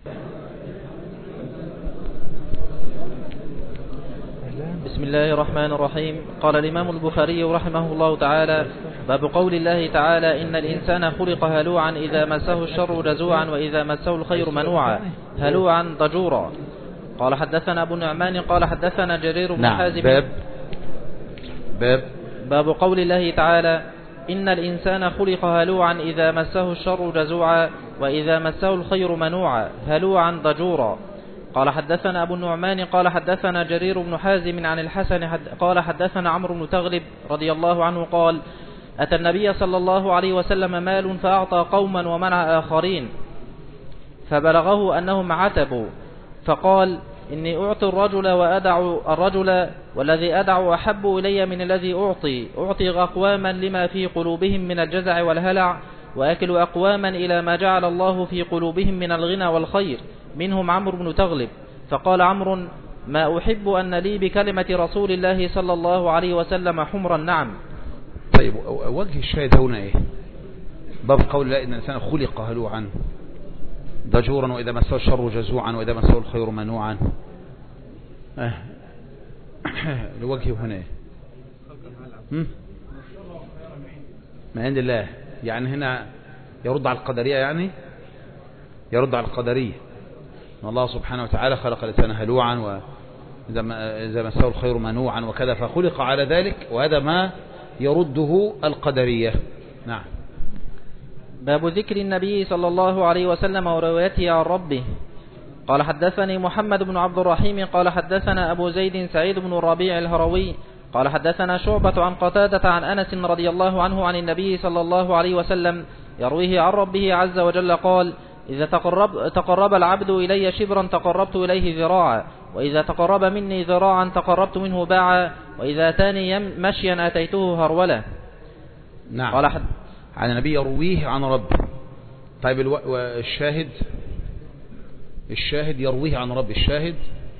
بسم الله الرحمن الرحيم. قال الإمام البخاري رحمه الله تعالى باب قول الله تعالى إن الإنسان خلق هلوعا إذا مسه الشر جزوعا وإذا مسه الخير منوعا هلوعا ضجورا. قال حدثنا أبو النعمان قال حدثنا جرير بن نعم. حازم. باب باب باب قول الله تعالى إن الإنسان خلق هلوعا إذا مسه الشر جزوعا وإذا مسه الخير منوعا هلوعا ضجورا. قال حدثنا أبو النعمان قال حدثنا جرير بن حازم عن الحسن حد قال حدثنا عمرو بن تغلب رضي الله عنه قال أتى النبي صلى الله عليه وسلم مال فأعطى قوما ومنع آخرين فبلغه أنهم عتبوا فقال إني أعطي الرجل وأدع الرجل والذي أدع أحب إلي من الذي أعطي أعطي أقواما لما في قلوبهم من الجزع والهلع وأكل أقواما إلى ما جعل الله في قلوبهم من الغنى والخير منهم عمرو بن تغلب. فقال عمرو ما أحب أن لي بكلمة رسول الله صلى الله عليه وسلم حمر النعم. طيب وجه الشاهد هنا إيه؟ باب قول الله إن الإنسان خلق هلوعا ضجورا وإذا مسه الشر جزوعا وإذا مسه الخير منوعا. اه الوجه هنا إيه؟ ما عند الله يعني هنا يرد على القدرية يعني يرد على القدرية ان الله سبحانه وتعالى خلق الإنسان هلوعا وإذا مسه الخير منوعا وكذا فخلق على ذلك وهذا ما يرده القدرية. نعم. باب ذكر النبي صلى الله عليه وسلم وروايته عن ربه. قال حدثني محمد بن عبد الرحيم قال حدثنا أبو زيد سعيد بن الربيع الهروي قال حدثنا شعبة عن قتادة عن أنس رضي الله عنه عن النبي صلى الله عليه وسلم يرويه عن ربه عز وجل قال إذا تقرب, تقرب العبد إلي شبرا تقربت إليه ذراعا، وإذا تقرب مني ذراعا تقربت منه باعا، وإذا أتاني مشيا أتيته هرولا. نعم. قال حد عن النبي يرويه عن ربه. طيب الو... الشاهد الشاهد يرويه عن ربه. الشاهد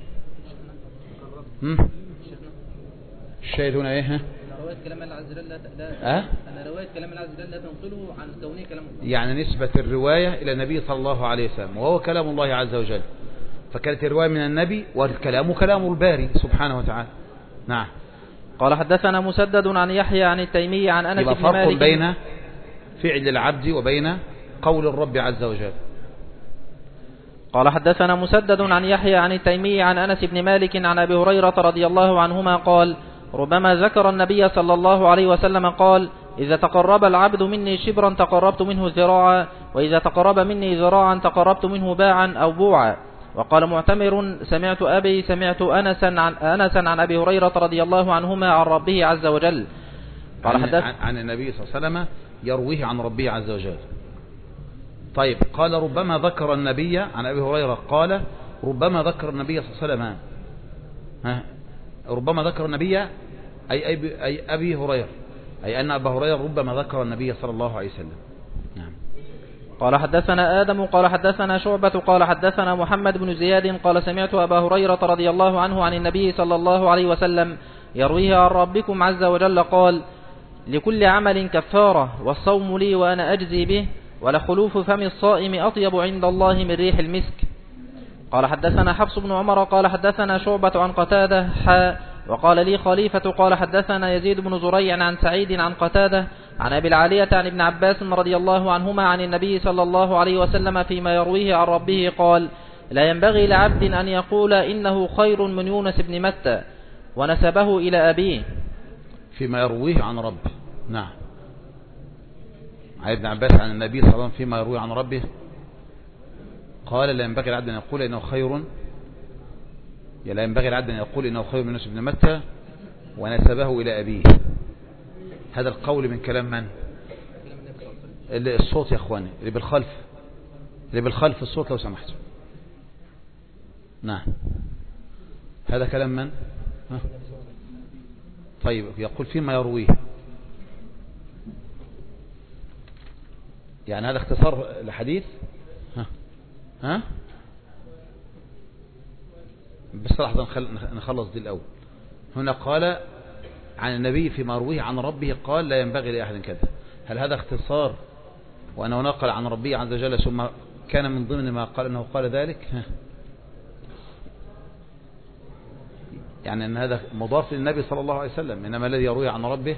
هم؟ الشاهد هنا ايه؟ ها؟ رواية كلام الله عز وجل لا أه؟ أن رواية كلام الله عز وجل لا تنقله عن كونه كلام الله، يعني نسبة الرواية إلى النبي صلى الله عليه وسلم، وهو كلام الله عز وجل، فكانت الرواية من النبي والكلام كلام الباري سبحانه وتعالى. نعم. قال حدثنا مسدد عن يحيى عن التيمي عن أنس بن مالك. فرق بين فعل العبد وبين قول الرب عز وجل. قال حدثنا مسدد عن يحيى عن التيمي عن أنس بن مالك عن أبي هريرة رضي الله عنهما قال: ربما ذكر النبي صلى الله عليه وسلم قال: إذا تقرب العبد مني شبرا تقربت منه ذراعا، وإذا تقرب مني ذراعا تقربت منه باعا أو بوعا. وقال معتمر: سمعت أبي سمعت أنسا عن, أنسا عن أبي هريرة رضي الله عنهما عن ربه عز وجل. قال عن, حدث عن النبي صلى الله عليه وسلم يرويه عن ربه عز وجل. طيب قال ربما ذكر النبي عن أبي هريرة قال ربما ذكر النبي صلى الله عليه وسلم ها ربما ذكر النبي أي, أي, أي أبي هريرة، أي أن أبا هريرة ربما ذكر النبي صلى الله عليه وسلم. نعم. قال حدثنا آدم قال حدثنا شعبة قال حدثنا محمد بن زياد قال سمعت أبا هريرة رضي الله عنه عن النبي صلى الله عليه وسلم يرويه عن ربكم عز وجل قال: لكل عمل كفارة، والصوم لي وأنا أجزي به، ولخلوف فم الصائم أطيب عند الله من ريح المسك. قال حدثنا حفص بن عمر قال حدثنا شعبة عن قتادة حاء وقال لي خليفة قال حدثنا يزيد بن زريع عن سعيد عن قتادة عن أبي العالية عن ابن عباس رضي الله عنهما عن النبي صلى الله عليه وسلم فيما يرويه عن ربه قال: لا ينبغي لعبد أن يقول إنه خير من يونس بن متى، ونسبه إلى أبيه. فيما يرويه عن ربه. نعم. عن ابن عباس عن النبي صلى الله عليه وسلم فيما يرويه عن ربه قال: لا ينبغي لعبد أن يقول إنه خير لا ينبغي لعبد أن يقول إنه خير من يونس بن متى، ونسبه إلى أبيه. هذا القول من كلام من؟ الصوت يا أخواني اللي بالخلف اللي بالخلف الصوت لو سمحت. نعم. هذا كلام من؟ ها؟ طيب يقول فيما يرويه، يعني هذا اختصار الحديث. ها ها بس لحظة نخلص دي الأول. هنا قال عن النبي فيما يرويه عن ربه قال: لا ينبغي لأحد كذا. هل هذا اختصار وأنه نقل عن ربه عز وجل ثم كان من ضمن ما قال أنه قال ذلك؟ ها. يعني أن هذا مضاف للنبي صلى الله عليه وسلم، إنما الذي يرويه عن ربه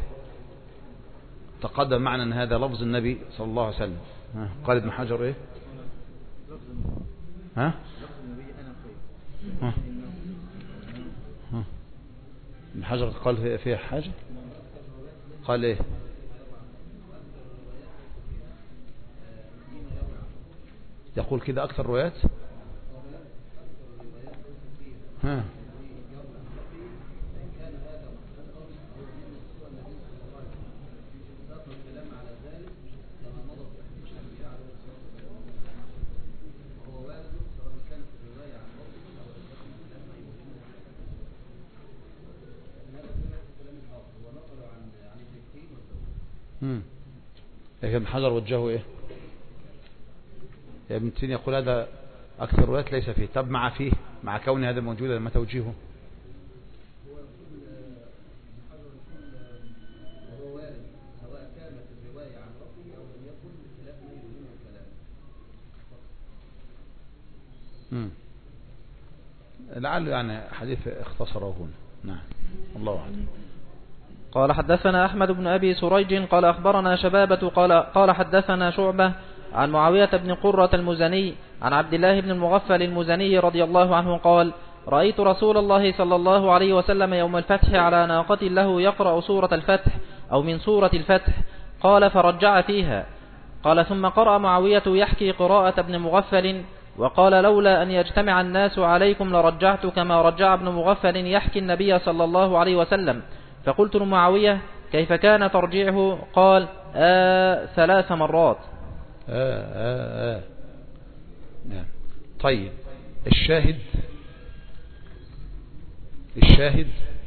تقدم معنا أن هذا لفظ النبي صلى الله عليه وسلم. ها. قال ابن حجر إيه؟ ها؟ ها. ها. ابن حجر قال فيها حاجة، قال إيه؟ يقول كده أكثر روايات. ها. امم لكن ابن حجر وجهه ايه؟ يا ابن تيمية يقول هذا اكثر روايات ليس فيه. طب مع فيه مع كون هذا موجود لما توجيهه امم لعله يعني حديث اختصره هنا. نعم الله اعلم. قال حدثنا أحمد بن أبي سريج قال أخبرنا شبابة قال, قال حدثنا شعبة عن معاوية بن قرة المزني عن عبد الله بن المغفل المزني رضي الله عنه قال: رأيت رسول الله صلى الله عليه وسلم يوم الفتح على ناقة له يقرأ سورة الفتح أو من سورة الفتح. قال: فرجع فيها. قال: ثم قرأ معاوية يحكي قراءة ابن مغفل وقال: لولا أن يجتمع الناس عليكم لرجعت كما رجع ابن مغفل يحكي النبي صلى الله عليه وسلم. فقلت لمعاوية: كيف كان ترجيعه؟ قال: آه ثلاث مرات. آه آه آه طيب الشاهد الشاهد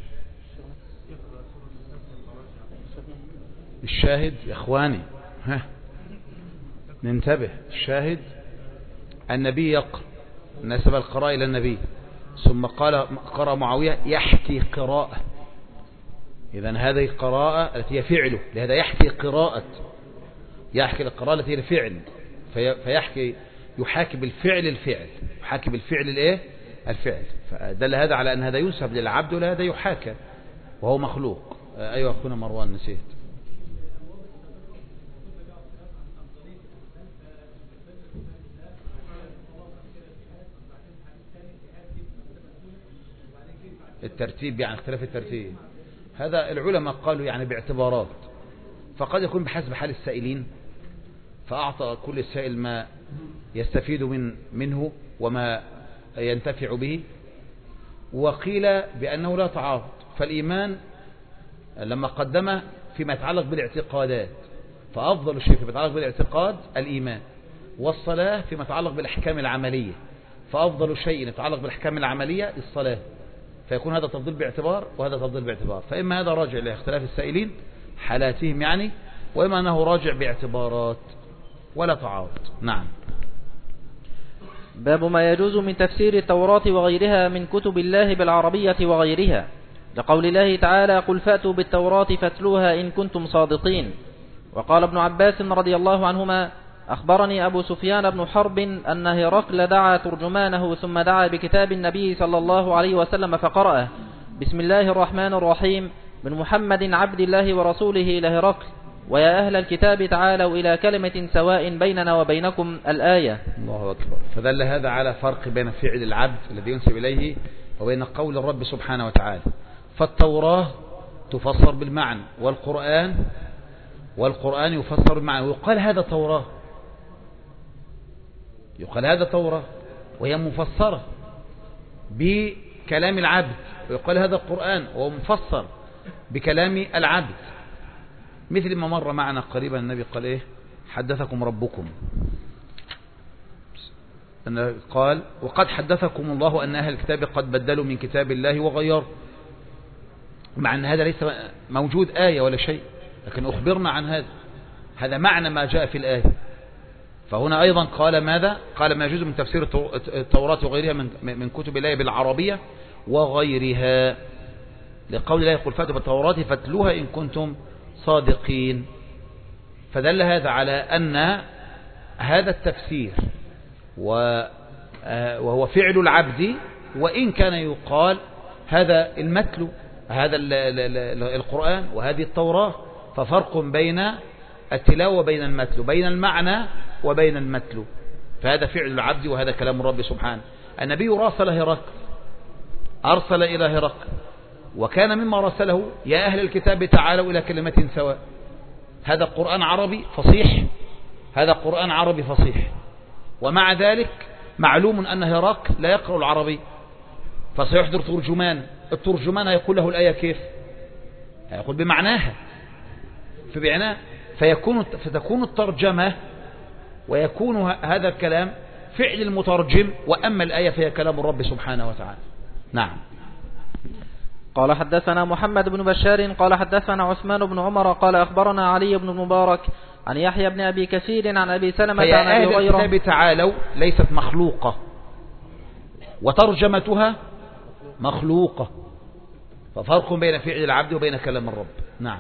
الشاهد يا اخواني ها ننتبه. الشاهد النبي يقرأ، نسب القراءة إلى النبي، ثم قال قرأ معاوية يحكي قراءة. إذن هذه القراءة التي هي فعله، لهذا يحكي قراءة، يحكي القراءة التي هي الفعل، في فيحكي يحاكي بالفعل الفعل يحاكي بالفعل الايه الفعل. فدل هذا على أن هذا ينسب للعبد ولا هذا يحاكى وهو مخلوق. أيها أخونا مروان نسيت. الترتيب يعني اختلاف الترتيب، هذا العلماء قالوا يعني باعتبارات، فقد يكون بحسب حال السائلين فأعطى كل سائل ما يستفيد من منه وما ينتفع به، وقيل بأنه لا تعارض. فالإيمان لما قدمه فيما يتعلق بالاعتقادات فأفضل شيء فيما يتعلق بالاعتقاد الإيمان، والصلاة فيما يتعلق بالأحكام العملية فأفضل شيء يتعلق بالأحكام العملية الصلاة. فيكون هذا تفضيل باعتبار وهذا تفضيل باعتبار، فإما هذا راجع لاختلاف السائلين حالاتهم يعني، وإما أنه راجع باعتبارات ولا تعارض. نعم. باب ما يجوز من تفسير التوراة وغيرها من كتب الله بالعربية وغيرها، لقول الله تعالى قل فأتوا بالتوراة فاتلوها إن كنتم صادقين. وقال ابن عباس رضي الله عنهما أخبرني أبو سفيان بن حرب أن هرقل دعا ترجمانه ثم دعا بكتاب النبي صلى الله عليه وسلم فقرأه بسم الله الرحمن الرحيم من محمد عبد الله ورسوله لهرقل ويا أهل الكتاب تعالوا إلى كلمة سواء بيننا وبينكم الآية. الله أكبر. فدل هذا على فرق بين فعل العبد الذي ينسب إليه وبين قول الرب سبحانه وتعالى. فالتوراة تفسر بالمعنى والقرآن والقرآن يفسر بالمعنى، ويقال هذا توراة يقال هذا توراة وهي مفسرة بكلام العبد، ويقال هذا القرآن وهو مفسر بكلام العبد. مثل ما مر معنا قريبا النبي قال ايه حدثكم ربكم، قال وقد حدثكم الله أن أهل الكتاب قد بدلوا من كتاب الله وغيروا، مع أن هذا ليس موجود آية ولا شيء، لكن أخبرنا عن هذا هذا معنى ما جاء في الآية. فهنا أيضا قال ماذا؟ قال ما يجوز من تفسير التوراة وغيرها من من كتب الله بالعربية وغيرها، لقول الله يقول فاتوا بالتوراة فاتلوها إن كنتم صادقين. فدل هذا على أن هذا التفسير وهو فعل العبد، وإن كان يقال هذا المتلو هذا القرآن وهذه التوراة، ففرق بين التلاوة وبين المتلو، بين المعنى وبين المتلو. فهذا فعل العبد وهذا كلام الرب سبحانه. النبي راسل هرقل، أرسل إلى هرقل، وكان مما راسله يا أهل الكتاب تعالوا إلى كلمة سواء. هذا قرآن عربي فصيح، هذا قرآن عربي فصيح، ومع ذلك معلوم أن هرقل لا يقرأ العربي، فسيحضر ترجمان. الترجمان يقول له الآية كيف؟ يقول بمعناها فبعناه، فيكون فتكون الترجمة ويكون هذا الكلام فعل المترجم، وأما الآية فهي كلام الرب سبحانه وتعالى. نعم. قال حدثنا محمد بن بشار قال حدثنا عثمان بن عمر قال أخبرنا علي بن المبارك عن يحيى بن أبي كثير عن أبي سلمة عن أبي هريرة. أهل الكتاب تعالوا ليست مخلوقة، وترجمتها مخلوقة، ففرق بين فعل العبد وبين كلام الرب. نعم.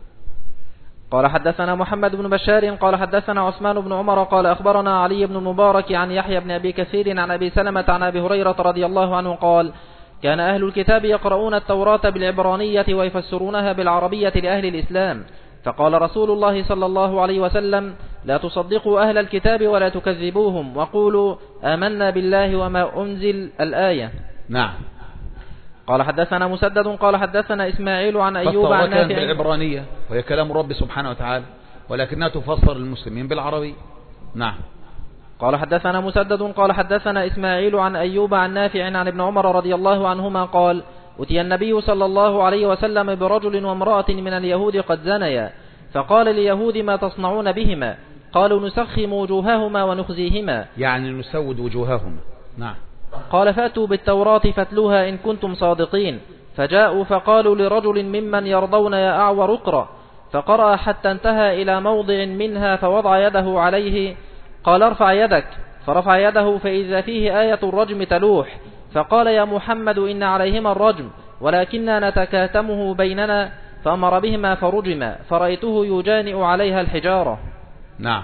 قال حدثنا محمد بن بشار قال حدثنا عثمان بن عمر قال أخبرنا علي بن المبارك عن يحيى بن أبي كثير عن أبي سلمة عن أبي هريرة رضي الله عنه قال كان أهل الكتاب يقرؤون التوراة بالعبرانية ويفسرونها بالعربية لأهل الإسلام، فقال رسول الله صلى الله عليه وسلم لا تصدقوا أهل الكتاب ولا تكذبوهم وقولوا آمنا بالله وما أنزل الآية. نعم. قال حدثنا مسدد قال حدثنا إسماعيل عن أيوب عن نافع بالعبرانية وهي كلام الرب سبحانه وتعالى، ولكنها تفسر للمسلمين بالعربي. نعم. قال حدثنا مسدد قال حدثنا إسماعيل عن أيوب عن نافع عن ابن عمر رضي الله عنهما قال أتي النبي صلى الله عليه وسلم برجل وامرأة من اليهود قد زنيا، فقال اليهود ما تصنعون بهما؟ قالوا نسخم وجوههما ونخزيهما، يعني نسود وجوههما نعم. قال فأتوا بالتوراة فاتلوها إن كنتم صادقين. فجاءوا فقالوا لرجل ممن يرضون يا أعور اقرأ، فقرأ حتى انتهى إلى موضع منها فوضع يده عليه. قال ارفع يدك، فرفع يده فإذا فيه آية الرجم تلوح. فقال يا محمد إن عليهما الرجم ولكننا نتكاتمه بيننا، فأمر بهما فرجما، فرأيته يجانئ عليها الحجارة. نعم.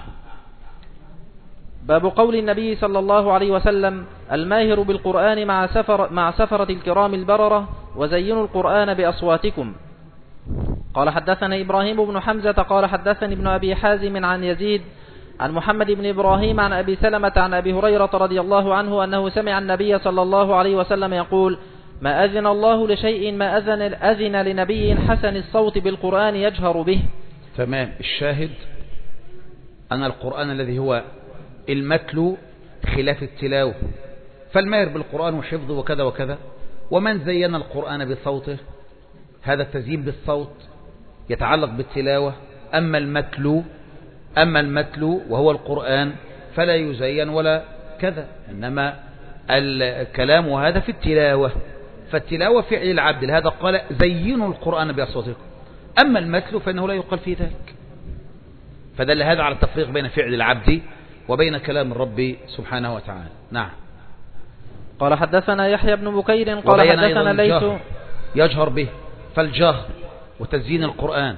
باب قول النبي صلى الله عليه وسلم الماهر بالقرآن مع سفر مع سفرة الكرام البررة وزينوا القرآن بأصواتكم. قال حدثنا إبراهيم بن حمزة قال حدثني ابن أبي حازم عن يزيد عن محمد بن إبراهيم عن أبي سلمة عن أبي هريرة رضي الله عنه أنه سمع النبي صلى الله عليه وسلم يقول ما أذن الله لشيء ما أذن, أذن لنبي حسن الصوت بالقرآن يجهر به. تمام. الشاهد أن القرآن الذي هو المتلو خلاف التلاوة، فالماهر بالقرآن وحفظه وكذا وكذا، ومن زين القرآن بصوته هذا التزيين بالصوت يتعلق بالتلاوة. أما المتلو أما المتلو وهو القرآن فلا يزين ولا كذا، إنما الكلام هذا في التلاوة، فالتلاوة فعل العبد، لهذا قال زينوا القرآن بأصواتكم. أما المتلو فإنه لا يقال فيه ذلك، فدل هذا على التفريق بين فعل العبد وبين كلام الرب سبحانه وتعالى. نعم. قال حدثنا يحيى بن بكير قال حدثنا ليس يجهر به، فالجهر وتزيين القرآن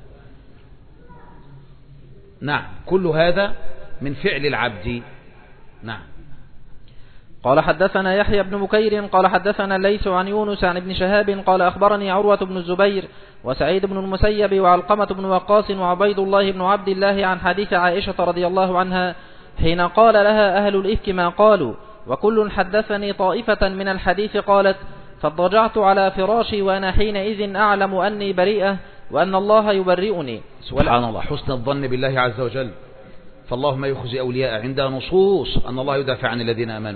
نعم كل هذا من فعل العبد. نعم. قال حدثنا يحيى بن بكير قال حدثنا ليس عن يونس عن ابن شهاب قال أخبرني عروة بن الزبير وسعيد بن المسيب وعلقمة بن وقاص وعبيد الله بن عبد الله عن حديث عائشة رضي الله عنها حين قال لها أهل الإفك ما قالوا وكل حدثني طائفة من الحديث قالت فاضطجعت على فراشي وأنا حينئذ أعلم أني بريئة وأن الله يبرئني. سبحان الله، حسن الظن بالله عز وجل. فالله ما يخزي أولياء، عندها نصوص أن الله يدافع عن الذين آمنوا،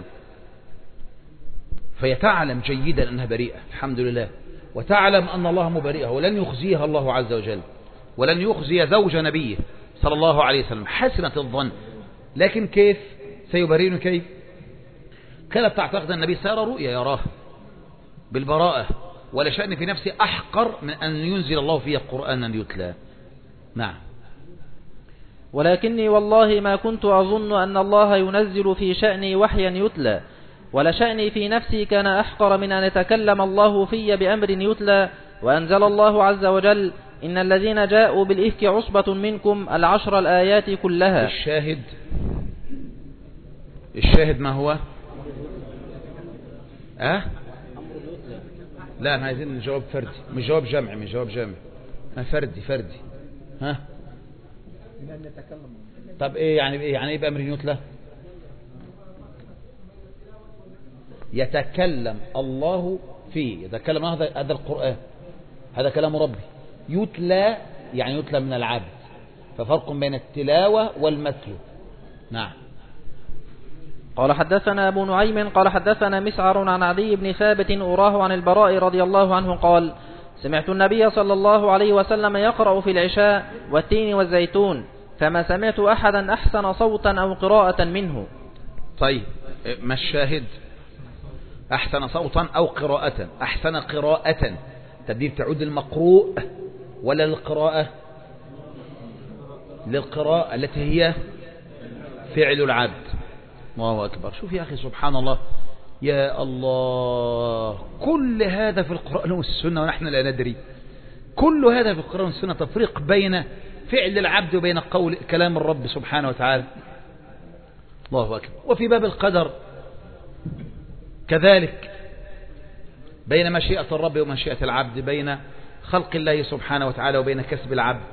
فيتعلم جيدا أنها بريئة الحمد لله، وتعلم أن الله مبرئها ولن يخزيها الله عز وجل، ولن يخزي زوج نبيه صلى الله عليه وسلم. حسنة الظن، لكن كيف سيبرئني؟ كيف كانت تعتقد النبي سار رؤيا يراه بالبراءة، ولا شأن في نفسه أحقر من أن ينزل الله فيه قرآنا يتلى. نعم. ولكني والله ما كنت أظن أن الله ينزل في شأني وحيا يتلى، ولشأني في نفسي كان أحقر من أن يتكلم الله في بأمر يتلى. وأنزل الله عز وجل إن الذين جاءوا بالإفك عصبة منكم العشر الآيات كلها. الشاهد الشاهد ما هو أه؟ لا أنا عايزين جواب فردي، مش جواب جمع، مش جواب جمع، فردي فردي. ها طب ايه يعني ايه يعني ايه بأمر يتلى؟ يتكلم الله فيه، يتكلم هذا هذا القرآن، هذا كلام ربي. يتلى يعني يتلى من العبد، ففرق بين التلاوة والمتلو. نعم. قال حدثنا أبو نعيم قال حدثنا مسعر عن عدي بن ثابت أراه عن البراء رضي الله عنه قال سمعت النبي صلى الله عليه وسلم يقرأ في العشاء والتين والزيتون فما سمعت أحدا أحسن صوتا أو قراءة منه. طيب ما الشاهد؟ أحسن صوتا أو قراءة. أحسن قراءة تبديل تعود المقروء ولا للقراءة؟ للقراءة التي هي فعل العبد. الله أكبر. شوف يا أخي سبحان الله، يا الله، كل هذا في القرآن والسنة ونحن لا ندري. كل هذا في القرآن والسنة، تفريق بين فعل العبد وبين قول كلام الرب سبحانه وتعالى. الله أكبر. وفي باب القدر كذلك، بين مشيئة الرب ومشيئة العبد، بين خلق الله سبحانه وتعالى وبين كسب العبد.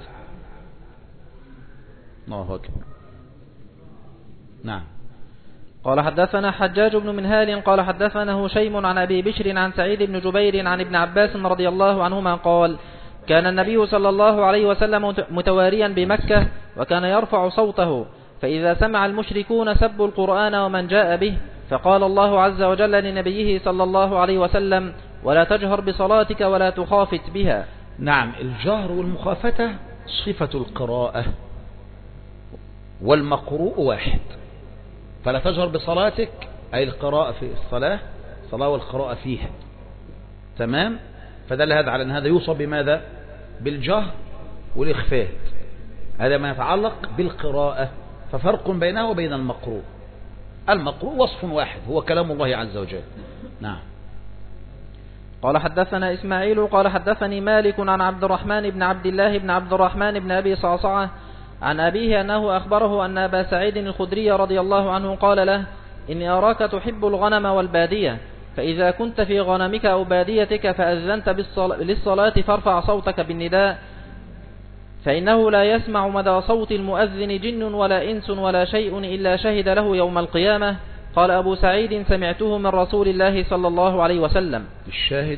الله أكبر. نعم. قال حدثنا حجاج بن منهال قال حدثنا هشيم عن أبي بشر عن سعيد بن جبير عن ابن عباس رضي الله عنهما قال كان النبي صلى الله عليه وسلم متواريا بمكة وكان يرفع صوته، فإذا سمع المشركون سبوا القرآن ومن جاء به، فقال الله عز وجل لنبيه صلى الله عليه وسلم ولا تجهر بصلاتك ولا تخافت بها. نعم. الجهر والمخافتة صفة القراءة، والمقروء واحد. فلا تجهر بصلاتك أي القراءة في الصلاة، الصلاة والقراءة فيها. تمام. فدل هذا على أن هذا يوصف بماذا؟ بالجهر والإخفاء. هذا ما يتعلق بالقراءة. ففرق بينه وبين المقروء. المقروء وصف واحد هو كلام الله عز وجل. نعم. قال حدثنا إسماعيل قال حدثني مالك عن عبد الرحمن بن عبد الله بن عبد الرحمن بن أبي صعصعة عن أبيه أنه أخبره أن أبا سعيد الخدري رضي الله عنه قال له: إني أراك تحب الغنم والبادية، فإذا كنت في غنمك أو باديتك فأذنت للصلاة فارفع صوتك بالنداء، فإنه لا يسمع مدى صوت المؤذن جن ولا إنس ولا شيء إلا شهد له يوم القيامة. قال أبو سعيد: سمعته من رسول الله صلى الله عليه وسلم. الشاهد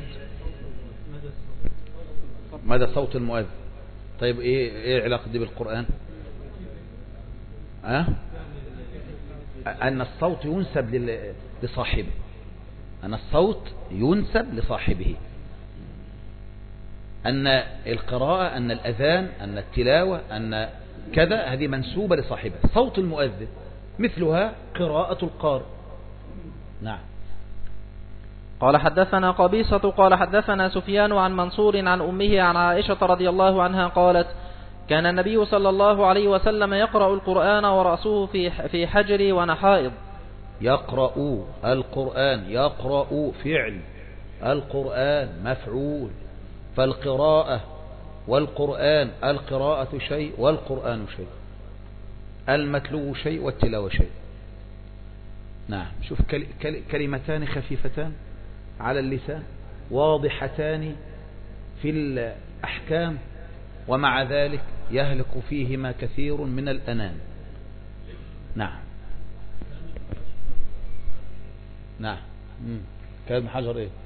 مدى صوت المؤذن. طيب إيه إيه علاقة دي بالقرآن؟ أه؟ أن الصوت ينسب لصاحبه، أن الصوت ينسب لصاحبه، أن القراءة، أن الأذان، أن التلاوة، أن كذا، هذه منسوبة لصاحبه. صوت المؤذن مثلها قراءة القارئ. نعم. قال حدثنا قبيصة قال حدثنا سفيان عن منصور عن أمه عن عائشة رضي الله عنها قالت: كان النبي صلى الله عليه وسلم يقرأ القرآن ورأسه في في حجري وأنا حائض. يقرأ القرآن، يقرأ فعل، القرآن مفعول. فالقراءة والقرآن، القراءة شيء والقرآن شيء، المتلو شيء والتلاوة شيء. نعم. شوف كلمتان خفيفتان على اللسان واضحتان في الأحكام، ومع ذلك يهلك فيهما كثير من الأنام. نعم. نعم. كلام حجر ايه؟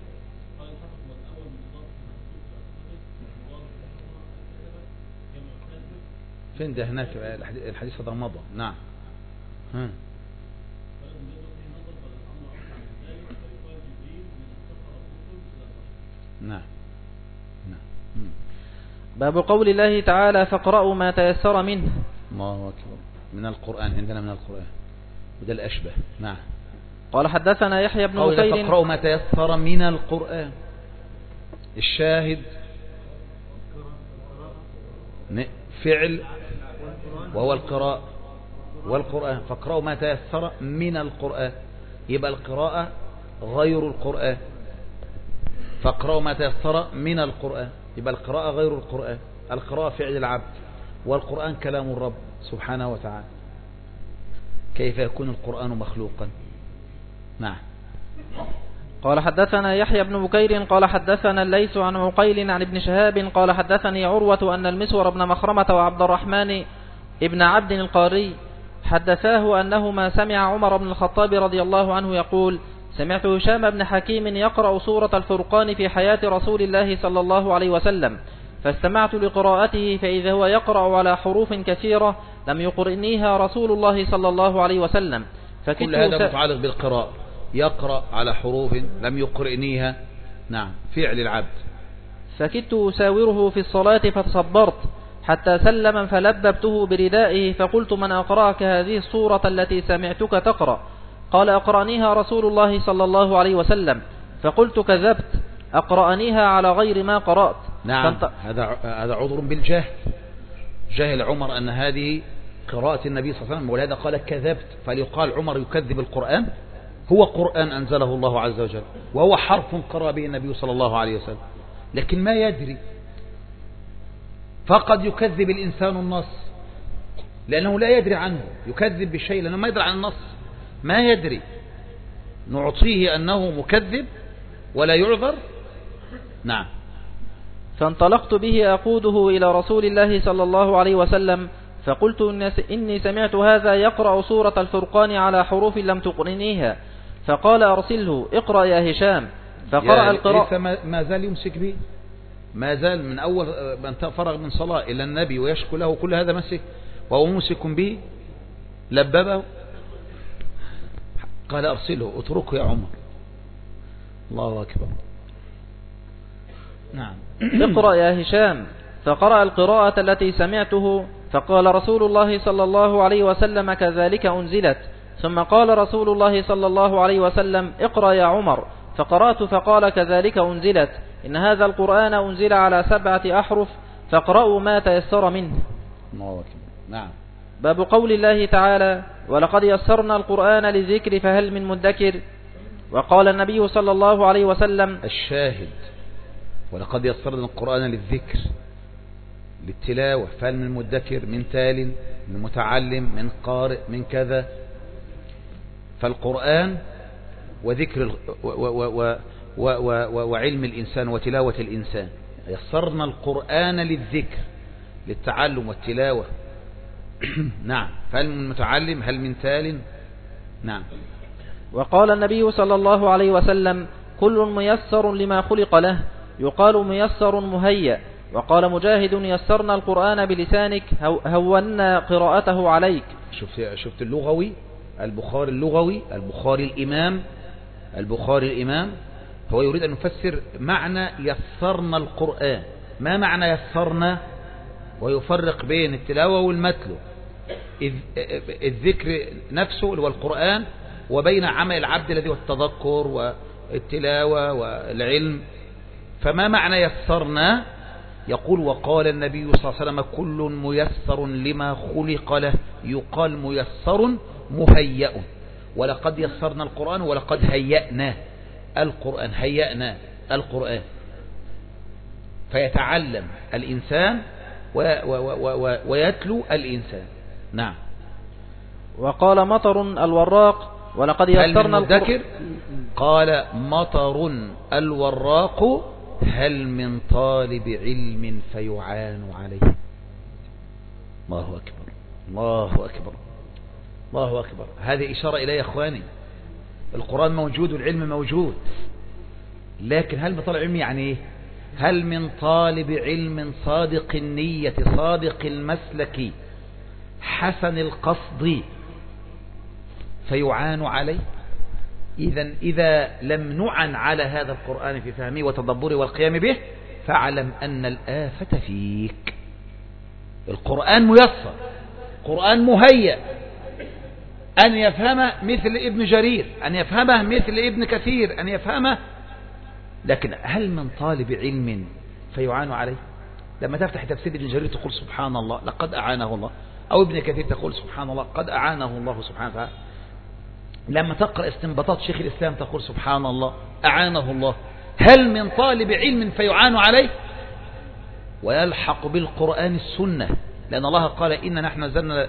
فين ده؟ هناك الحديث هذا مضى. نعم. ها. نعم. نعم. باب قول الله تعالى: فاقرأوا ما تيسر منه. الله أكبر. من القرآن، عندنا من القرآن، وده الأشبه. نعم. قال حدثنا يحيى بن بكير. فاقرأوا ما تيسر من القرآن. الشاهد فعل وهو القراءة والقرآن. فاقرأوا ما تيسر من القرآن، يبقى القراءة غير القرآن. فاقرأوا ما تيسر من القرآن، يبقى القراءة غير القرآن. القراءة فعل العبد، والقرآن كلام الرب سبحانه وتعالى. كيف يكون القرآن مخلوقا؟ نعم. قال حدثنا يحيى بن بكير قال حدثنا الليث عن عقيل عن ابن شهاب قال حدثني عروة أن المسور بن مخرمة وعبد الرحمن ابن عبد القاري حدثاه أنهما سمع عمر بن الخطاب رضي الله عنه يقول: سمعت هشام بن حكيم يقرأ سورة الفرقان في حياة رسول الله صلى الله عليه وسلم، فاستمعت لقراءته فإذا هو يقرأ على حروف كثيرة لم يقرئنيها رسول الله صلى الله عليه وسلم. كل هذا متعلق بالقراءة. يقرأ على حروف لم يقرئنيها. نعم. فعل العبد. فكدت أساوره في الصلاة فتصبرت حتى سلم فلببته بردائه فقلت: من أقرأك هذه الصورة التي سمعتك تقرأ؟ قال: أقرأنيها رسول الله صلى الله عليه وسلم. فقلت: كذبت، أقرأنيها على غير ما قرأت. نعم. هذا هذا عذر بالجهل. جهل عمر أن هذه قراءة النبي صلى الله عليه وسلم، ولهذا قال كذبت. فليقال عمر يكذب القرآن؟ هو قرآن أنزله الله عز وجل، وهو حرف قرأ به النبي صلى الله عليه وسلم، لكن ما يدري. فقد يكذب الإنسان النص لأنه لا يدري عنه، يكذب بالشيء لأنه ما يدري عن النص، ما يدري. نعطيه أنه مكذب ولا يعذر. نعم. فانطلقت به أقوده إلى رسول الله صلى الله عليه وسلم فقلت: إني سمعت هذا يقرأ سورة الفرقان على حروف لم تقرنيها. فقال: أرسله، اقرأ يا هشام. فقرأ القراءة. ما زال يمسك به، ما زال من أول من فرغ من صلاة إلى النبي ويشكو له كل هذا مسك، وهو ممسك به. لببه. قال: أرسله، اتركه يا عمر. الله أكبر. نعم. اقرأ يا هشام. فقرأ القراءة التي سمعته. فقال رسول الله صلى الله عليه وسلم: كذلك أنزلت. ثم قال رسول الله صلى الله عليه وسلم اقرأ يا عمر، فقرأت فقال كذلك أنزلت، إن هذا القرآن أنزل على سبعة أحرف فاقرأوا ما تيسر منه. نعم. باب قول الله تعالى ولقد يسرنا القرآن للذكر فهل من مدكر. وقال النبي صلى الله عليه وسلم الشاهد ولقد يسرنا القرآن للذكر للتلاوة فهل من مدكر، من تال، من متعلم، من قارئ، من كذا. فالقرآن وذكر و و و و و وعلم الإنسان وتلاوة الإنسان. يسرنا القرآن للذكر للتعلم والتلاوة. نعم. فهل من متعلم، هل من تال. نعم. وقال النبي صلى الله عليه وسلم كل ميسر لما خلق له، يقال ميسر مهيأ. وقال مجاهد يسرنا القرآن بلسانك هونا قراءته عليك. شفت شفت اللغوي البخاري اللغوي البخاري الإمام البخاري الإمام هو يريد أن يفسر معنى يسرنا القرآن. ما معنى يسرنا؟ ويفرق بين التلاوة والمتلو، الذكر نفسه اللي هو القرآن، وبين عمل العبد الذي هو التذكر والتلاوة والعلم. فما معنى يسرنا؟ يقول وقال النبي صلى الله عليه وسلم كل ميسر لما خلق له، يقال ميسر مهيأ. ولقد يسرنا القرآن ولقد هيأنا القرآن، هيأنا القرآن فيتعلم الإنسان و و و ويتلو الإنسان. نعم. وقال مطر الوراق ولقد يسرنا القرآن. قال مطر الوراق هل من طالب علم فيعان عليه. الله أكبر الله أكبر الله أكبر. هذه إشارة إليه يا أخواني. القرآن موجود والعلم موجود، لكن هل من طالب علم يعني إيه؟ هل من طالب علم صادق النية صادق المسلك حسن القصد فيعان عليه. إذن إذا لم نعن على هذا القرآن في فهمه وتدبره والقيام به فاعلم أن الآفة فيك. القرآن ميسر، قرآن مهيأ أن يفهم مثل ابن جرير، أن يفهمه مثل ابن كثير، أن يفهمه. لكن هل من طالب علم فيعان عليه؟ لما تفتح تفسير ابن جرير تقول سبحان الله لقد أعانه الله، أو ابن كثير تقول سبحان الله قد أعانه الله سبحانه وتعالى. لما تقرأ استنباطات شيخ الإسلام تقول سبحان الله أعانه الله. هل من طالب علم فيعان عليه؟ ويلحق بالقرآن السنة، لأن الله قال إن نحن نزلنا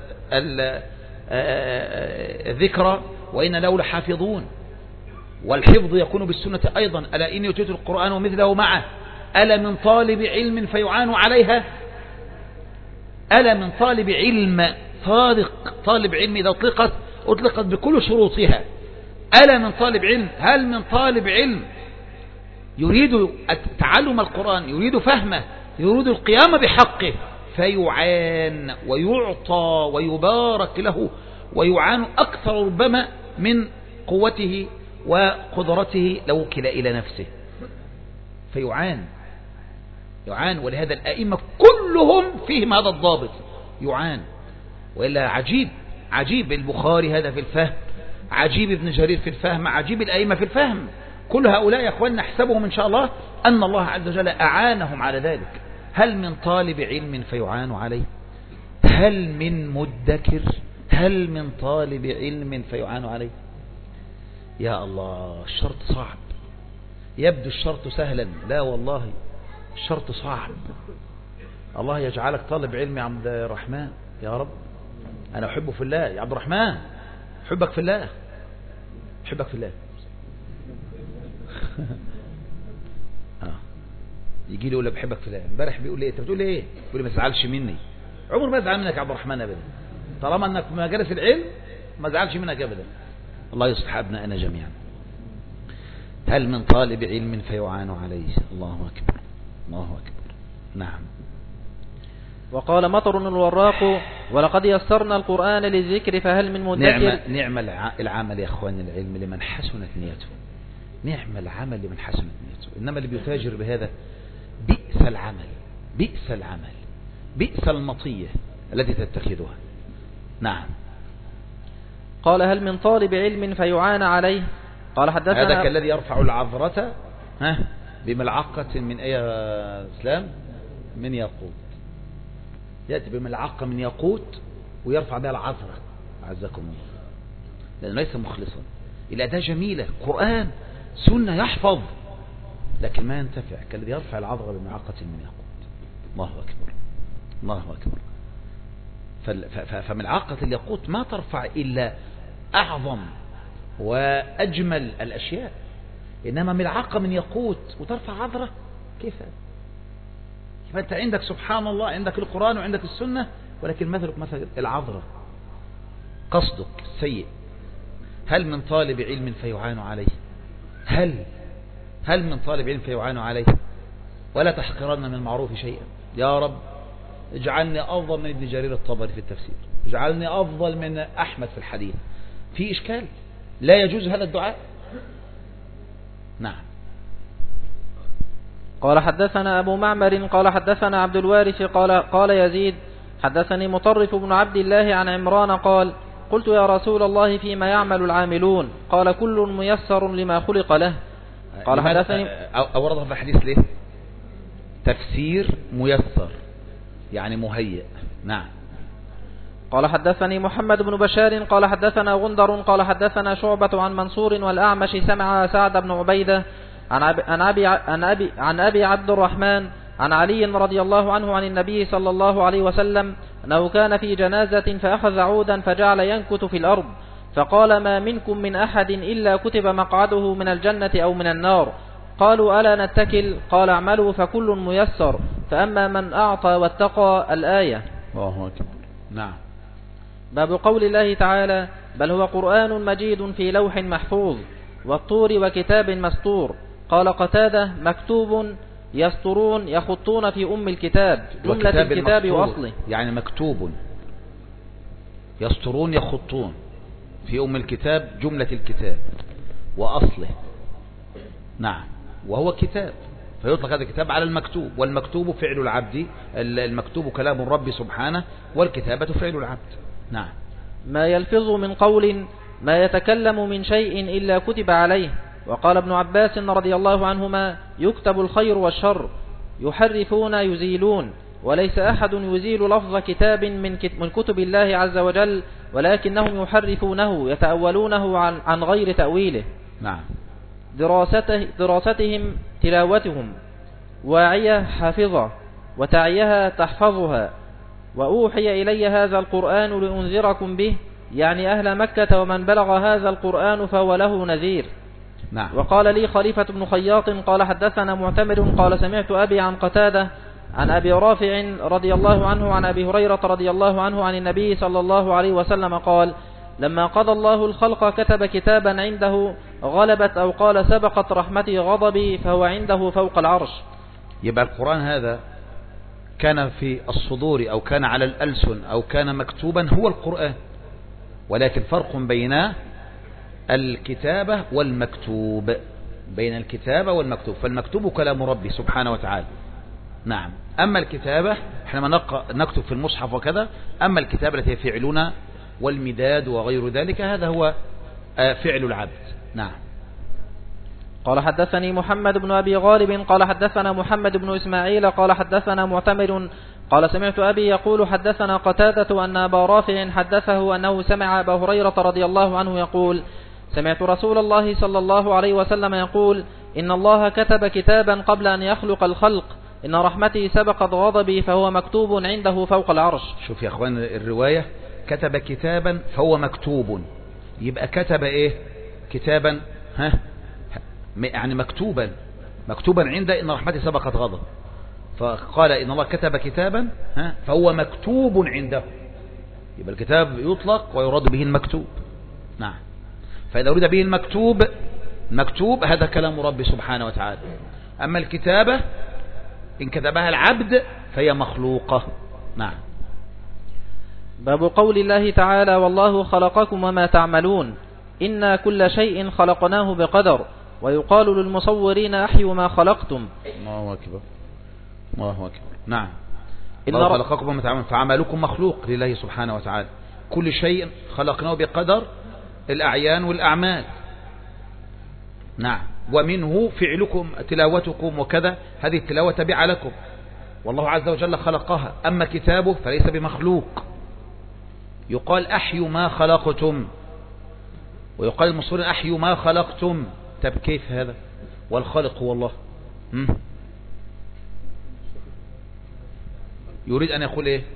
الذكر وإن له لحافظون، والحفظ يكون بالسنة أيضا. ألا إني أوتيت القرآن ومثله معه. ألا من طالب علم فيعان عليها؟ ألا من طالب علم صادق، طالب علم إذا أطلقت أطلقت بكل شروطها. ألا من طالب علم، هل من طالب علم يريد تعلم القرآن، يريد فهمه، يريد القيام بحقه فيعان ويعطى ويبارك له ويعان أكثر ربما من قوته وقدرته لو وكل إلى نفسه فيعان يعان. ولهذا الأئمة كلهم فيهم هذا الضابط، يعان. وإلا عجيب عجيب البخاري هذا في الفهم، عجيب ابن جرير في الفهم، عجيب الأئمة في الفهم. كل هؤلاء يا أخوان نحسبهم إن شاء الله أن الله عز وجل أعانهم على ذلك. هل من طالب علم فيعان عليه؟ هل من مدكر؟ هل من طالب علم فيعان عليه؟ يا الله، الشرط صعب. يبدو الشرط سهلا، لا والله الشرط صعب. الله يجعلك طالب علم يا عبد الرحمن يا رب. أنا أحبه في الله يا عبد الرحمن، أحبك في الله، أحبك في الله. آه. يجي لي يقول لي بحبك في الله. امبارح بيقول لي إيه؟ أنت بتقول لي إيه؟ بيقول لي ما تزعلش مني. عمر ما أزعل منك يا عبد الرحمن أبدا، طالما أنك في مجالس العلم ما أزعلش منك أبدا. الله يصلح أبنائنا جميعا. هل من طالب علم فيعان عليه؟ الله أكبر الله أكبر. نعم. وقال مطر الوراق ولقد يسرنا القرآن للذكر فهل من مدكر. نعم, نعم العمل يا أخوان العلم لمن حسنت نيته، نعم العمل لمن حسنت نيته. إنما اللي بيتاجر بهذا بئس العمل بئس العمل بئس المطية التي تتخذها. نعم. قال هل من طالب علم فيعان عليه؟ قال حدثنا هذا كالذي يرفع العذرة ها بملعقة من أي إسلام من ياقوت، يأتي بملعقة من ياقوت ويرفع بها العذرة عزكم الله، لأنه ليس مخلصا. الأداة جميلة، قرآن سنة يحفظ، لكن ما ينتفع كالذي يرفع العذرة بملعقة من ياقوت. الله أكبر الله أكبر. فملعقة الياقوت ما ترفع إلا أعظم وأجمل الأشياء، إنما ملعقة من ياقوت وترفع عذرة كيف؟ فأنت عندك سبحان الله عندك القرآن وعندك السنة، ولكن مثلك مثل العذرة. قصدك سيء. هل من طالب علم فيعان عليه؟ هل هل من طالب علم فيعان عليه؟ ولا تحقرن من المعروف شيئا. يا رب اجعلني أفضل من ابن جرير الطبري في التفسير، اجعلني أفضل من أحمد في الحديث. في إشكال؟ لا يجوز هذا الدعاء؟ نعم. قال حدثنا أبو معمر قال حدثنا عبد الوارث قال قال يزيد حدثني مطرف بن عبد الله عن عمران قال قلت يا رسول الله فيما يعمل العاملون؟ قال كل ميسر لما خلق له. قال حدثني أوردها في الحديث ليه؟ تفسير ميسر يعني مهيئ. نعم. قال حدثني محمد بن بشار قال حدثنا غندر قال حدثنا شعبة عن منصور والأعمش سمع سعد بن عبيدة عن أبي, عن أبي, عن أبي, عن أبي عبد الرحمن عن علي رضي الله عنه عن النبي صلى الله عليه وسلم أنه كان في جنازة فأخذ عودا فجعل ينكت في الأرض فقال ما منكم من أحد إلا كتب مقعده من الجنة أو من النار. قالوا ألا نتكل؟ قال اعملوا فكل ميسر فأما من أعطى واتقى الآية. الله أكبر. نعم. باب قول الله تعالى بل هو قرآن مجيد في لوح محفوظ والطور وكتاب مسطور. قال قتادة مكتوب يسطرون يخطون في أم الكتاب جملة الكتاب وأصله، يعني مكتوب يسطرون يخطون في أم الكتاب جملة الكتاب وأصله. نعم. وهو كتاب فيطلق هذا الكتاب على المكتوب، والمكتوب فعل العبد، المكتوب كلام الرب سبحانه، والكتابة فعل العبد. نعم. ما يلفظ من قول ما يتكلم من شيء إلا كتب عليه. وقال ابن عباس رضي الله عنهما يكتب الخير والشر يحرفون يزيلون، وليس أحد يزيل لفظ كتاب من كتب الله عز وجل ولكنهم يحرفونه يتأولونه عن, عن غير تأويله. نعم. دراسته دراستهم تلاوتهم واعية حافظة وتعيها تحفظها. وأوحي إلي هذا القرآن لأنذركم به، يعني أهل مكة ومن بلغ هذا القرآن فهو له نذير. نعم. وقال لي خليفة بن خياط قال حدثنا معتمر قال سمعت أبي عن قتادة عن أبي رافع رضي الله عنه عن أبي هريرة رضي الله عنه عن النبي صلى الله عليه وسلم قال لما قضى الله الخلق كتب كتابا عنده غلبت أو قال سبقت رحمتي غضبي فهو عنده فوق العرش. يبقى القرآن هذا كان في الصدور أو كان على الألسن أو كان مكتوبا هو القرآن، ولكن فرق بين الكتابة والمكتوب، بين الكتابة والمكتوب. فالمكتوب كلام ربي سبحانه وتعالى. نعم. أما الكتابة حينما نكتب في المصحف وكذا، أما الكتابة التي فعلنا والمداد وغير ذلك هذا هو فعل العبد. نعم. قال حدثني محمد بن أبي غالب قال حدثنا محمد بن إسماعيل قال حدثنا معتمر قال سمعت أبي يقول حدثنا قتادة أن أبا رافع حدثه أنه سمع أبا هريرة رضي الله عنه يقول سمعت رسول الله صلى الله عليه وسلم يقول إن الله كتب كتابا قبل أن يخلق الخلق إن رحمتي سبقت غضبي فهو مكتوب عنده فوق العرش. شوف يا أخوان الرواية كتب كتابا فهو مكتوب، يبقى كتب إيه؟ كتابا ها يعني مكتوبا مكتوبا عند إن رحمتي سبقت غضب، فقال إن الله كتب كتابا ها فهو مكتوب عنده، يبقى الكتاب يطلق ويراد به المكتوب. نعم. فإذا أريد به المكتوب مكتوب هذا كلام ربي سبحانه وتعالى. أما الكتابة إن كتبها العبد فهي مخلوقة. نعم. باب قول الله تعالى والله خلقكم وما تعملون إنا كل شيء خلقناه بقدر ويقال للمصورين أحيوا ما خلقتم. الله أكبر الله أكبر. نعم. الله خلقكم وما تعملون، فعملكم مخلوق لله سبحانه وتعالى. كل شيء خلقناه بقدر الأعيان والأعمال. نعم. ومنه فعلكم تلاوتكم وكذا، هذه التلاوة تبع لكم والله عز وجل خلقها. أما كتابه فليس بمخلوق. يقال أحيوا ما خلقتم، ويقال المصورين أحيوا ما خلقتم. طب كيف هذا والخالق هو الله؟ م? يريد أن يقول إيه؟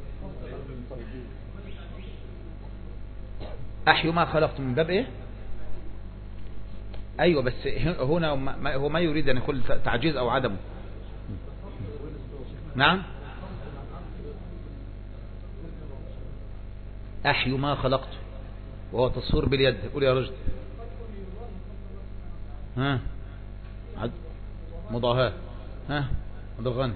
أحيوا ما خلقتم من باب إيه؟ أيوة، بس هنا هو ما يريد أن يقول تعجيز أو عدمه. نعم. أحيوا ما خلقتم وهو تصوير باليد. قول يا رجل. ها عد مضاهاة. ها عبد الغني.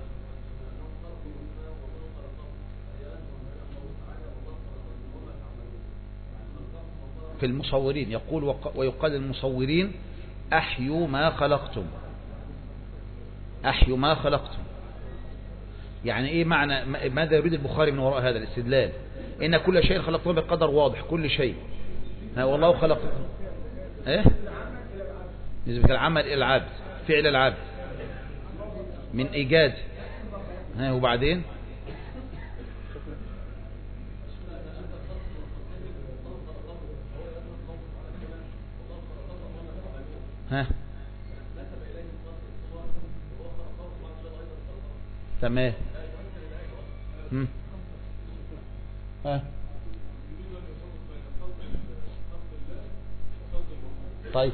في المصورين يقول ويقال المصورين أحيوا ما خلقتم. أحيوا ما خلقتم يعني إيه معنى؟ ماذا يريد البخاري من وراء هذا الاستدلال؟ إن كل شيء خلقته بقدر واضح. كل شيء ها والله خلق إيه؟ نسبة العمل إلى العبد، فعل العبد من إيجاد. ها وبعدين ها تمام. هم. ها طيب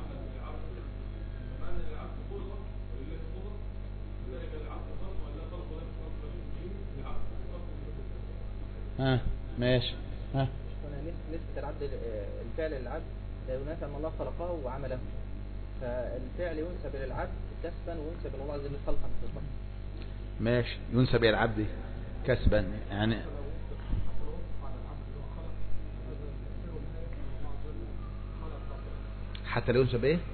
ها ماشي. ها نسبة العبد الفعل للعبد لا ينافي أن الله خلقه وعمله، فالفعل ينسب إلى العبد كسبا وينسب إلى الله عز وجل خلقا. ماشي. ينسب إلى العبد كسبا يعني حتى لو ينسب إيه؟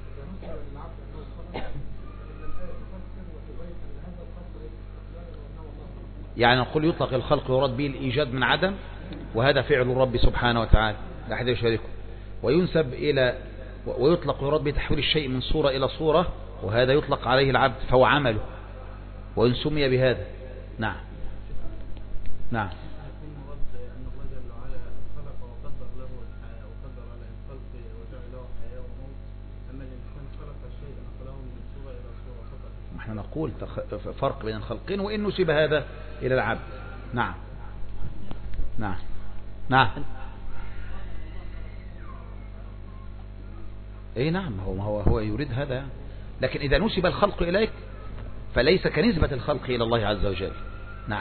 يعني نقول يطلق الخلق يراد به الإيجاد من عدم، وهذا فعل الرب سبحانه وتعالى لا أحد يشاركه. وينسب إلى ويطلق يراد به تحويل الشيء من صورة إلى صورة، وهذا يطلق عليه العبد فهو عمله وإن سمي بهذا. نعم. نعم. نحن نقول فرق بين الخلقين وإن نسب هذا إلى العبد. نعم. نعم. نعم. اي نعم. هو هو هو يريد هذا، لكن إذا نسب الخلق إليك فليس كنسبة الخلق إلى الله عز وجل. نعم.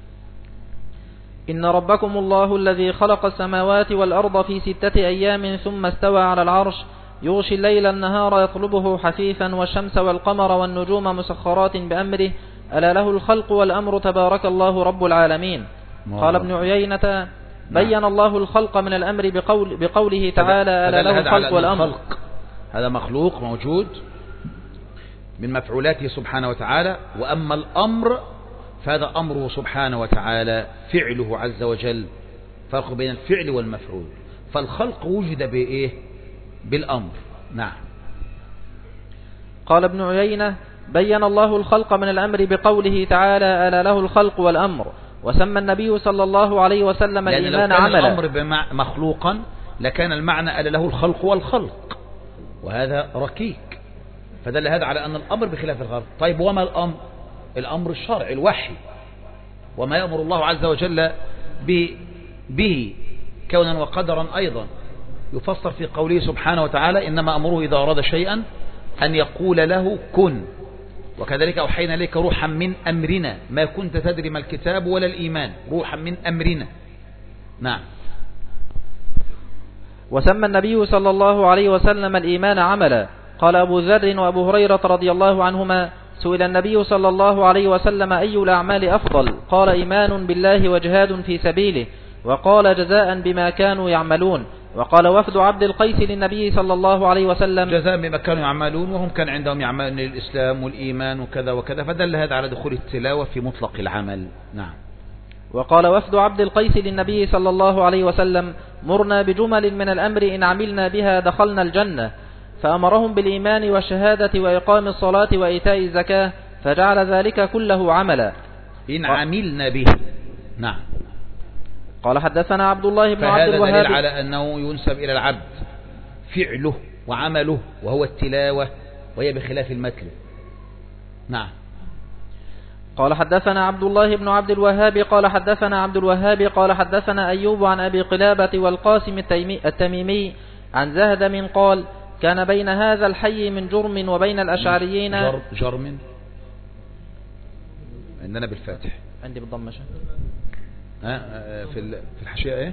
إن ربكم الله الذي خلق السماوات والأرض في ستة أيام ثم استوى على العرش يغشي الليل النهار يطلبه حثيثا والشمس والقمر والنجوم مسخرات بأمره ألا له الخلق والأمر تبارك الله رب العالمين. قال ابن عيينة بين الله الخلق من الأمر بقول بقوله تعالى ألا له الخلق والأمر. هذا مخلوق موجود من مفعولاته سبحانه وتعالى، وأما الأمر فهذا أمره سبحانه وتعالى فعله عز وجل. فرق بين الفعل والمفعول. فالخلق وجد بإيه؟ بالأمر. نعم. قال ابن عيينة بين الله الخلق من الأمر بقوله تعالى ألا له الخلق والأمر، وسمى النبي صلى الله عليه وسلم الإيمان عملا. لأن لو كان الأمر مخلوقا لكان المعنى ألا له الخلق والخلق، وهذا ركيك، فدل هذا على أن الأمر بخلاف الخلق. طيب وما الأمر؟ الأمر الشرعي الوحي، وما يأمر الله عز وجل به كونا وقدرا أيضا يفسر في قوله سبحانه وتعالى إنما أمره إذا أراد شيئا أن يقول له كن، وكذلك أوحينا إليك روحا من أمرنا ما كنت تدري ما الكتاب ولا الإيمان، روحا من أمرنا. نعم. وسمى النبي صلى الله عليه وسلم الإيمان عملا. قال أبو ذر وأبو هريرة رضي الله عنهما سئل النبي صلى الله عليه وسلم أي الأعمال أفضل؟ قال إيمان بالله وجهاد في سبيله، وقال جزاء بما كانوا يعملون. وقال وفد عبد القيس للنبي صلى الله عليه وسلم جزاء بما كانوا يعملون، وهم كان عندهم يعملون الإسلام والإيمان وكذا وكذا، فدل هذا على دخول التلاوة في مطلق العمل. نعم. وقال وفد عبد القيس للنبي صلى الله عليه وسلم مرنا بجمل من الأمر إن عملنا بها دخلنا الجنة، فأمرهم بالإيمان والشهادة وإقام الصلاة وإيتاء الزكاة، فجعل ذلك كله عملا. إن عملنا به. نعم. قال حدثنا عبد الله بن عبد الوهاب. فهذا دليل على أنه ينسب إلى العبد فعله وعمله وهو التلاوة، وهي بخلاف المتل. نعم. قال حدثنا عبد الله بن عبد الوهاب قال حدثنا عبد الوهاب قال حدثنا أيوب عن أبي قلابة والقاسم التميمي عن زهدم قال كان بين هذا الحي من جرم وبين الأشعريين جر جرم عندنا بالفاتح، عندي بالضمة ها في في الحاشية ايه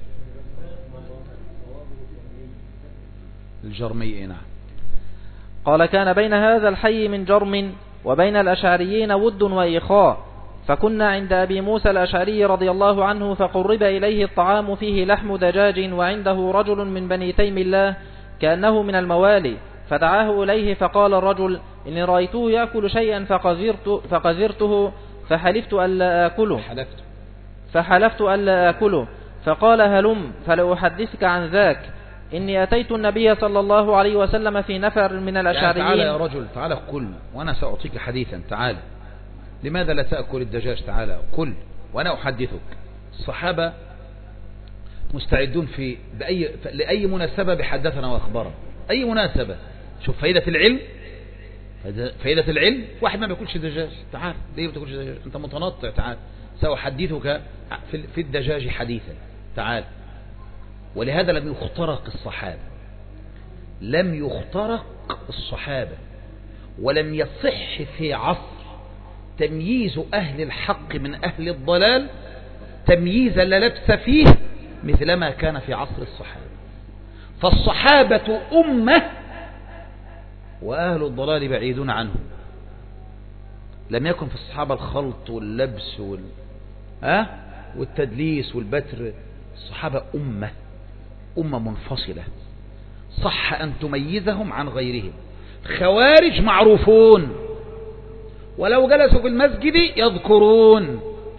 الجرمي. نعم. قال كان بين هذا الحي من جرم وبين الأشعريين ود وإخاء، فكنا عند أبي موسى الأشعري رضي الله عنه فقرب إليه الطعام فيه لحم دجاج وعنده رجل من بني تيم الله كأنه من الموالي، فدعاه إليه فقال الرجل إني رأيته يأكل شيئا فقذرت فقذرته فحلفت ألا آكله حلفت فحلفت ألا آكله، فقال هلم فلأحدثك عن ذاك، إني أتيت النبي صلى الله عليه وسلم في نفر من الأشعريين. يعني تعالى يا رجل، تعالى كل وأنا سأعطيك حديثا. تعالى، لماذا لا تأكل الدجاج؟ تعالى كل وأنا أحدثك. الصحابة مستعدون في بأي لأي مناسبة بحدثنا وأخبرنا، أي مناسبة. شوف فائدة العلم، فائدة العلم. واحد ما بياكلش دجاج، تعال ليه ما بتاكلش دجاج؟ أنت متنطع، تعال سأحدثك في الدجاج حديثا، تعال. ولهذا لم يخترق الصحابة، لم يخترق الصحابة ولم يصح في عصر تمييز أهل الحق من أهل الضلال تمييزا لا لبس فيه مثلما كان في عصر الصحابة. فالصحابة أمة وأهل الضلال بعيدون عنه. لم يكن في الصحابة الخلط واللبس وال... أه؟ والتدليس والبتر. الصحابة أمة أمة منفصلة، صح أن تميزهم عن غيرهم. خوارج معروفون، ولو جلسوا في المسجد يذكرون.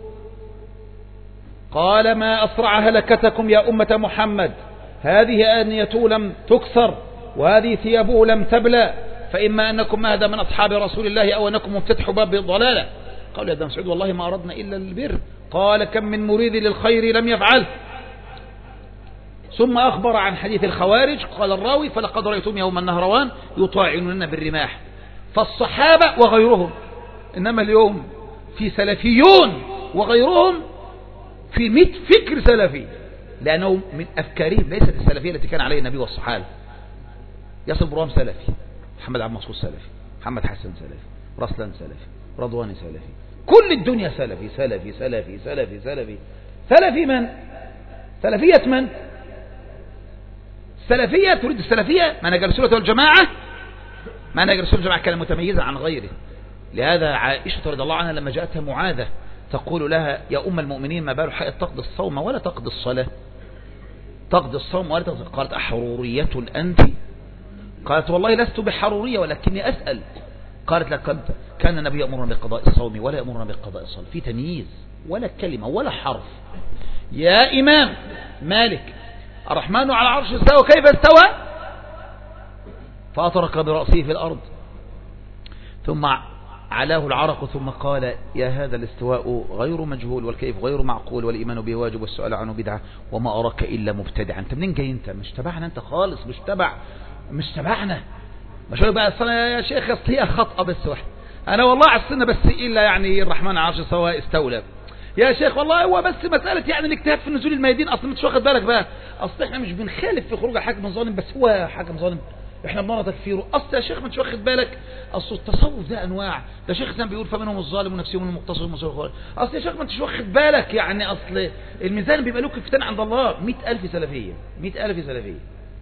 قال ما أسرع هلكتكم يا أمة محمد، هذه آنيته لم تكسر وهذه ثيابه لم تبلى، فإما أنكم هذا من أصحاب رسول الله أو أنكم مفتتحوا باب الضلالة. قال يا ابن مسعود والله ما أردنا إلا البر. قال كم من مريد للخير لم يفعل. ثم أخبر عن حديث الخوارج. قال الراوي فلقد رأيتم يوم النهروان يطاعنون بالرماح. فالصحابة وغيرهم. إنما اليوم في سلفيون وغيرهم في مئة فكر سلفي، لأنه من أفكارهم ليست السلفية التي كان عليها النبي والصحابة. ياسر برهام سلفي، محمد عبد المنصور سلفي، محمد حسن سلفي، رسلان سلفي، رضواني سلفي، كل الدنيا سلفي سلفي سلفي سلفي سلفي. سلفي من؟ سلفية من؟ السلفية تريد السلفية منهج السنة والجماعة. منهج السنة والجماعة كان متميزا عن غيره. لهذا عائشة رضي الله عنها لما جاءتها معاذة تقول لها يا أم المؤمنين ما بال حائض تقضي الصوم ولا تقضي الصلاة؟ تقضي الصوم ولا تقضي. قالت أحرورية أنت؟ قالت والله لست بحرورية ولكني أسأل. قالت لقد كان النبي يأمرنا بقضاء الصوم ولا يأمرنا بقضاء الصلاة. في تمييز ولا كلمة ولا حرف. يا إمام مالك الرحمن على عرش استوى كيف استوى؟ فأطرق برأسه في الأرض ثم علاه العرق ثم قال يا هذا الاستواء غير مجهول والكيف غير معقول والإيمان به واجب والسؤال عنه بدعة وما أراك إلا مبتدعا. أنت منين جاي؟ أنت مش تبعنا، أنت خالص مش تبع مش تبعنا. مش بقى الصلاة يا شيخ أصل هي خطأ بس واحد. أنا والله على السنة بس إلا يعني الرحمن على عرش استوى استولى يا شيخ والله هو بس مسألة يعني الاجتهاد في نزول الميادين. أصل مش واخد بالك بقى، أصل إحنا مش بنخالف في خروج الحاكم ظالم بس هو حاكم ظالم إحنا بنرى تكفيره. أصل يا شيخ ما انتش واخد بالك، أصل التصوف ده أنواع. ده شيخ زين بيقول فمنهم الظالم ونفسهم المقتصد والمسوي. أصل يا شيخ ما انتش واخد بالك يعني أصل الميزان بيبقى له كفتان عند الله. مئة ألف سلفية مئة ألف سلفية.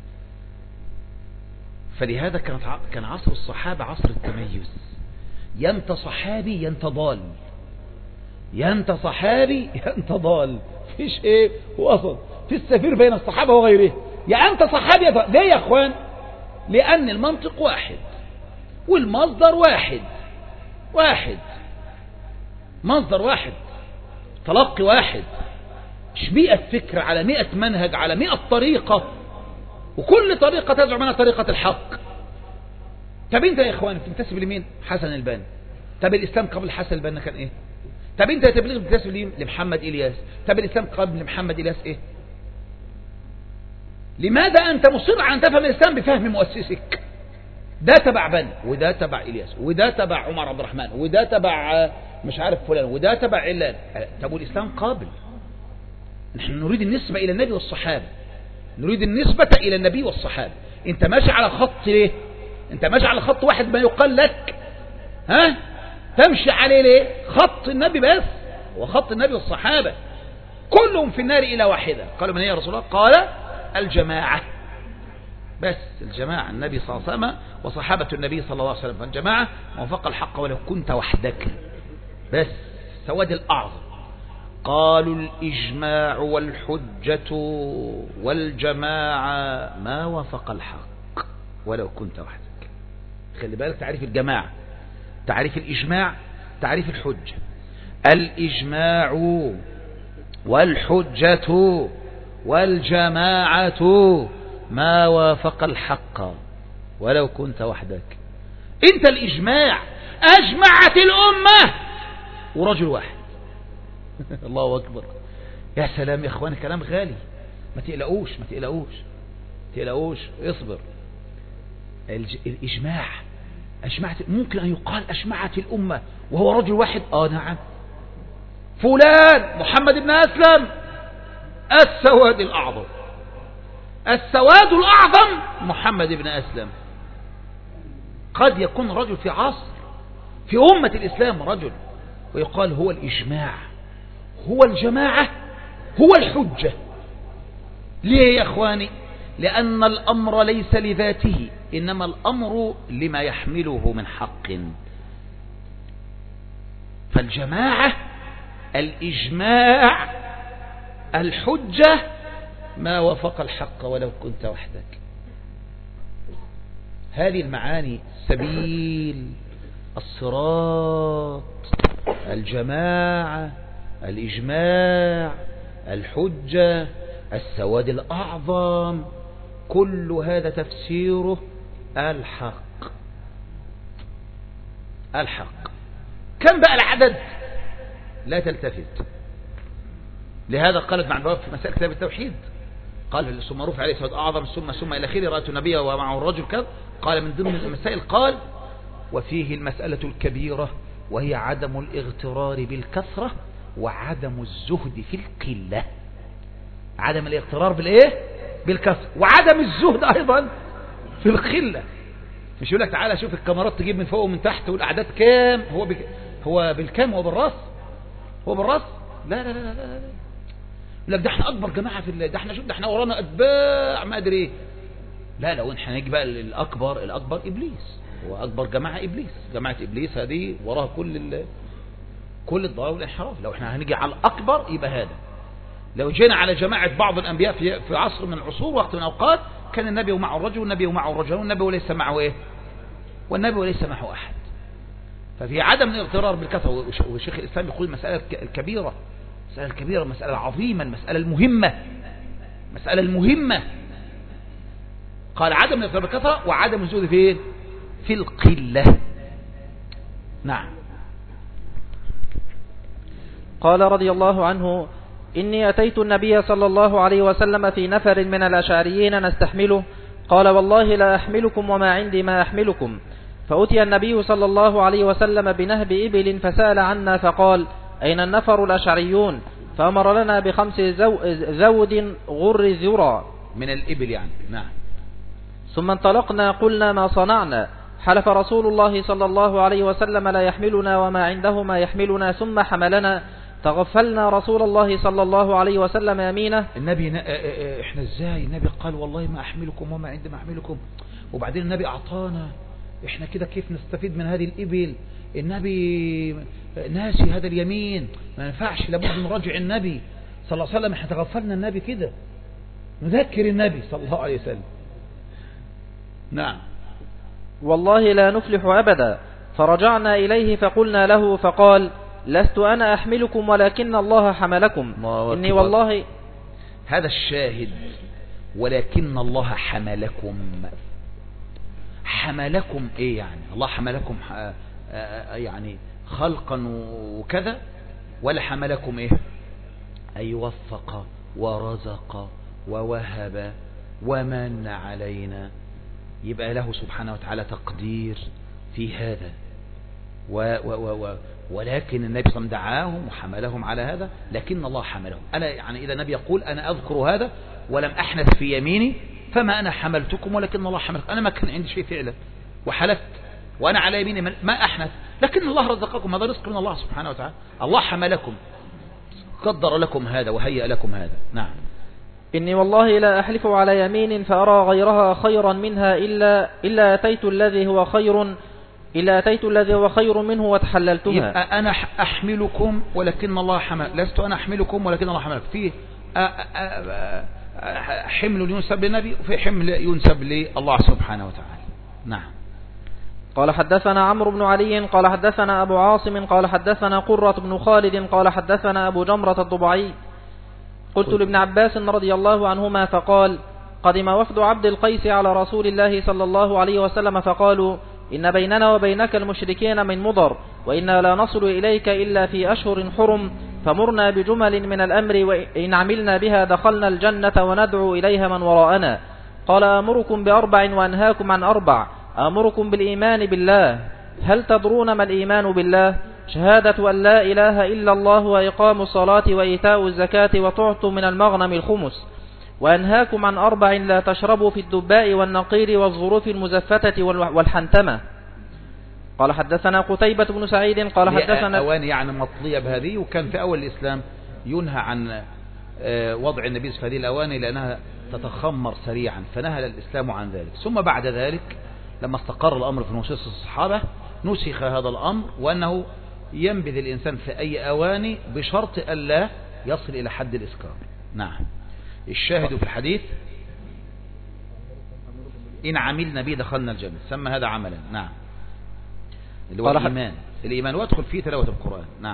فلهذا كانت كان عصر الصحابة عصر التميز. ينت صحابي ينت ضال، ينت صحابي ينت ضال. فيش ايه وسط في السفير بين الصحابة وغيره. يا أنت صحابي ليه يا أخوان؟ لأن المنطق واحد والمصدر واحد واحد مصدر واحد. تلقي واحد، مش مئة فكر على مئة منهج على مئة طريقة، وكل طريقة تزعم منها طريقة الحق. طب انت يا اخوان بتنتسب لمين؟ حسن البنا. طب الاسلام قبل حسن البنا كان ايه؟ طب انت يا تبليغ بتنتسب لمين؟ لمحمد الياس. طب الاسلام قبل محمد الياس ايه؟ لماذا انت مصر على ان تفهم الاسلام بفهم مؤسسك؟ ده تبع بني، وده تبع الياس، وده تبع عمر عبد الرحمن، وده تبع مش عارف فلان، وده تبع علان. طب والاسلام قابل. نحن نريد النسبة الى النبي والصحابة، نريد النسبة الى النبي والصحابة. انت ماشي على خط ليه؟ انت ماشي على خط واحد ما يقال لك، ها تمشي عليه ليه؟ خط النبي بس، وخط النبي والصحابة كلهم في النار الى واحدة. قالوا من هي يا رسول الله؟ قال الجماعة، بس الجماعة النبي صلى الله عليه وسلم وصحابة النبي صلى الله عليه وسلم، فالجماعة وفق الحق ولو كنت وحدك، بس سواد الأعظم. قالوا الإجماع والحجة والجماعة ما وفق الحق ولو كنت وحدك. خلي بالك تعريف الجماعة، تعريف الإجماع، تعريف الحجة. الإجماع والحجة والجماعة ما وافق الحق ولو كنت وحدك. انت الإجماع أجمعت الأمة ورجل واحد. الله أكبر، يا سلام يا اخوان، كلام غالي. ما تقلقوش ما تقلقوش تقلقوش اصبر. الإجماع أجمعت، ممكن أن يقال أجمعت الأمة وهو رجل واحد. آه نعم، فلان محمد بن أسلم السواد الأعظم، السواد الأعظم محمد بن أسلم. قد يكون رجل في عصر في أمة الإسلام رجل، ويقال هو الإجماع، هو الجماعة، هو الحجة. ليه يا أخواني؟ لأن الأمر ليس لذاته، إنما الأمر لما يحمله من حق. فالجماعة، الإجماع، الحجة ما وفق الحق ولو كنت وحدك. هذه المعاني: السبيل، الصراط، الجماعة، الإجماع، الحجة، السواد الأعظم، كل هذا تفسيره الحق. الحق كم بقى العدد؟ لا تلتفت. لهذا قالت مع البواب في مسائل كتاب التوحيد، قال ثم رفع عليه سواد أعظم ثم ثم إلى آخره، رأيت النبي ومعه الرجل كذا. قال من ضمن المسائل قال: وفيه المسألة الكبيرة وهي عدم الاغترار بالكثرة وعدم الزهد في القلة. عدم الاغترار بالايه؟ بالكثرة، وعدم الزهد أيضا في القلة. مش يقول لك تعالى شوف الكاميرات تجيب من فوق ومن تحت والأعداد كام، هو بك... هو بالكام؟ هو بالراس؟ هو بالراس؟ لا لا لا لا لا لا ده احنا أكبر جماعة في ده احنا شوف ده احنا ورانا أتباع ما أدري ايه. لا لو احنا نيجي بقى الأكبر، الأكبر إبليس، هو أكبر جماعة إبليس. جماعة إبليس هذه وراها كل ال... كل الضلال والانحراف. لو احنا هنيجي على الأكبر يبقى هذا. لو جينا على جماعة بعض الأنبياء في في عصر من العصور، وقت من الأوقات، كان النبي ومعه الرجل والنبي ومعه الرجل والنبي وليس معه ايه؟ والنبي وليس معه أحد. ففي عدم الاغترار بالكثرة. وشيخ الإسلام يقول المسألة الكبيرة، المسألة الكبيرة، المسألة العظيمة، المسألة المهمة، المسألة المهمة. قال عدم الاغترار بالكثرة وعدم الزهد في في القلة. نعم. قال رضي الله عنه: إني أتيت النبي صلى الله عليه وسلم في نفر من الأشعريين نستحمله، قال: والله لا أحملكم وما عندي ما أحملكم. فأتي النبي صلى الله عليه وسلم بنهب إبل فسأل عنا فقال: أين النفر الأشعريون؟ فأمر لنا بخمس زو ذود غر ذرى من الإبل يعني. نعم. ثم انطلقنا قلنا ما صنعنا. حلف رسول الله صلى الله عليه وسلم لا يحملنا وما عنده ما يحملنا، ثم حملنا. تغفلنا رسول الله صلى الله علي وسلم يمينه. النبي نا... احنا ازاي؟ النبي قال والله ما احملكم وما عندي ما احملكم، وبعدين النبي اعطانا، احنا كده كيف نستفيد من هذه الابل؟ النبي ناسي هذا اليمين، ما ينفعش، لابد نراجع النبي صلى الله عليه وسلم. احنا تغفلنا النبي كده، نذكر النبي صلى الله عليه وسلم. نعم. والله لا نفلح أبدا. فرجعنا إليه فقلنا له، فقال: لست أنا أحملكم ولكن الله حملكم. إني والله هذا الشاهد، ولكن الله حملكم. حملكم ايه يعني؟ الله حملكم يعني خلقا وكذا، ولا حملكم ايه؟ اي وفق ورزق ووهب ومن علينا. يبقى له سبحانه وتعالى تقدير في هذا. و و و و ولكن النبي صلى الله عليه وسلم دعاهم وحملهم على هذا، لكن الله حملهم. أنا يعني إذا النبي يقول أنا أذكر هذا ولم أحنث في يميني فما أنا حملتكم ولكن الله حملكم. أنا ما كان عندي شيء فعلا وحلفت وأنا على يميني ما أحنث، لكن الله رزقكم. هذا رزق من الله سبحانه وتعالى. الله حملكم، قدر لكم هذا وهيأ لكم هذا. نعم. إني والله لا أحلف على يمين فأرى غيرها خيرا منها إلا إلا أتيت الذي هو خير إلا أتيت الذي هو خير منه وتحللتها. يبقى أنا أحملكم ولكن الله حمل. لست أنا أحملكم ولكن الله حملك. في حمل ينسب للنبي وفي حمل ينسب لله سبحانه وتعالى. نعم. قال حدثنا عمرو بن علي قال حدثنا أبو عاصم قال حدثنا قرة بن خالد قال حدثنا أبو جمرة الضبعي قلت لابن عباس رضي الله عنهما فقال قدم وفد عبد القيس على رسول الله صلى الله عليه وسلم فقالوا إن بيننا وبينك المشركين من مضر وإنا لا نصل إليك إلا في أشهر حرم فمرنا بجمل من الأمر وإن عملنا بها دخلنا الجنة وندعو إليها من وراءنا. قال أمركم بأربع وأنهاكم عن أربع. أمركم بالإيمان بالله. هل تدرون ما الإيمان بالله؟ شهادة أن لا إله إلا الله وإقام الصلاة وإيتاء الزكاة وتعطوا من المغنم الخمس. وأنهاكم عن أربع لا تشربوا في الدباء والنقير والظروف المزفتة والحنتمة. قال حدثنا قتيبة بن سعيد قال حدثنا أوان يعني مطلية بهذه. وكان في أول الإسلام ينهى عن وضع النبي في هذه الأواني لأنها تتخمر سريعا، فنهى الإسلام عن ذلك. ثم بعد ذلك لما استقر الأمر في نصوص الصحابة نسخ هذا الأمر، وأنه ينبذ الإنسان في أي أواني بشرط ألا يصل إلى حد الإسكار. نعم. الشاهد في الحديث إن عملنا به دخلنا الجنة، سمى هذا عملا. نعم. اللي هو الإيمان. الإيمان وادخل فيه تلاوة القرآن. نعم.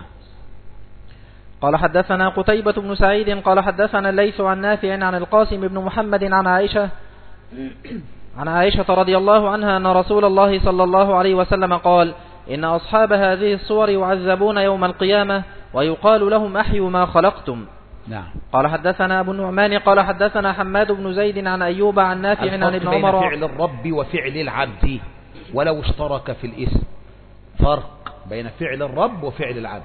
قال حدثنا قتيبة بن سعيد قال حدثنا الليث عن نافع عن القاسم بن محمد عن عائشة عن عائشة رضي الله عنها أن رسول الله صلى الله عليه وسلم قال إن أصحاب هذه الصور يعذبون يوم القيامة ويقال لهم أحيوا ما خلقتم. نعم. قال حدثنا أبو النعمان قال حدثنا حماد بن زيد عن أيوب عن نافع عن ابن عمر. بين فعل الرب وفعل العبد ولو اشترك في الاسم، فرق بين فعل الرب وفعل العبد.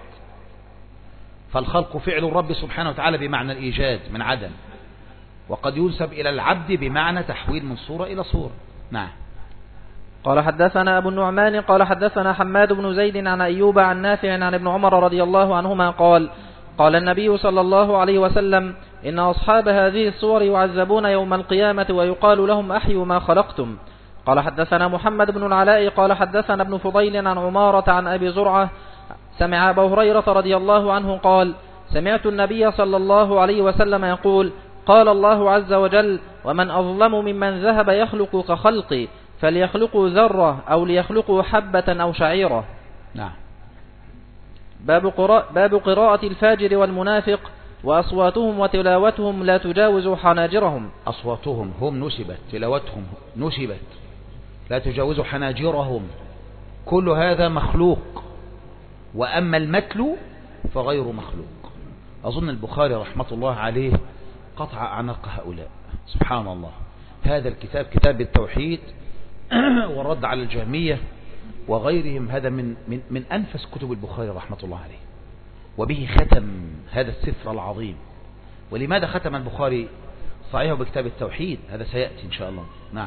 فالخلق فعل الرب سبحانه وتعالى بمعنى الإيجاد من عدم، وقد ينسب إلى العبد بمعنى تحويل من صورة إلى صورة. نعم. قال حدثنا أبو النعمان قال حدثنا حماد بن زيد عن أيوب عن نافع عن ابن عمر رضي الله عنهما قال قال النبي صلى الله عليه وسلم إن أصحاب هذه الصور يعذبون يوم القيامة ويقال لهم أحيوا ما خلقتم. قال حدثنا محمد بن العلاء قال حدثنا ابن فضيل عن عمارة عن أبي زرعة سمع أبا هريرة رضي الله عنه قال سمعت النبي صلى الله عليه وسلم يقول قال الله عز وجل ومن أظلم ممن ذهب يخلق كخلقي فليخلقوا ذرة أو ليخلقوا حبة أو شعيرة. نعم. باب قراءة, باب قراءة الفاجر والمنافق وأصواتهم وتلاوتهم لا تجاوز حناجرهم. أصواتهم هم نسبت، تلاوتهم نسبت، لا تجاوز حناجرهم. كل هذا مخلوق، وأما المتلو فغير مخلوق. أظن البخاري رحمة الله عليه قطع عنق هؤلاء. سبحان الله. هذا الكتاب كتاب التوحيد والرد على الجهمية وغيرهم، هذا من, من, من أنفس كتب البخاري رحمة الله عليه، وبه ختم هذا السفر العظيم. ولماذا ختم البخاري صحيحه بكتاب التوحيد؟ هذا سيأتي إن شاء الله. نعم.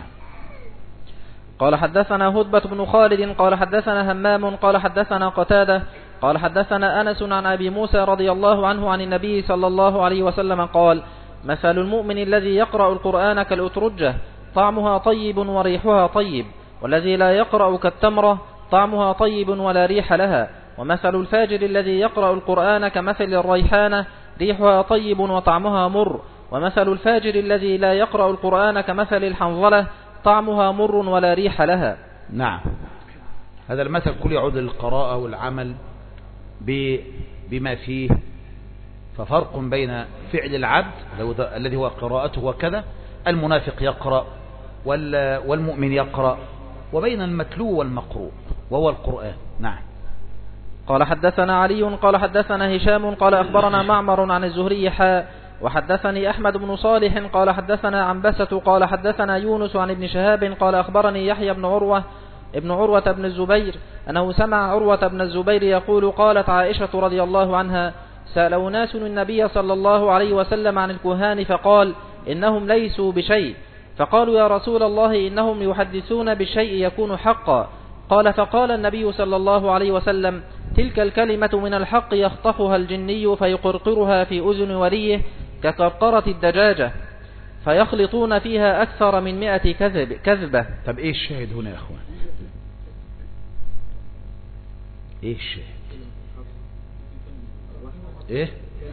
قال حدثنا هدبة بن خالد قال حدثنا همام قال حدثنا قتادة قال حدثنا أنس عن أبي موسى رضي الله عنه عن النبي صلى الله عليه وسلم قال مثل المؤمن الذي يقرأ القرآن كالأترجة طعمها طيب وريحها طيب، والذي لا يقرأ كالتمرة طعمها طيب ولا ريح لها. ومثل الفاجر الذي يقرأ القرآن كمثل الريحانة ريحها طيب وطعمها مر. ومثل الفاجر الذي لا يقرأ القرآن كمثل الحنظلة طعمها مر ولا ريح لها. نعم. هذا المثل كل يعود للقراءة والعمل بما فيه. ففرق بين فعل العبد الذي هو قراءته وكذا، المنافق يقرأ والمؤمن يقرأ، وبين المتلو والمقروء وهو القرآن. نعم. قال حدثنا علي قال حدثنا هشام قال أخبرنا معمر عن الزهري حاء وحدثني أحمد بن صالح قال حدثنا عنبسة قال حدثنا يونس عن ابن شهاب قال أخبرني يحيى بن عروة ابن عروة بن الزبير أنه سمع عروة بن الزبير يقول قالت عائشة رضي الله عنها سألوا ناس النبي صلى الله عليه وسلم عن الكهان فقال إنهم ليسوا بشيء، فقالوا يا رسول الله إنهم يحدثون بالشيء يكون حقا. قال فقال النبي صلى الله عليه وسلم تلك الكلمة من الحق يخطفها الجني فيقرقرها في أذن وليه كقرقرة الدجاجة فيخلطون فيها أكثر من مئة كذب كذبة. طب إيه الشاهد هنا يا أخوان؟ إيه الشاهد؟ إيه؟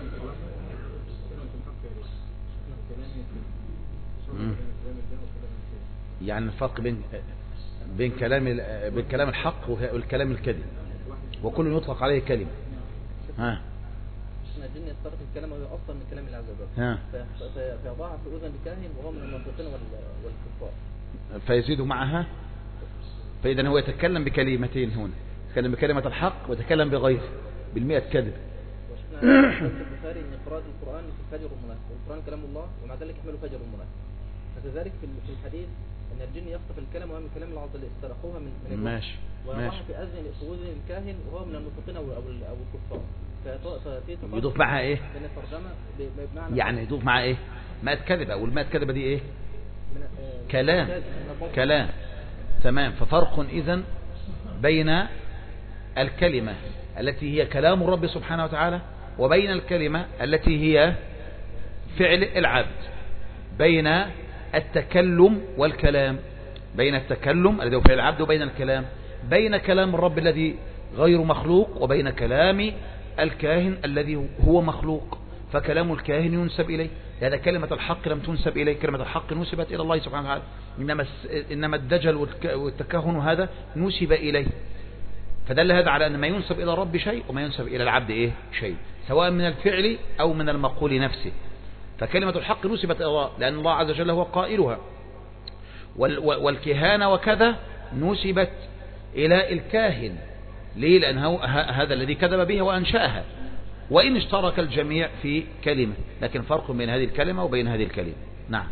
مم. يعني الفرق بين بين كلام بين كلام الحق والكلام الكذب، وكل يطلق عليه كلمة. ها الجن يسترق الكلام وهو أفضل من كلام الله عز وجل، ها فيضعها في أذن الكاهن وهو من المنطقين والكفار فيزيد معها. فإذا هو يتكلم بكلمتين هنا، يتكلم بكلمة الحق ويتكلم بغيره بالمئة كذب. وشفنا في البخاري ان قراءة القرآن في الفجر والمنافق، والقرآن كلام الله ومع ذلك يحمله فجر والمنافق. فكذلك في الحديث ان الجن يخطف الكلام وهو من كلام الله اللي استرقوها من من ماشي ماشي في اذن في اذن الكاهن وهو من المنافقين او او الكفار. يضيف معها ايه؟ بين الترجمه بمعنى يعني يضيف معها ايه؟ مئة كذبة، والمئة كذبة دي ايه؟ كلام كلام تمام. ففرق اذن بين الكلمة التي هي كلام الرب سبحانه وتعالى وبين الكلمة التي هي فعل العبد، بين التكلم والكلام، بين التكلم الذي هو فعل العبد وبين الكلام، بين كلام الرب الذي غير مخلوق وبين كلام الكاهن الذي هو مخلوق. فكلام الكاهن ينسب إليه، هذا كلمة الحق لم تنسب إليه، كلمة الحق نسبت إلى الله سبحانه وتعالى. إنما إنما الدجل والتكهن هذا نسب إليه. فدل هذا على أن ما ينسب إلى الرب شيء وما ينسب إلى العبد إيه شيء، سواء من الفعل أو من المقول نفسه. فكلمة الحق نسبت إلى الله لأن الله عز وجل هو قائلها، والكهانة وكذا نسبت إلى الكاهن. ليه؟ لأن هذا الذي كذب بها وأنشأها، وإن اشترك الجميع في كلمة، لكن فرق بين هذه الكلمة وبين هذه الكلمة. نعم.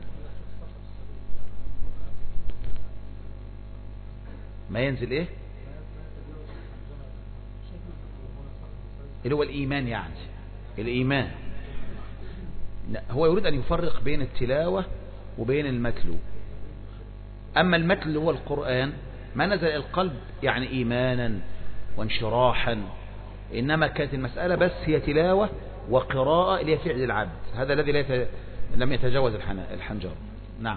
ما ينزل إيه؟ اللي هو الإيمان، يعني الإيمان. هو يريد أن يفرق بين التلاوة وبين المتلو. أما المتلو هو القرآن ما نزل إلى القلب يعني إيمانا وانشراحا، إنما كانت المسألة بس هي تلاوة وقراءة اللي هي فعل العبد، هذا الذي لا لم يتجاوز الحنجر. نعم.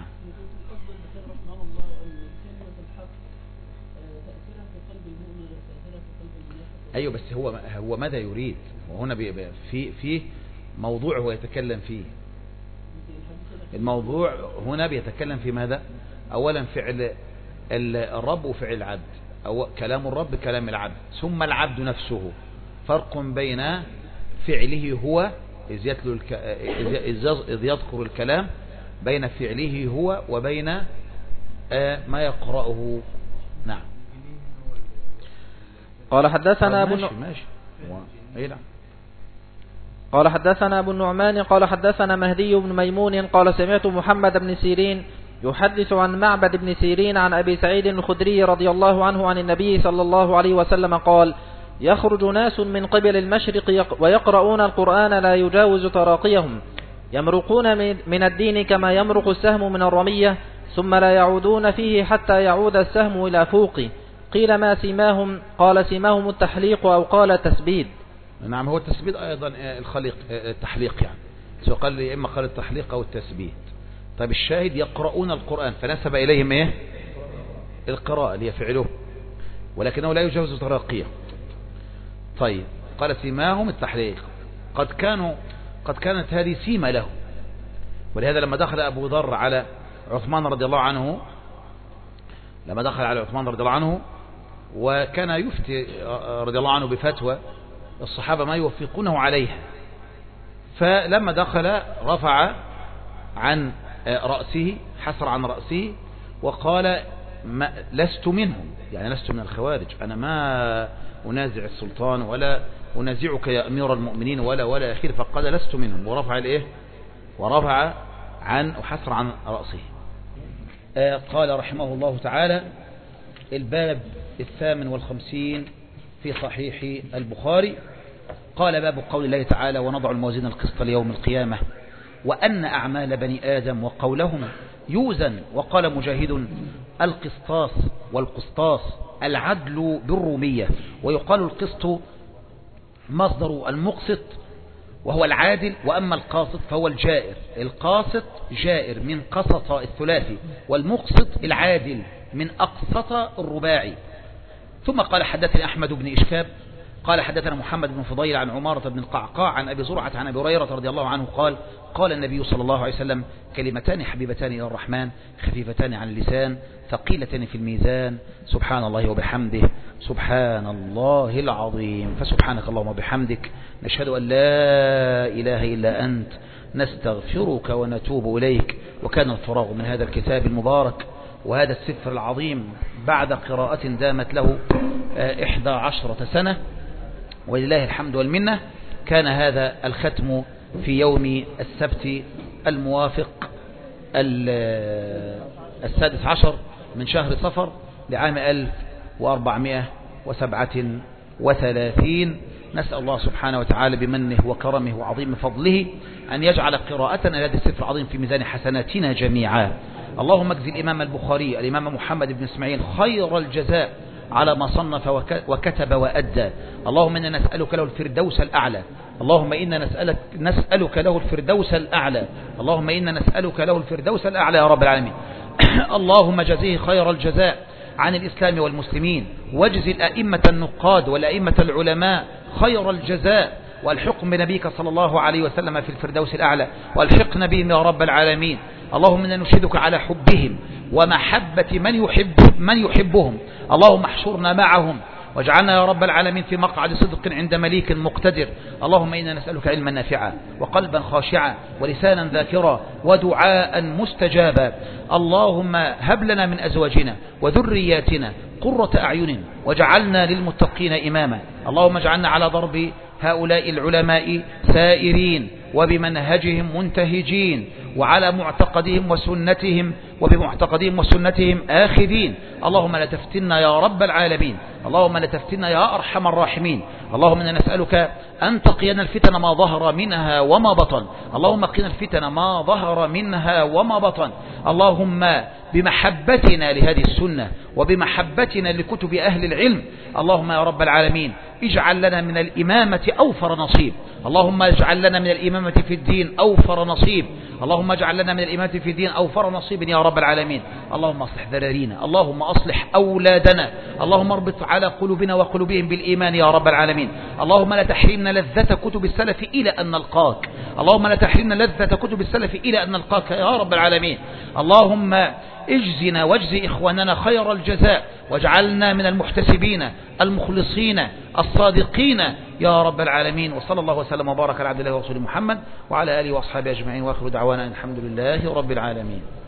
أيوة، بس هو هو ماذا يريد؟ وهنا في في موضوع هو يتكلم فيه. الموضوع هنا بيتكلم في ماذا؟ أولا فعل الرب وفعل العبد، أو كلام الرب كلام العبد، ثم العبد نفسه. فرق بين فعله هو إذ يتلو الك... إذ يذكر الكلام، بين فعله هو وبين ما يقرأه. نعم. قال حدثنا أبو ماشي ماشي أي نعم. قال حدثنا أبو النعمان قال حدثنا مهدي بن ميمون قال سمعت محمد بن سيرين يحدث عن معبد بن سيرين عن أبي سعيد الخدري رضي الله عنه عن النبي صلى الله عليه وسلم قال: يخرج ناس من قبل المشرق ويقرؤون القرآن لا يجاوز تراقيهم، يمرقون من الدين كما يمرق السهم من الرمية، ثم لا يعودون فيه حتى يعود السهم إلى فوقه. قيل ما سماهم؟ قال سماهم التحليق أو قال التسبيد. نعم، هو التسبيد أيضا الخليق التحليق، يعني سواء قال إما قال التحليق أو التسبيد. طيب الشاهد يقرؤون القرآن فنسب إليهم إيه؟ القراءة اللي هي فعله، ولكنه لا يجوز تراقيه. طيب قال سماهم التحليق، قد كانوا قد كانت هذه سيمة له، ولهذا لما دخل أبو ذر على عثمان رضي الله عنه لما دخل على عثمان رضي الله عنه وكان يفتي رضي الله عنه بفتوى الصحابة ما يوفقونه عليها. فلما دخل رفع عن رأسه، حسر عن رأسه وقال ما لست منهم، يعني لست من الخوارج، أنا ما أنازع السلطان ولا أنازعك يا أمير المؤمنين ولا ولا أخير، فقال لست منهم، ورفع الإيه ورفع عن وحسر عن رأسه. آه قال رحمه الله تعالى: الباب الثامن والخمسين في صحيح البخاري. قال: باب قول الله تعالى: ونضع الموازين القسط ليوم القيامة وأن أعمال بني آدم وقولهم يوزن. وقال مجاهد: القسطاس والقسطاس العدل بالرومية، ويقال القسط مصدر المقسط وهو العادل، وأما القاسط فهو الجائر. القاسط جائر من قسط الثلاثي، والمقسط العادل من أقسط الرباعي. ثم قال: حدثني أحمد بن إشكاب قال: حدثنا محمد بن فضيل عن عمارة بن القعقاع عن أبي زرعة عن أبي هريرة رضي الله عنه قال: قال النبي صلى الله عليه وسلم: كلمتان حبيبتان إلى الرحمن خفيفتان عن اللسان ثقيلتان في الميزان، سبحان الله وبحمده سبحان الله العظيم. فسبحانك اللهم وبحمدك نشهد أن لا إله إلا أنت نستغفرك ونتوب إليك. وكان الفراغ من هذا الكتاب المبارك وهذا السفر العظيم بعد قراءة دامت له إحدى عشرة سنة، ولله الحمد والمنة. كان هذا الختم في يوم السبت الموافق السادس عشر من شهر صفر لعام ألف وأربعمائة وسبعة وثلاثين. نسأل الله سبحانه وتعالى بمنه وكرمه وعظيم فضله أن يجعل قراءتنا لهذا السفر العظيم في ميزان حسناتنا جميعا. اللهم اجزي الإمام البخاري الإمام محمد بن إسماعيل خير الجزاء على ما صنف وكتب وأدى. اللهم إنا نسألك له الفردوس الأعلى، اللهم إنا نسألك, نسألك له الفردوس الأعلى، اللهم إنا نسألك له الفردوس الأعلى يا رب العالمين. اللهم جزيه خير الجزاء عن الإسلام والمسلمين، واجزي الأئمة النقاد والأئمة العلماء خير الجزاء، والحكم بنبيك صلى الله عليه وسلم في الفردوس الأعلى، والحقنا بهم يا رب العالمين. اللهم إنا نشهدك على حبهم ومحبة من يحب من يحبهم، اللهم احشرنا معهم واجعلنا يا رب العالمين في مقعد صدق عند مليك مقتدر. اللهم إنا نسألك علما نافعا وقلبا خاشعا ولسانا ذاكرا ودعاء مستجابا. اللهم هب لنا من أزواجنا وذرياتنا قرة أعين واجعلنا للمتقين إماما. اللهم اجعلنا على ضرب هؤلاء العلماء سائرين وبمنهجهم منتهجين، وعلى معتقدهم وسنتهم وبمعتقدهم وسنتهم آخذين. اللهم لا تفتنا يا رب العالمين، اللهم لا تفتنا يا أرحم الراحمين. اللهم إنا نسألك أن تقينا الفتن ما ظهر منها وما بطن، اللهم قنا الفتن ما ظهر منها وما بطن. اللهم بمحبتنا لهذه السنة وبمحبتنا لكتب أهل العلم، اللهم يا رب العالمين اجعل لنا من الإمامة أوفر نصيب، اللهم اجعل لنا من الإمامة في الدين أوفر نصيب، اللهم اجعل لنا من الإمامة في الدين أوفر نصيب يا رب العالمين. اللهم اصلح ذرارينا، اللهم اصلح أولادنا، اللهم اربط على قلوبنا وقلوبهم بالإيمان يا رب العالمين. اللهم لا تحرمنا لذة كتب السلف إلى أن نلقاك، اللهم لا تحرمنا لذة كتب السلف إلى أن نلقاك يا رب العالمين. اللهم اجزنا واجزي إخواننا خير الجزاء، واجعلنا من المحتسبين المخلصين الصادقين يا رب العالمين. وصلى الله وسلم وبارك على عبد الله ورسوله محمد وعلى آله وأصحابه أجمعين، وآخر دعوانا الحمد لله رب العالمين.